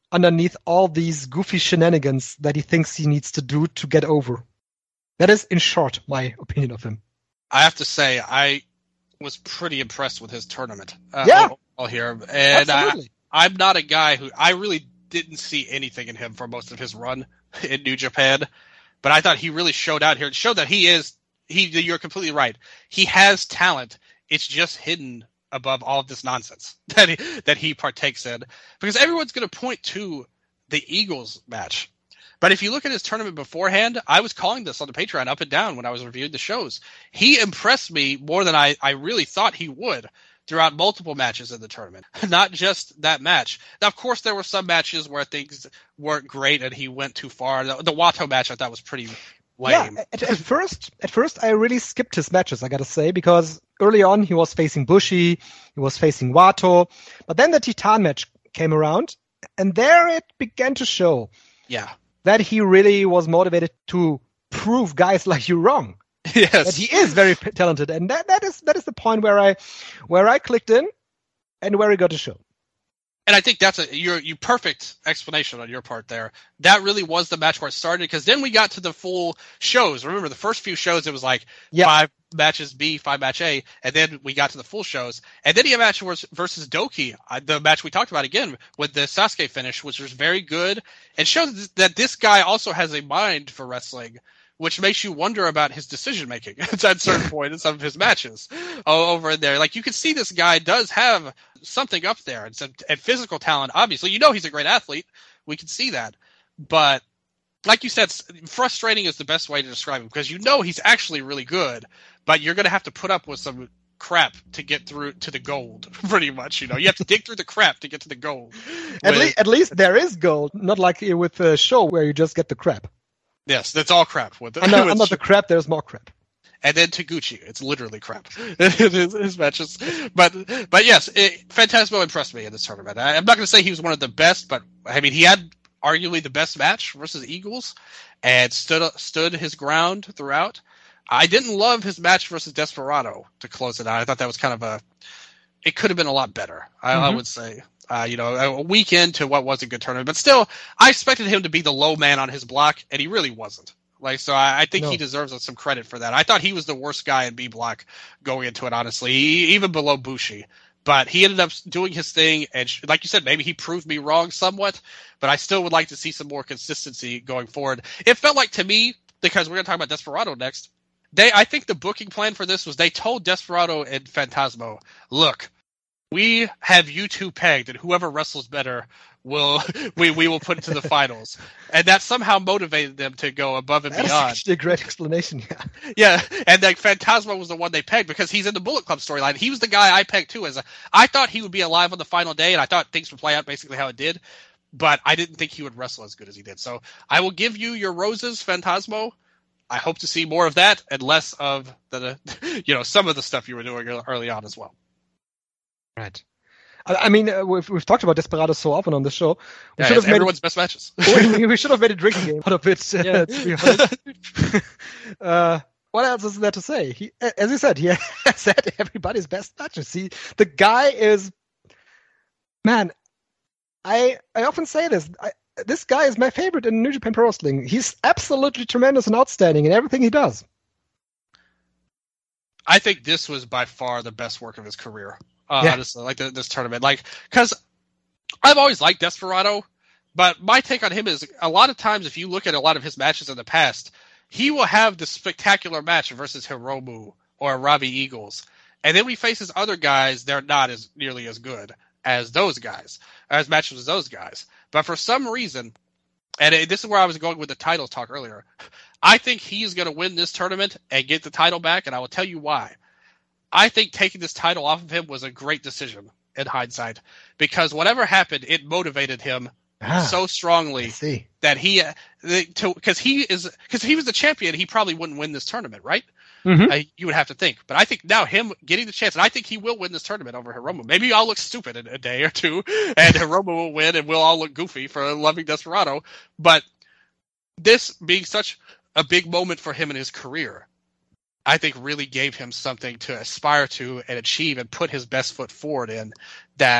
underneath all these goofy shenanigans that he thinks he needs to do to get over. That is, in short, my opinion of him. I have to say, I was pretty impressed with his tournament. All here. And I'm not a guy who, I really didn't see anything in him for most of his run in New Japan, but I thought he really showed out here. It showed that you're completely right. He has talent. It's just hidden above all of this nonsense that he partakes in, because everyone's going to point to the Eagles match. But if you look at his tournament beforehand, I was calling this on the Patreon up and down when I was reviewing the shows. He impressed me more than I really thought he would throughout multiple matches in the tournament, not just that match. Now, of course, there were some matches where things weren't great and he went too far. The Wato match I thought was pretty lame. Yeah, at first, I really skipped his matches, I gotta say, because early on he was facing Bushi, he was facing Wato, but then the Titan match came around, and there it began to show. Yeah. That he really was motivated to prove guys like you wrong. Yes. That he is very talented, and that is the point where I clicked in, and where he got to show. And I think that's your perfect explanation on your part there. That really was the match where it started, because then we got to the full shows. Remember, the first few shows, it was like 5 matches B, 5 match A, and then we got to the full shows. And then he had a match versus Doki, the match we talked about again, with the Sasuke finish, which was very good, and showed that this guy also has a mind for wrestling, which makes you wonder about his decision-making at certain point in some of his matches over in there. Like, you can see this guy does have something up there, and physical talent, obviously. You know he's a great athlete. We can see that. But, like you said, frustrating is the best way to describe him, because you know he's actually really good, but you're going to have to put up with some crap to get through to the gold, pretty much. You have to dig through the crap to get to the gold. At least there is gold, not like with the show where you just get the crap. Yes, that's all crap. Under the crap, there's more crap. And then Taguchi, it's literally crap. His matches, but yes, Phantasmo impressed me in this tournament. I'm not going to say he was one of the best, but I mean he had arguably the best match versus Eagles, and stood his ground throughout. I didn't love his match versus Desperado to close it out. I thought that was kind of it could have been a lot better. I would say. A week into what was a good tournament, but still, I expected him to be the low man on his block, and he really wasn't. So I think he deserves some credit for that. I thought he was the worst guy in B block going into it, honestly, even below Bushi. But he ended up doing his thing, and like you said, maybe he proved me wrong somewhat, but I still would like to see some more consistency going forward. It felt like to me, because we're going to talk about Desperado next, I think the booking plan for this was they told Desperado and Phantasmo, look, we have you two pegged, and whoever wrestles better we will put into the finals. And that somehow motivated them to go above and beyond. That's actually a great explanation, yeah. Yeah, and like Phantasmo was the one they pegged because he's in the Bullet Club storyline. He was the guy I pegged too. I thought he would be alive on the final day, and I thought things would play out basically how it did, but I didn't think he would wrestle as good as he did. So I will give you your roses, Phantasmo. I hope to see more of that and less of some of the stuff you were doing early on as well. Right. I mean, we've talked about Desperado so often on the show. We should have made everyone's best matches. we should have made a drinking game out of it. To be honest. What else is there to say? As you said, he has had everybody's best matches. The guy is, man. I often say this. This guy is my favorite in New Japan Pro Wrestling. He's absolutely tremendous and outstanding in everything he does. I think this was by far the best work of his career. Honestly, like this tournament, because I've always liked Desperado, but my take on him is a lot of times if you look at a lot of his matches in the past, he will have this spectacular match versus Hiromu or Robbie Eagles, and then when he faces other guys, they're not as nearly as good as those guys, as matches as those guys. But for some reason, and this is where I was going with the titles talk earlier, I think he's going to win this tournament and get the title back, and I will tell you why. I think taking this title off of him was a great decision in hindsight, because whatever happened, it motivated him so strongly that because if he was the champion, he probably wouldn't win this tournament, right? Mm-hmm. You would have to think. But I think now him getting the chance, and I think he will win this tournament over Hiromu. Maybe I'll look stupid in a day or two, and Hiromu will win, and we'll all look goofy for loving Desperado. But this being such a big moment for him in his career, I think really gave him something to aspire to and achieve and put his best foot forward in that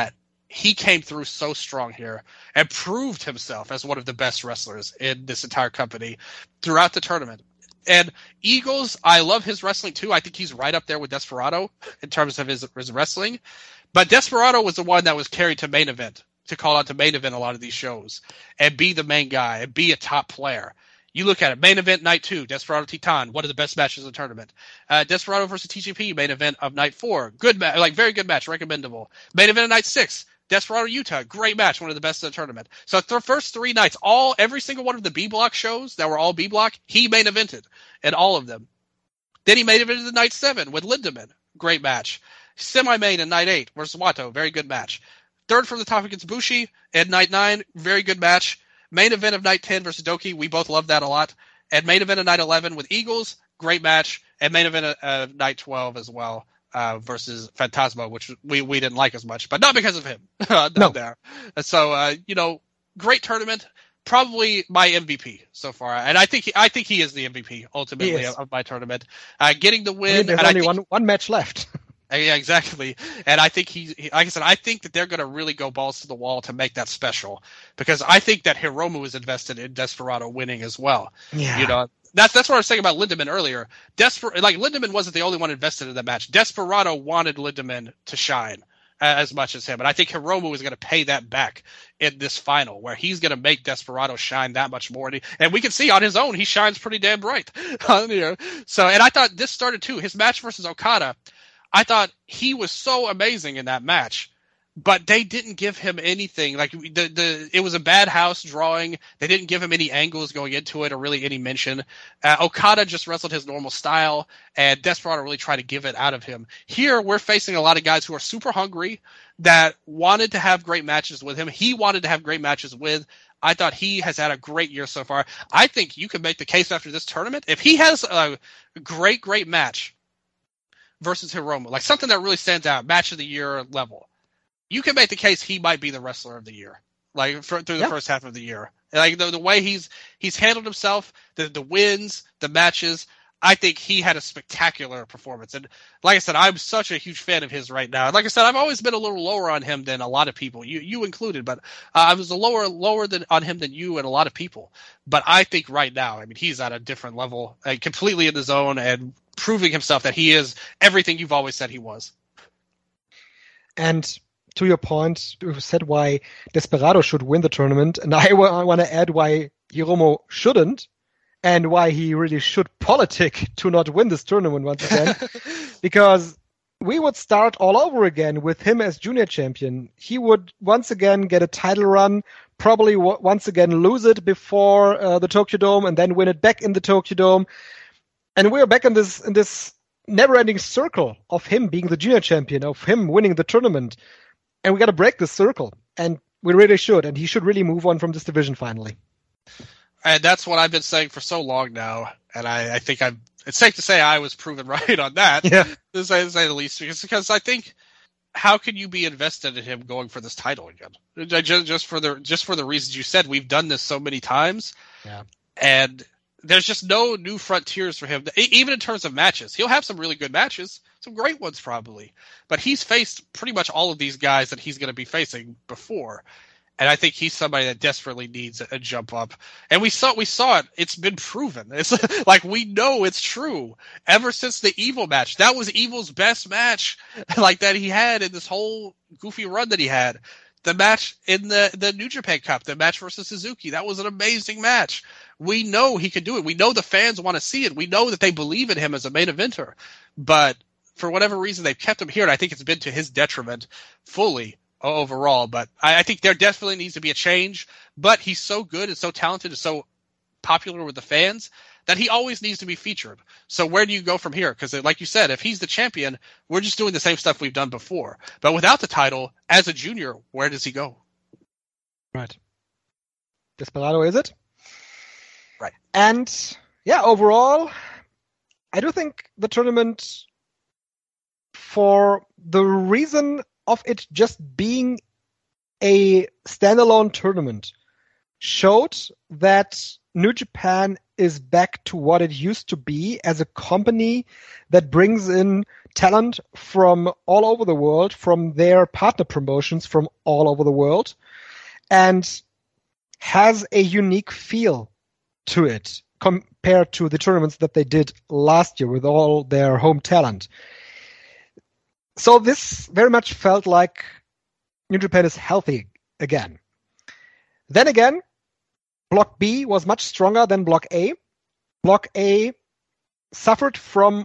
he came through so strong here and proved himself as one of the best wrestlers in this entire company throughout the tournament. And Eagles, I love his wrestling too. I think he's right up there with Desperado in terms of his wrestling. But Desperado was the one that was carried to main event, to call out to main event a lot of these shows and be the main guy and be a top player. You look at it, main event night 2, Desperado Titan, one of the best matches of the tournament. Desperado versus TJP, main event of night 4, very good match, recommendable. Main event of night 6, Desperado Utah, great match, one of the best of the tournament. So the first 3 nights, every single one of the B block shows that were all B block, he main evented in all of them. Then he main evented the night 7 with Lindemann, great match. Semi-main in night 8 versus Wato, very good match. Third from the top against Bushi at night 9, very good match. Main event of night 10 versus Doki, we both love that a lot. And main event of night 11 with Eagles, great match. And main event of night 12 as well versus Phantasmo, which we didn't like as much, but not because of him. No. There. So, great tournament. Probably my MVP so far, and I think he is the MVP ultimately of my tournament. Getting the win. There's only one match left. Yeah, exactly. And I think like I said, I think that they're going to really go balls to the wall to make that special, because I think that Hiromu is invested in Desperado winning as well. Yeah. That's what I was saying about Lindemann earlier. Lindemann wasn't the only one invested in the match. Desperado wanted Lindemann to shine as much as him. And I think Hiromu is going to pay that back in this final, where he's going to make Desperado shine that much more. And we can see on his own, he shines pretty damn bright. So, and I thought this started too. His match versus Okada, I thought he was so amazing in that match, but they didn't give him anything. Like it was a bad house drawing. They didn't give him any angles going into it or really any mention. Okada just wrestled his normal style, and Desperado really tried to give it out of him. Here, we're facing a lot of guys who are super hungry, that wanted to have great matches with him. He wanted to have great matches with. I thought he has had a great year so far. I think you can make the case after this tournament, if he has a great match versus Hiromu, like something that really stands out, match of the year level, you can make the case he might be the wrestler of the year, like through the first half of the year. Like the way he's handled himself, the wins, the matches, I think he had a spectacular performance. And like I said, I'm such a huge fan of his right now. And like I said, I've always been a little lower on him than a lot of people, you included, but I was lower on him than you and a lot of people. But I think right now, I mean, he's at a different level, completely in the zone and proving himself that he is everything you've always said he was. And to your point, you said why Desperado should win the tournament, and I want to add why Hiromu shouldn't, and why he really should politic to not win this tournament once again. Because we would start all over again with him as junior champion. He would once again get a title run, probably once again lose it before the Tokyo Dome, and then win it back in the Tokyo Dome. And we're back in this never-ending circle of him being the junior champion, of him winning the tournament. And we got to break this circle. And we really should. And he should really move on from this division finally. And that's what I've been saying for so long now. And I think it's safe to say I was proven right on that. Yeah. To say the least. Because I think, how can you be invested in him going for this title again? Just for the reasons you said. We've done this so many times. Yeah. And there's just no new frontiers for him, even in terms of matches. He'll have some really good matches, some great ones probably, but he's faced pretty much all of these guys that he's going to be facing before. And I think he's somebody that desperately needs a jump up. And we saw it. It's been proven. It's like, we know it's true. Ever since the Evil match, that was Evil's best match, like that he had in this whole goofy run that he had. The match in the New Japan Cup, the match versus Suzuki, that was an amazing match. We know he can do it. We know the fans want to see it. We know that they believe in him as a main eventer. But for whatever reason, they've kept him here, and I think it's been to his detriment fully overall. But I think there definitely needs to be a change. But he's so good and so talented and so popular with the fans that he always needs to be featured. So where do you go from here? Because like you said, if he's the champion, we're just doing the same stuff we've done before. But without the title, as a junior, where does he go? Right. Desperado, is it? Right. And yeah, overall, I do think the tournament, for the reason of it just being a standalone tournament, showed that New Japan is back to what it used to be as a company that brings in talent from all over the world, from their partner promotions from all over the world, and has a unique feel to it compared to the tournaments that they did last year with all their home talent. So this very much felt like New Japan is healthy again. Then again, Block B was much stronger than Block A. Block A suffered from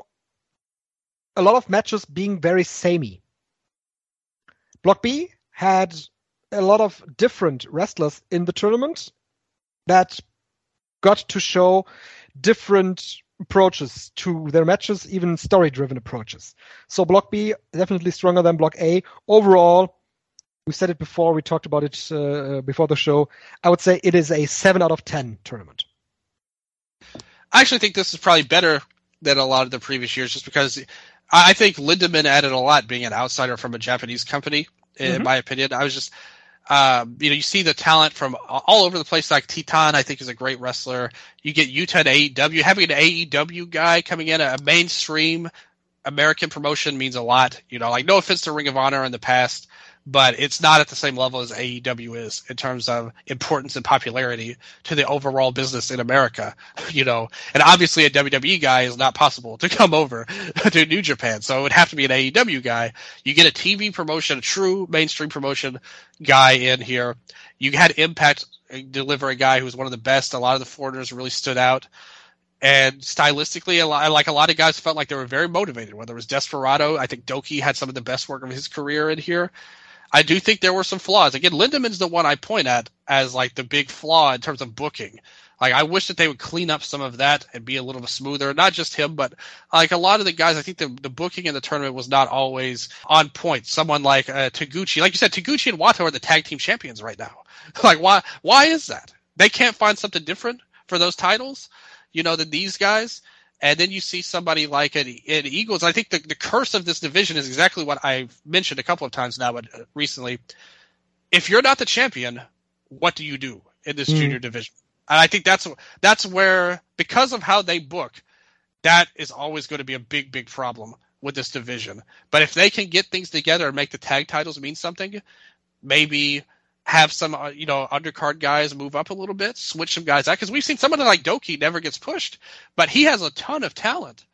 a lot of matches being very samey. Block B had a lot of different wrestlers in the tournament that got to show different approaches to their matches, even story-driven approaches. So Block B definitely stronger than Block A. Overall, we said it before, we talked about it before the show, I would say it is a 7 out of 10 tournament. I actually think this is probably better than a lot of the previous years, just because I think Lindemann added a lot being an outsider from a Japanese company, in my opinion. I was just, you see the talent from all over the place, like Titan, I think, is a great wrestler. You get Yuta and AEW. Having an AEW guy coming in, a mainstream American promotion, means a lot. Like, no offense to Ring of Honor in the past, but it's not at the same level as AEW is in terms of importance and popularity to the overall business in America, And obviously a WWE guy is not possible to come over to New Japan, so it would have to be an AEW guy. You get a TV promotion, a true mainstream promotion guy in here. You had Impact deliver a guy who was one of the best. A lot of the foreigners really stood out. And stylistically, a lot of guys felt like they were very motivated, whether it was Desperado. I think Doki had some of the best work of his career in here. I do think there were some flaws. Again, Lindemann's the one I point at as like the big flaw in terms of booking. Like, I wish that they would clean up some of that and be a little bit smoother. Not just him, but like a lot of the guys, I think the booking in the tournament was not always on point. Someone like Taguchi, like you said, Taguchi and Wato are the tag team champions right now. Like, why is that? They can't find something different for those titles, than these guys. And then you see somebody like an Eagles. I think the curse of this division is exactly what I've mentioned a couple of times now, but recently. If you're not the champion, what do you do in this junior division? And I think that's where, because of how they book, that is always going to be a big, big problem with this division. But if they can get things together and make the tag titles mean something, maybe have some, undercard guys move up a little bit, switch some guys out. Because we've seen somebody like Doki never gets pushed, but he has a ton of talent,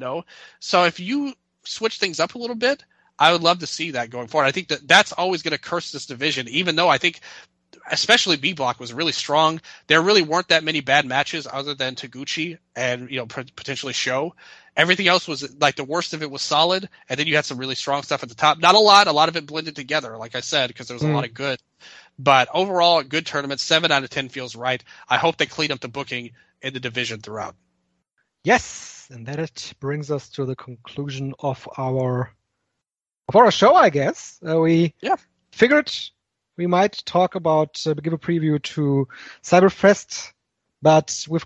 So if you switch things up a little bit, I would love to see that going forward. I think that's always going to curse this division, even though I think especially B Block was really strong. There really weren't that many bad matches other than Taguchi and, potentially Sho. Everything else was like the worst of it was solid. And then you had some really strong stuff at the top. Not a lot of it blended together, like I said, because there was a lot of good. But overall, a good tournament. 7 out of 10 feels right. I hope they clean up the booking in the division throughout. Yes, and that brings us to the conclusion of our show, I guess. We figured we might talk about, give a preview to Cyberfest, but we've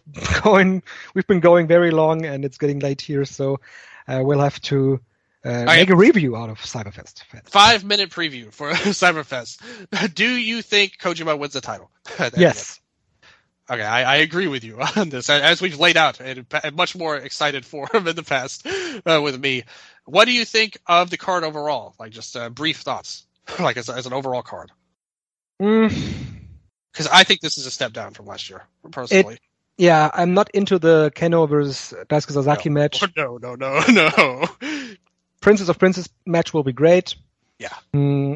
been going very long and it's getting late here, so we'll have to make a review out of Cyberfest. 5-minute preview for Cyberfest. Do you think Kojima wins the title? Yes. Okay, I agree with you on this, as we've laid out, and much more excited for him in the past with me. What do you think of the card overall? Like, just brief thoughts, like as an overall card. Because I think this is a step down from last year, personally. I'm not into the Keno versus Daisuke Sasaki match. No. Princess of Princess match will be great. Yeah. I'm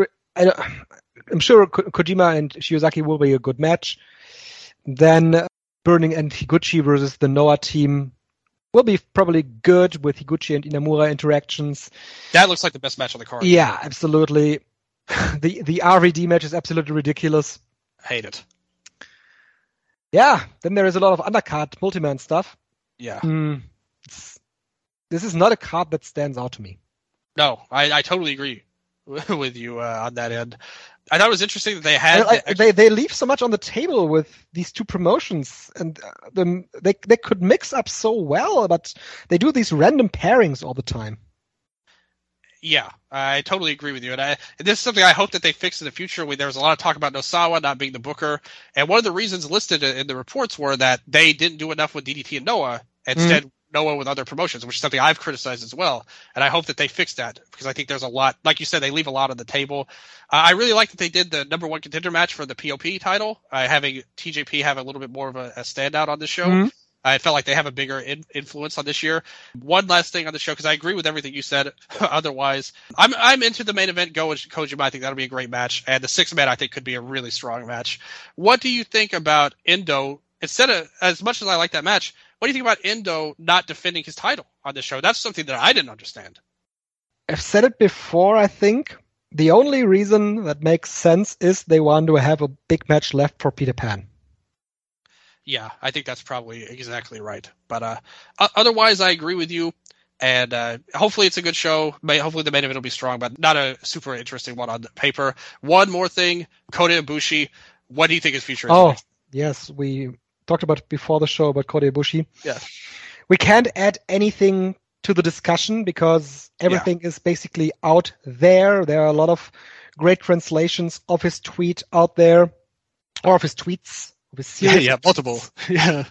sure Kojima and Shiozaki will be a good match. Then Burning and Higuchi versus the Noah team will be probably good with Higuchi and Inamura interactions. That looks like the best match on the card. Yeah, absolutely. The RVD match is absolutely ridiculous. Hate it. Yeah, then there is a lot of undercard multi-man stuff. Yeah. This is not a card that stands out to me. No, I totally agree with you on that end. I thought it was interesting that they had... They leave so much on the table with these two promotions, and they could mix up so well, but they do these random pairings all the time. Yeah, I totally agree with you. And this is something I hope that they fix in the future. There was a lot of talk about Nosawa not being the booker. And one of the reasons listed in the reports were that they didn't do enough with DDT and Noah. Instead, Noah with other promotions, which is something I've criticized as well. And I hope that they fix that because I think there's a lot, like you said, they leave a lot on the table. I really like that they did the number one contender match for the POP title, having TJP have a little bit more of a standout on this show. I felt like they have a bigger influence on this year. One last thing on the show, because I agree with everything you said. Otherwise, I'm into the main event. Go with Kojima. I think that'll be a great match. And the 6-man, I think, could be a really strong match. What do you think about Endo? Instead of, as much as I like that match, what do you think about Endo not defending his title on this show? That's something that I didn't understand. I've said it before, I think. The only reason that makes sense is they want to have a big match left for Peter Pan. Yeah, I think that's probably exactly right. But otherwise, I agree with you. And hopefully it's a good show. Hopefully the main event will be strong, but not a super interesting one on paper. One more thing, Kota Ibushi. What do you think his future is? Oh, yes, we talked about it before the show about Kota Ibushi. Yeah. We can't add anything to the discussion because everything is basically out there. There are a lot of great translations of his tweet out there, or of his tweets. Of his series. Yeah, multiple. Yeah.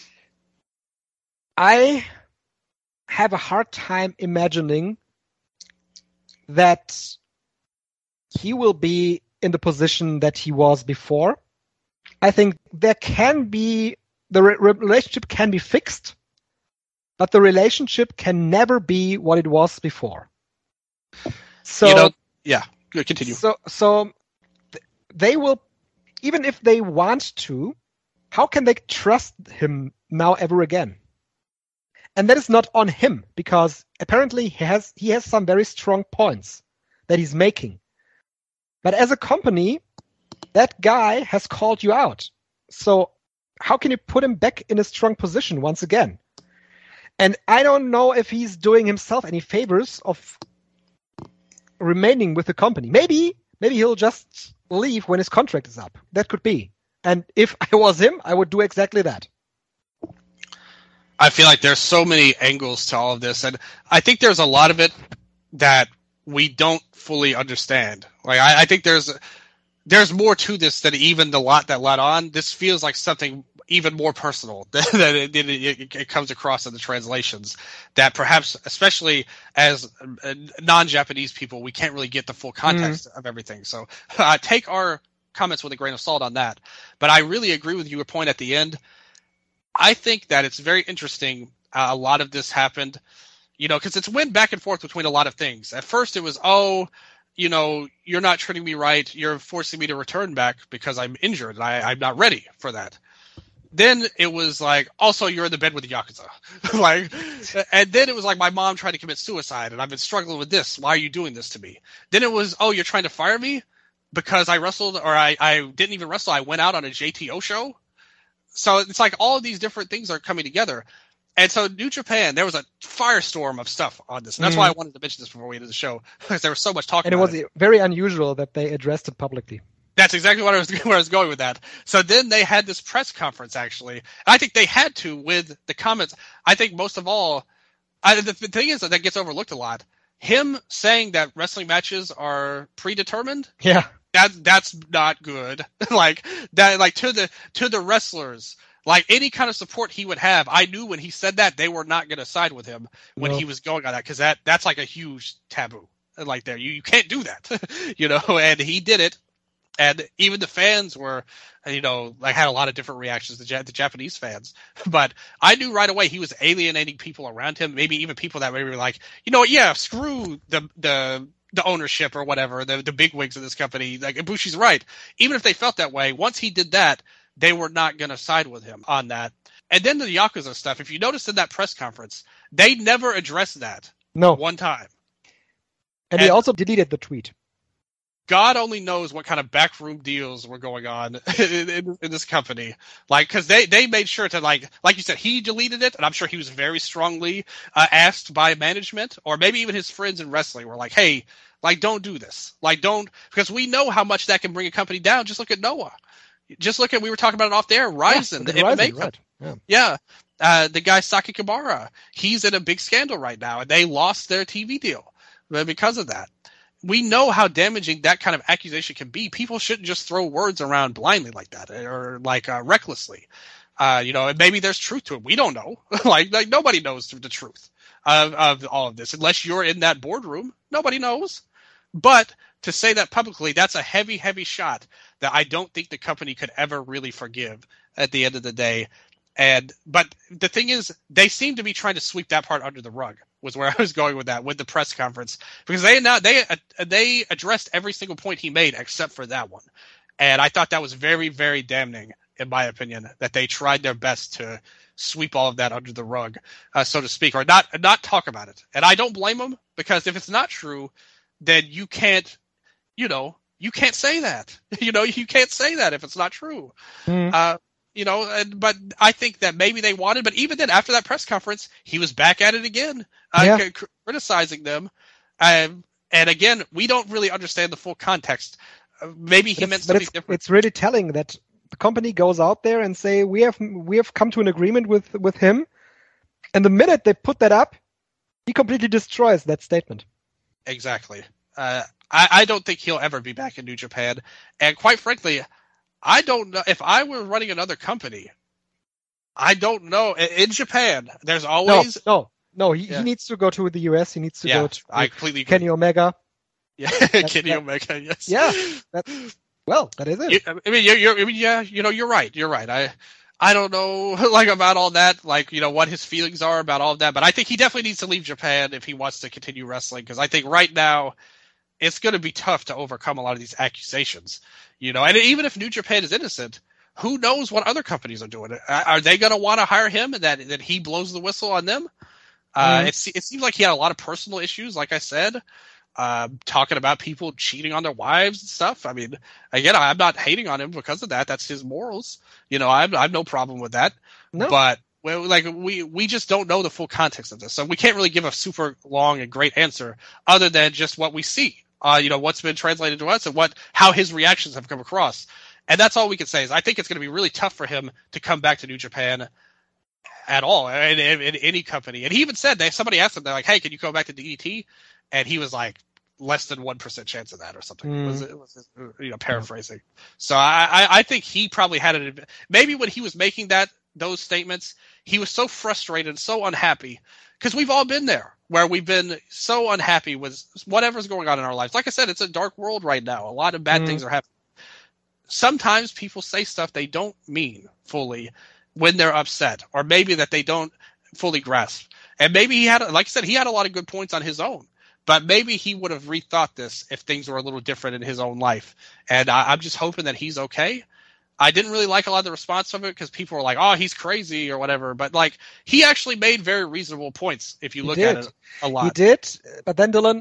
I have a hard time imagining that he will be in the position that he was before. I think there can be, the relationship can be fixed, but the relationship can never be what it was before. So, continue. So they will, even if they want to, how can they trust him now ever again? And that is not on him, because apparently he has some very strong points that he's making. But as a company, that guy has called you out. So how can you put him back in a strong position once again? And I don't know if he's doing himself any favors of remaining with the company. Maybe he'll just leave when his contract is up. That could be. And if I was him, I would do exactly that. I feel like there's so many angles to all of this, and I think there's a lot of it that we don't fully understand. Like I think there's more to this than even the lot that led on. This feels like something even more personal than it comes across in the translations. That perhaps, especially as non-Japanese people, we can't really get the full context of everything. So take our comments with a grain of salt on that. But I really agree with your point at the end. I think that it's very interesting. A lot of this happened, because it's went back and forth between a lot of things. At first it was, you're not treating me right. You're forcing me to return back because I'm injured and I'm not ready for that. Then it was like, also you're in the bed with the Yakuza. And then it was like my mom tried to commit suicide and I've been struggling with this. Why are you doing this to me? Then it was, you're trying to fire me because I wrestled, or I didn't even wrestle. I went out on a JTO show. So it's like all of these different things are coming together. And so New Japan, there was a firestorm of stuff on this. And that's why I wanted to mention this before we ended the show, because there was so much talk about it. And it was very unusual that they addressed it publicly. That's exactly where I was going with that. So then they had this press conference, actually. And I think they had to with the comments. I think most of all, the thing is that gets overlooked a lot. Him saying that wrestling matches are predetermined. Yeah. That's not good. To the wrestlers, like any kind of support he would have, I knew when he said that they were not going to side with him when he was going on that, because that's like a huge taboo. Like there, you can't do that, And he did it, and even the fans were, had a lot of different reactions. The Japanese fans, but I knew right away he was alienating people around him. Maybe even people that were like, screw the ownership or whatever, the bigwigs of this company. Like Ibushi's right. Even if they felt that way, once he did that, they were not going to side with him on that. And then the Yakuza stuff, if you noticed in that press conference, they never addressed that. No. One time. And he also deleted the tweet. God only knows what kind of backroom deals were going on in this company. Because they made sure to, like you said, he deleted it, and I'm sure he was very strongly asked by management, or maybe even his friends in wrestling were like, hey, don't do this. Because we know how much that can bring a company down. Just look at Noah. Just look at, we were talking about it off there, Ryzen, the MMA company. Right. Yeah. The guy Saki Kabara, he's in a big scandal right now, and they lost their TV deal. because of that. We know how damaging that kind of accusation can be. People shouldn't just throw words around blindly like that or recklessly. And maybe there's truth to it. We don't know. like nobody knows the truth of all of this unless you're in that boardroom. Nobody knows. But to say that publicly, that's a heavy, heavy shot that I don't think the company could ever really forgive at the end of the day. But the thing is, they seem to be trying to sweep that part under the rug. Was where I was going with that, with the press conference, because they addressed every single point he made except for that one, and I thought that was very, very damning, in my opinion, that they tried their best to sweep all of that under the rug, so to speak, or not talk about it. And I don't blame them, because if it's not true, then you can't say that. You can't say that if it's not true. But I think that maybe they wanted, but even then, after that press conference, he was back at it again, criticizing them. And again, we don't really understand the full context. Maybe he meant something different. It's really telling that the company goes out there and say, we have come to an agreement with him. And the minute they put that up, he completely destroys that statement. Exactly. I don't think he'll ever be back in New Japan. And quite frankly, I don't know if I were running another company. I don't know. In Japan, there's always he needs to go to the US. He needs to go to I completely agree. Kenny Omega. Yeah, Kenny Omega. Yes. Yeah. That is it. You're right. You're right. I don't know about all that, what his feelings are about all of that, but I think he definitely needs to leave Japan if he wants to continue wrestling, because I think right now it's going to be tough to overcome a lot of these accusations. And even if New Japan is innocent, who knows what other companies are doing? Are they going to want to hire him and that he blows the whistle on them? It seems like he had a lot of personal issues, like I said, talking about people cheating on their wives and stuff. I mean, again, I'm not hating on him because of that. That's his morals. I have no problem with that. No. But we just don't know the full context of this. So we can't really give a super long and great answer other than just what we see. What's been translated to us and how his reactions have come across. And that's all we can say is I think it's going to be really tough for him to come back to New Japan at all in any company. And he even said somebody asked him, they're like, hey, can you go back to DDT? And he was like, less than 1% chance of that or something. It was paraphrasing. So I think he probably had it. Maybe when he was making those statements, he was so frustrated and so unhappy, because we've all been there where we've been so unhappy with whatever's going on in our lives. Like I said, it's a dark world right now. A lot of bad things are happening. Sometimes people say stuff they don't mean fully when they're upset, or maybe that they don't fully grasp. And maybe he had a lot of good points on his own, but maybe he would have rethought this if things were a little different in his own life. And I'm just hoping that he's okay. I didn't really like a lot of the response from it because people were like, oh, he's crazy or whatever. But he actually made very reasonable points if you look at it a lot. He did. But then, Dylan,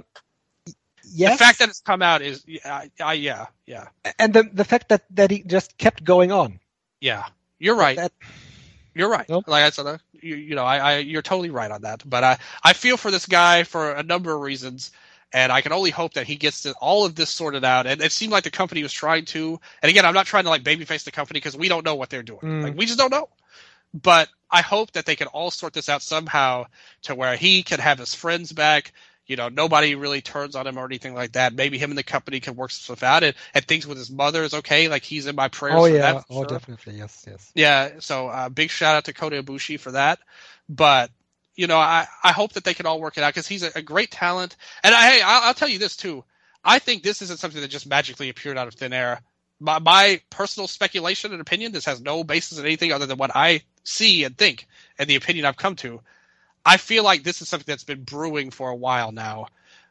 yes. The fact that it's come out is, yeah. And the fact that he just kept going on. Yeah, you're right. You're right. Nope. Like I said, you're totally right on that. But I feel for this guy for a number of reasons. And I can only hope that he gets all of this sorted out. And it seemed like the company was trying to. And again, I'm not trying to babyface the company because we don't know what they're doing. We just don't know. But I hope that they can all sort this out somehow to where he can have his friends back. Nobody really turns on him or anything like that. Maybe him and the company can work stuff out. And things with his mother is okay. He's in my prayers for that. Oh, definitely. Yes. Yeah. So big shout out to Kota Ibushi for that. But I hope that they can all work it out because he's a great talent. And I'll tell you this too. I think this isn't something that just magically appeared out of thin air. My personal speculation and opinion, this has no basis in anything other than what I see and think and the opinion I've come to. I feel like this is something that's been brewing for a while now.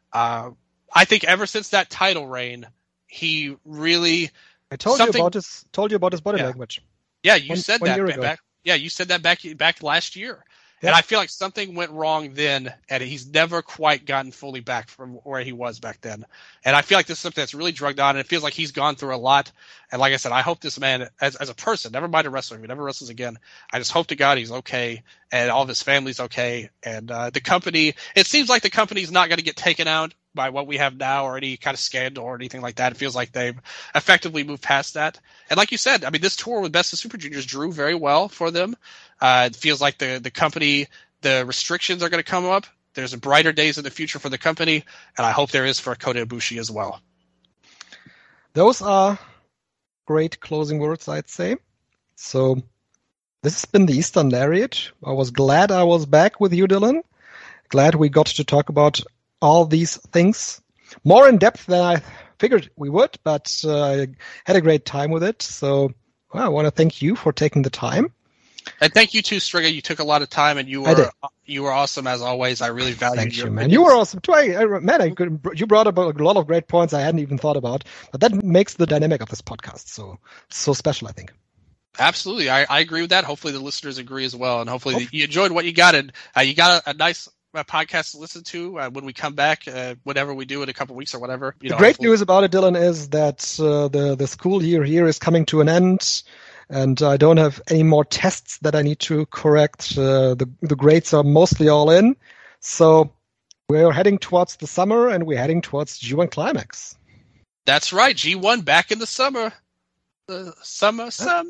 I think ever since that title reign, he really. I told you about his body language. Yeah, you said that back. Yeah, you said that back last year. Yeah. And I feel like something went wrong then, and he's never quite gotten fully back from where he was back then. And I feel like this is something that's really drugged on, and it feels like he's gone through a lot. And like I said, I hope this man, as a person, never mind a wrestler, if he never wrestles again, I just hope to God he's okay, and all of his family's okay. And the company, it seems like the company's not going to get taken out by what we have now or any kind of scandal or anything like that. It feels like they've effectively moved past that. And like you said, I mean, this tour with Best of Super Juniors drew very well for them. It feels like the company, the restrictions are going to come up there's brighter days in the future for the company, and I hope there is for Kota Ibushi as well. Those are great closing words, I'd say. So this has been the Eastern Lariat. I was glad I was back with you, Dylan. Glad we got to talk about all these things more in depth than I figured we would, but I had a great time with it. So I want to thank you for taking the time. And thank you too, Striga. You took a lot of time, and you were awesome as always. I really value Thank your you, man. opinions. You were awesome too. You brought up a lot of great points I hadn't even thought about, but that makes the dynamic of this podcast so special, I think. Absolutely. I agree with that. Hopefully the listeners agree as well, and hopefully you enjoyed what you got, and you got a nice podcast to listen to when we come back, whatever we do in a couple weeks or whatever. The great news about it, Dylan, is that the school year here is coming to an end, and I don't have any more tests that I need to correct. The grades are mostly all in, so we're heading towards the summer, and we're heading towards G1 Climax. That's right. G1 back in the summer. The summertime.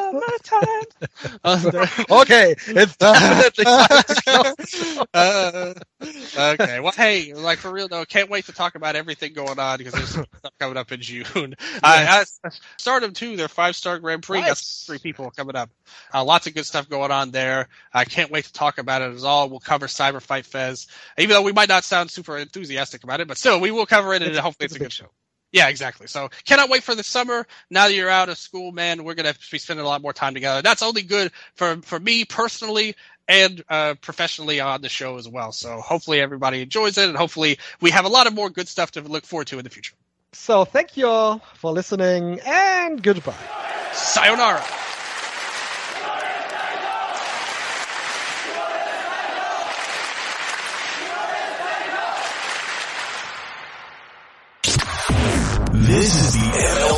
Okay, it's definitely okay. Well, hey, like for real though, can't wait to talk about everything going on because there's some stuff coming up in June. Stardom too, their 5-star Grand Prix. Nice. Got 3 people coming up. Lots of good stuff going on there. I can't wait to talk about it at all. We'll cover Cyber Fight Fez, even though we might not sound super enthusiastic about it, but still, we will cover it, and hopefully it's a good show. Yeah, exactly. So cannot wait for the summer. Now that you're out of school, man, we're going to be spending a lot more time together. That's only good for me personally and professionally on the show as well. So hopefully everybody enjoys it, and hopefully we have a lot of more good stuff to look forward to in the future. So thank you all for listening, and goodbye. Sayonara. This is the